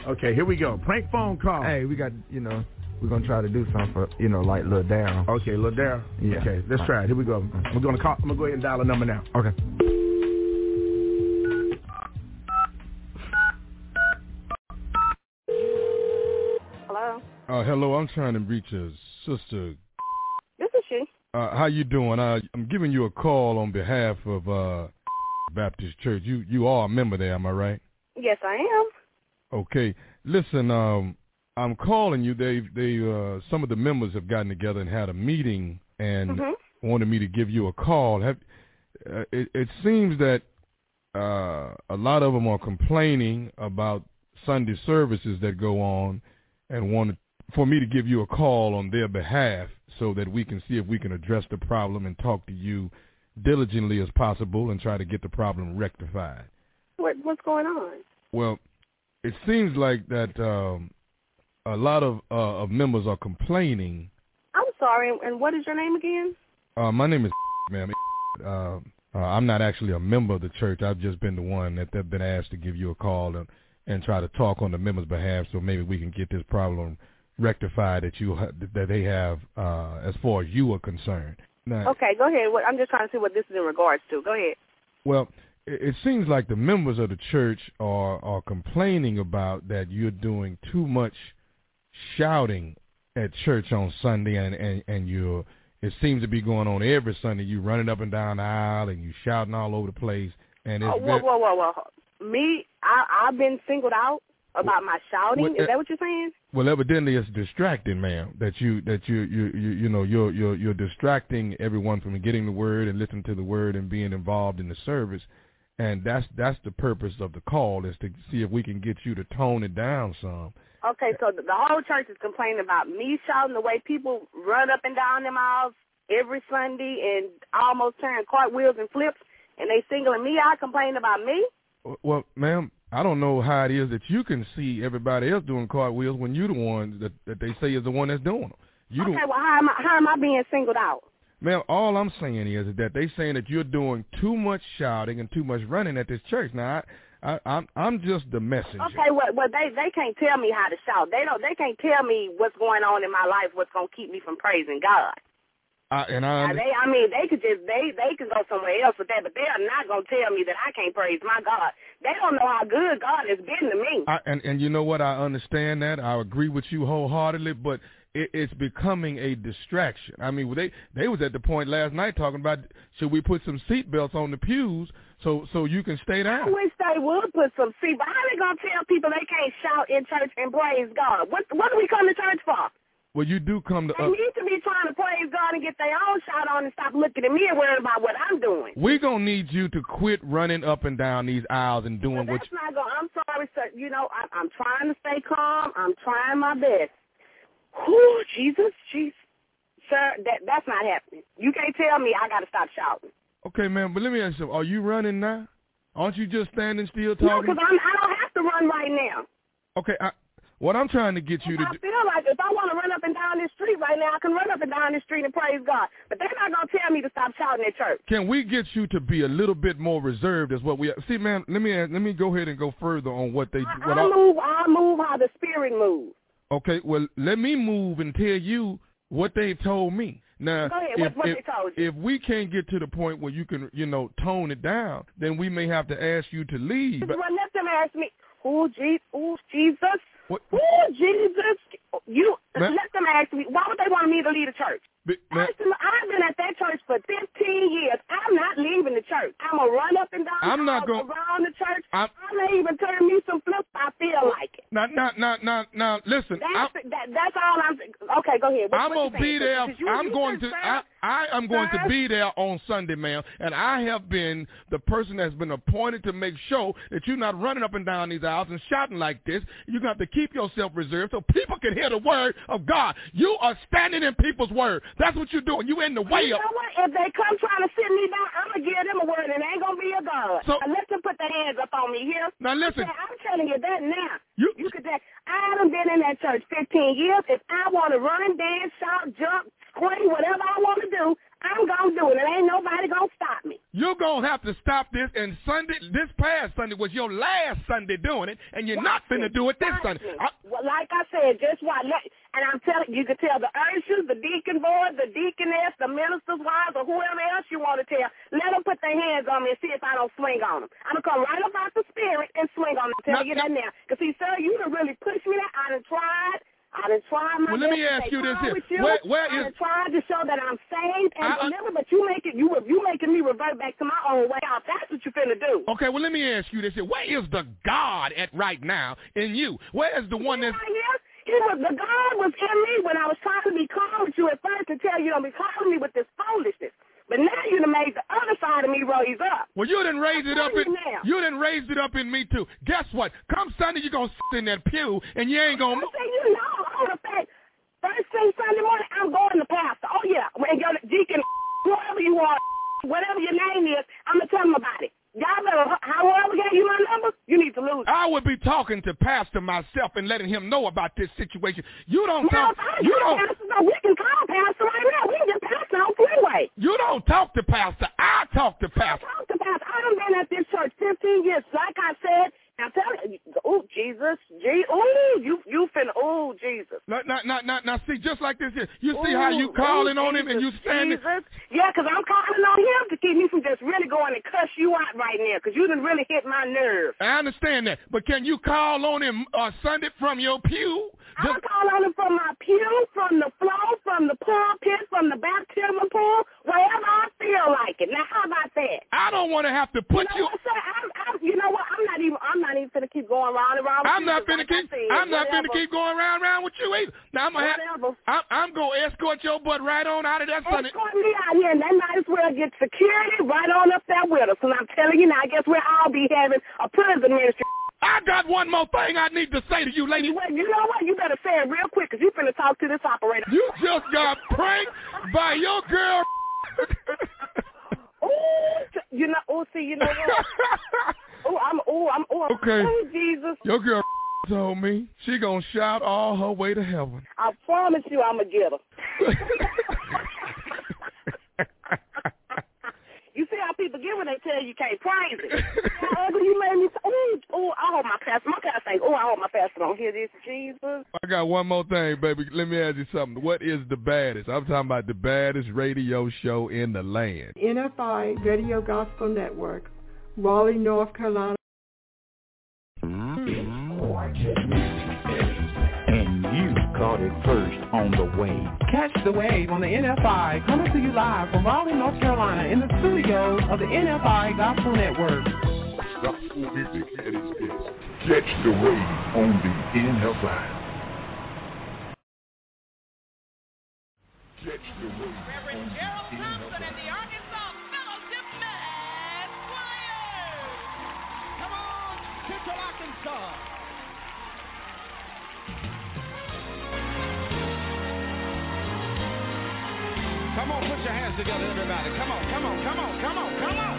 Okay, here we go. Prank phone call. Hey, we got, you know, we're going to try to do something for, you know, like Lil Darryl. Okay, Lil Darryl? Yeah. Okay, let's try it. Here we go. I'm going to call. I'm going to go ahead and dial a number now. Okay. Hello? Uh, hello, I'm trying to reach a sister. This is she. Uh, how you doing? Uh, I'm giving you a call on behalf of uh, Baptist Church. You you are a member there, am I right? Yes, I am. Okay. Listen, um, I'm calling you. They they uh, some of the members have gotten together and had a meeting and Mm-hmm. wanted me to give you a call. Have uh, it, it seems that uh, a lot of them are complaining about Sunday services that go on and wanted for me to give you a call on their behalf so that we can see if we can address the problem and talk to you diligently as possible and try to get the problem rectified. What what's going on? Well, it seems like that um, a lot of uh, of members are complaining. I'm sorry, and what is your name again? Uh, my name is ma'am. Uh, uh, I'm not actually a member of the church. I've just been the one that they've been asked to give you a call and, and try to talk on the members' behalf so maybe we can get this problem rectified that you ha- that they have uh, as far as you are concerned. Now, Okay, go ahead. What, I'm just trying to see what this is in regards to. Go ahead. well, it, it seems like the members of the church are are complaining about that you're doing too much shouting at church on Sunday, and and and you're it seems to be going on every Sunday. You running up and down the aisle and you shouting all over the place, and it's Oh, whoa, ve- whoa, whoa, whoa. Me, I, I've been singled out about my shouting. Well, Is uh, that what you're saying? Well, evidently it's distracting, ma'am. That you that you you you, you know you're you're you're distracting everyone from getting the word and listening to the word and being involved in the service, and that's that's the purpose of the call, is to see if we can get you to tone it down some. Okay, so the, the whole church is complaining about me shouting, the way people run up and down them aisles every Sunday and almost turn cartwheels and flips, and they singling me out, complaining about me? Well, ma'am, I don't know how it is that you can see everybody else doing cartwheels when you're the one that, that they say is the one that's doing them. You okay, don't, well, how am, I, how am I being singled out? ma'am, all I'm saying is that they saying that you're doing too much shouting and too much running at this church. Now, I, I, I'm I'm just the messenger. Okay, well, well, they they can't tell me how to shout. They don't. They can't tell me what's going on in my life, what's gonna keep me from praising God. I, and I, Now, they, I mean, they could just they they can go somewhere else with that, but they are not gonna tell me that I can't praise my God. They don't know how good God has been to me. I, and and you know what? I understand that. I agree with you wholeheartedly, but it, it's becoming a distraction. I mean, they they was at the point last night talking about should we put some seatbelts on the pews so so you can stay down. I wish they would put some seat, but how they gonna tell people they can't shout in church and praise God? What what do we come to church for? Well, you do come to. They Uh, need to be trying to praise God and get their own shout on and stop looking at me and worrying about what I'm doing. We're gonna need you to quit running up and down these aisles and doing Well, what. that's not going. I'm sorry, sir. You know, I, I'm trying to stay calm. I'm trying my best. Whew, Jesus, Jesus, sir, that that's not happening. You can't tell me I got to stop shouting. Okay, ma'am, but let me ask you, are you running now? Aren't you just standing still talking? No, because I'm. I don't have to run right now. Okay, I, what I'm trying to get you If to I do. feel like if I want to run up and down this street right now, I can run up and down this street and praise God. But they're not going to tell me to stop shouting at church. Can we get you to be a little bit more reserved? Is what we see, ma'am. Let me let me go ahead and go further on what they. I, what I I- move. I move how the Spirit moves. Okay, well, let me move and tell you what they've told me. Now, Go ahead. if, What, what if, they told you? if we can't get to the point where you can, you know, tone it down, then we may have to ask you to leave. But, Well, let them ask me. Oh, Je- oh Jesus. What? Oh, Jesus. You Ma'am? let them ask me. Why would they want me to leave the church? but, ma'am, Listen, I've been at that church for fifteen years. I'm not leaving the church. I'm going to run up and down I'm not all gonna- around the church. I'm- I may even turn me some flips. I feel like it. now, now, now, now, now, listen. That's, that, that's all I'm saying. Okay, go ahead. What, I'm what gonna you be saying? there. Because you- I'm you going to. just I, said- I am going to Sir? be there on Sunday, ma'am. And I have been the person that's been appointed to make sure that you're not running up and down these aisles and shouting like this. You're going to have to keep yourself reserved so people can hear the word of God. You are standing in people's word. That's what you're doing. You in the way You of. know what? If they come trying to sit me down, I'm going to give them a word, and it ain't going to be a God. So- And let them put their hands up on me here. Now listen. Okay, I'm telling you that now. You- you could say, I haven't been in that church fifteen years. If I want to run, dance, shout, jump, scream, whatever I want to do, I'm going to do it. And ain't nobody going to stop me. You're going to have to stop this. And Sunday, this past Sunday, Sunday was your last Sunday doing it, and you're not finna do it this Sunday. I, well, like I said, just why. And I'm telling you, you can tell the ushers, the deacon board, the deaconess, the minister's wives, or whoever else you want to tell. Let them put their hands on me and see if I don't swing on them. I'm going to come right up out the spirit and swing on them. Tell you that now. Because, see, sir, you done really pushed me there. I done tried. I done tried my well, let best me ask to you this here. You. Where, where I is... done tried to show that I'm saved and I, delivered, but you make it, you, you making me revert back to my own way out. That's what you finna do. Okay, well, let me ask you this here. Where is the God at right now in you? Where is the one that's... Right here? He was, the God was in me when I was trying to be calm with you at first to tell you don't be calling me with this foolishness. But now you done made the other side of me raise up. Well, you done raised it up in now. you done raised it up in me too. Guess what? Come Sunday, you gonna sit in that pew and you ain't gonna. I say you know, all the fact. First thing Sunday morning, I'm going to pastor. Oh yeah, when your deacon, whoever you are, whatever your name is, I'm gonna tell them about it. Y'all better, however gave you my number, you need to lose it. I would be talking to Pastor myself and letting him know about this situation. You don't well, talk. You don't. Pastor, no, we can call Pastor right now. We can get Pastor on freeway. You don't talk to Pastor. I talk to Pastor. I talk to Pastor. I done been at this church fifteen years. Like I said, now tell you, oh Jesus, Gee, oh you you finna, oh Jesus. Now, now, now, now, now, see, just like this here, you see ooh, how you calling ooh, on him and you standing. Jesus. Yeah, because I'm calling on him to keep me from just really going and cuss you out right now, because you done really hit my nerve. I understand that, but can you call on him uh, Sunday from your pew? I call on him from my pew, from the floor, from the pulpit, from the baptismal pool, wherever I feel like it. Now, how about that? I don't want to have to put you. Know you. What, sir, I'm, I'm, you know what? I'm not even. I'm not even gonna keep going round and round. With I'm you not gonna keep. said, I'm not whatever. gonna keep going round and round with you either. Now I'm gonna have. I'm, I'm gonna escort your butt right on out of that Sunday. Escort me out here, and they might as well get security right on up there with us. And I'm telling you now, I guess we'll all be having a prison ministry. I got one more thing I need to say to you, lady. Well, you know what? You better say it real quick, because you finna talk to this operator. You just got pranked by your girl. Ooh, you know, oh, see, you know what? oh, I'm, oh, I'm, oh, okay. Oh, Jesus. Your girl told me she gonna shout all her way to heaven. I promise you I'm going to get her. You see how people get when they tell you you can't praise it. How ugly you made me. Ooh, ooh, I hope my pastor, my pastor ain't, ooh, I hope my pastor don't hear this, Jesus. I got one more thing, baby. Let me ask you something. What is the baddest? I'm talking about the baddest radio show in the land. N F I Radio Gospel Network, Raleigh, North Carolina. And you caught it first on the wave. Catch the wave on the N F I, coming to you live from Raleigh, North Carolina, in the studios of the N F I Gospel Network. Gospel music at its best. Catch the wave on the N F I. Catch the wave. Reverend Gerald Thompson and the Arkansas Fellowship Mass Choir. Come on, Central Arkansas. Come on, put your hands together, everybody. Come on, come on, come on, come on, come on.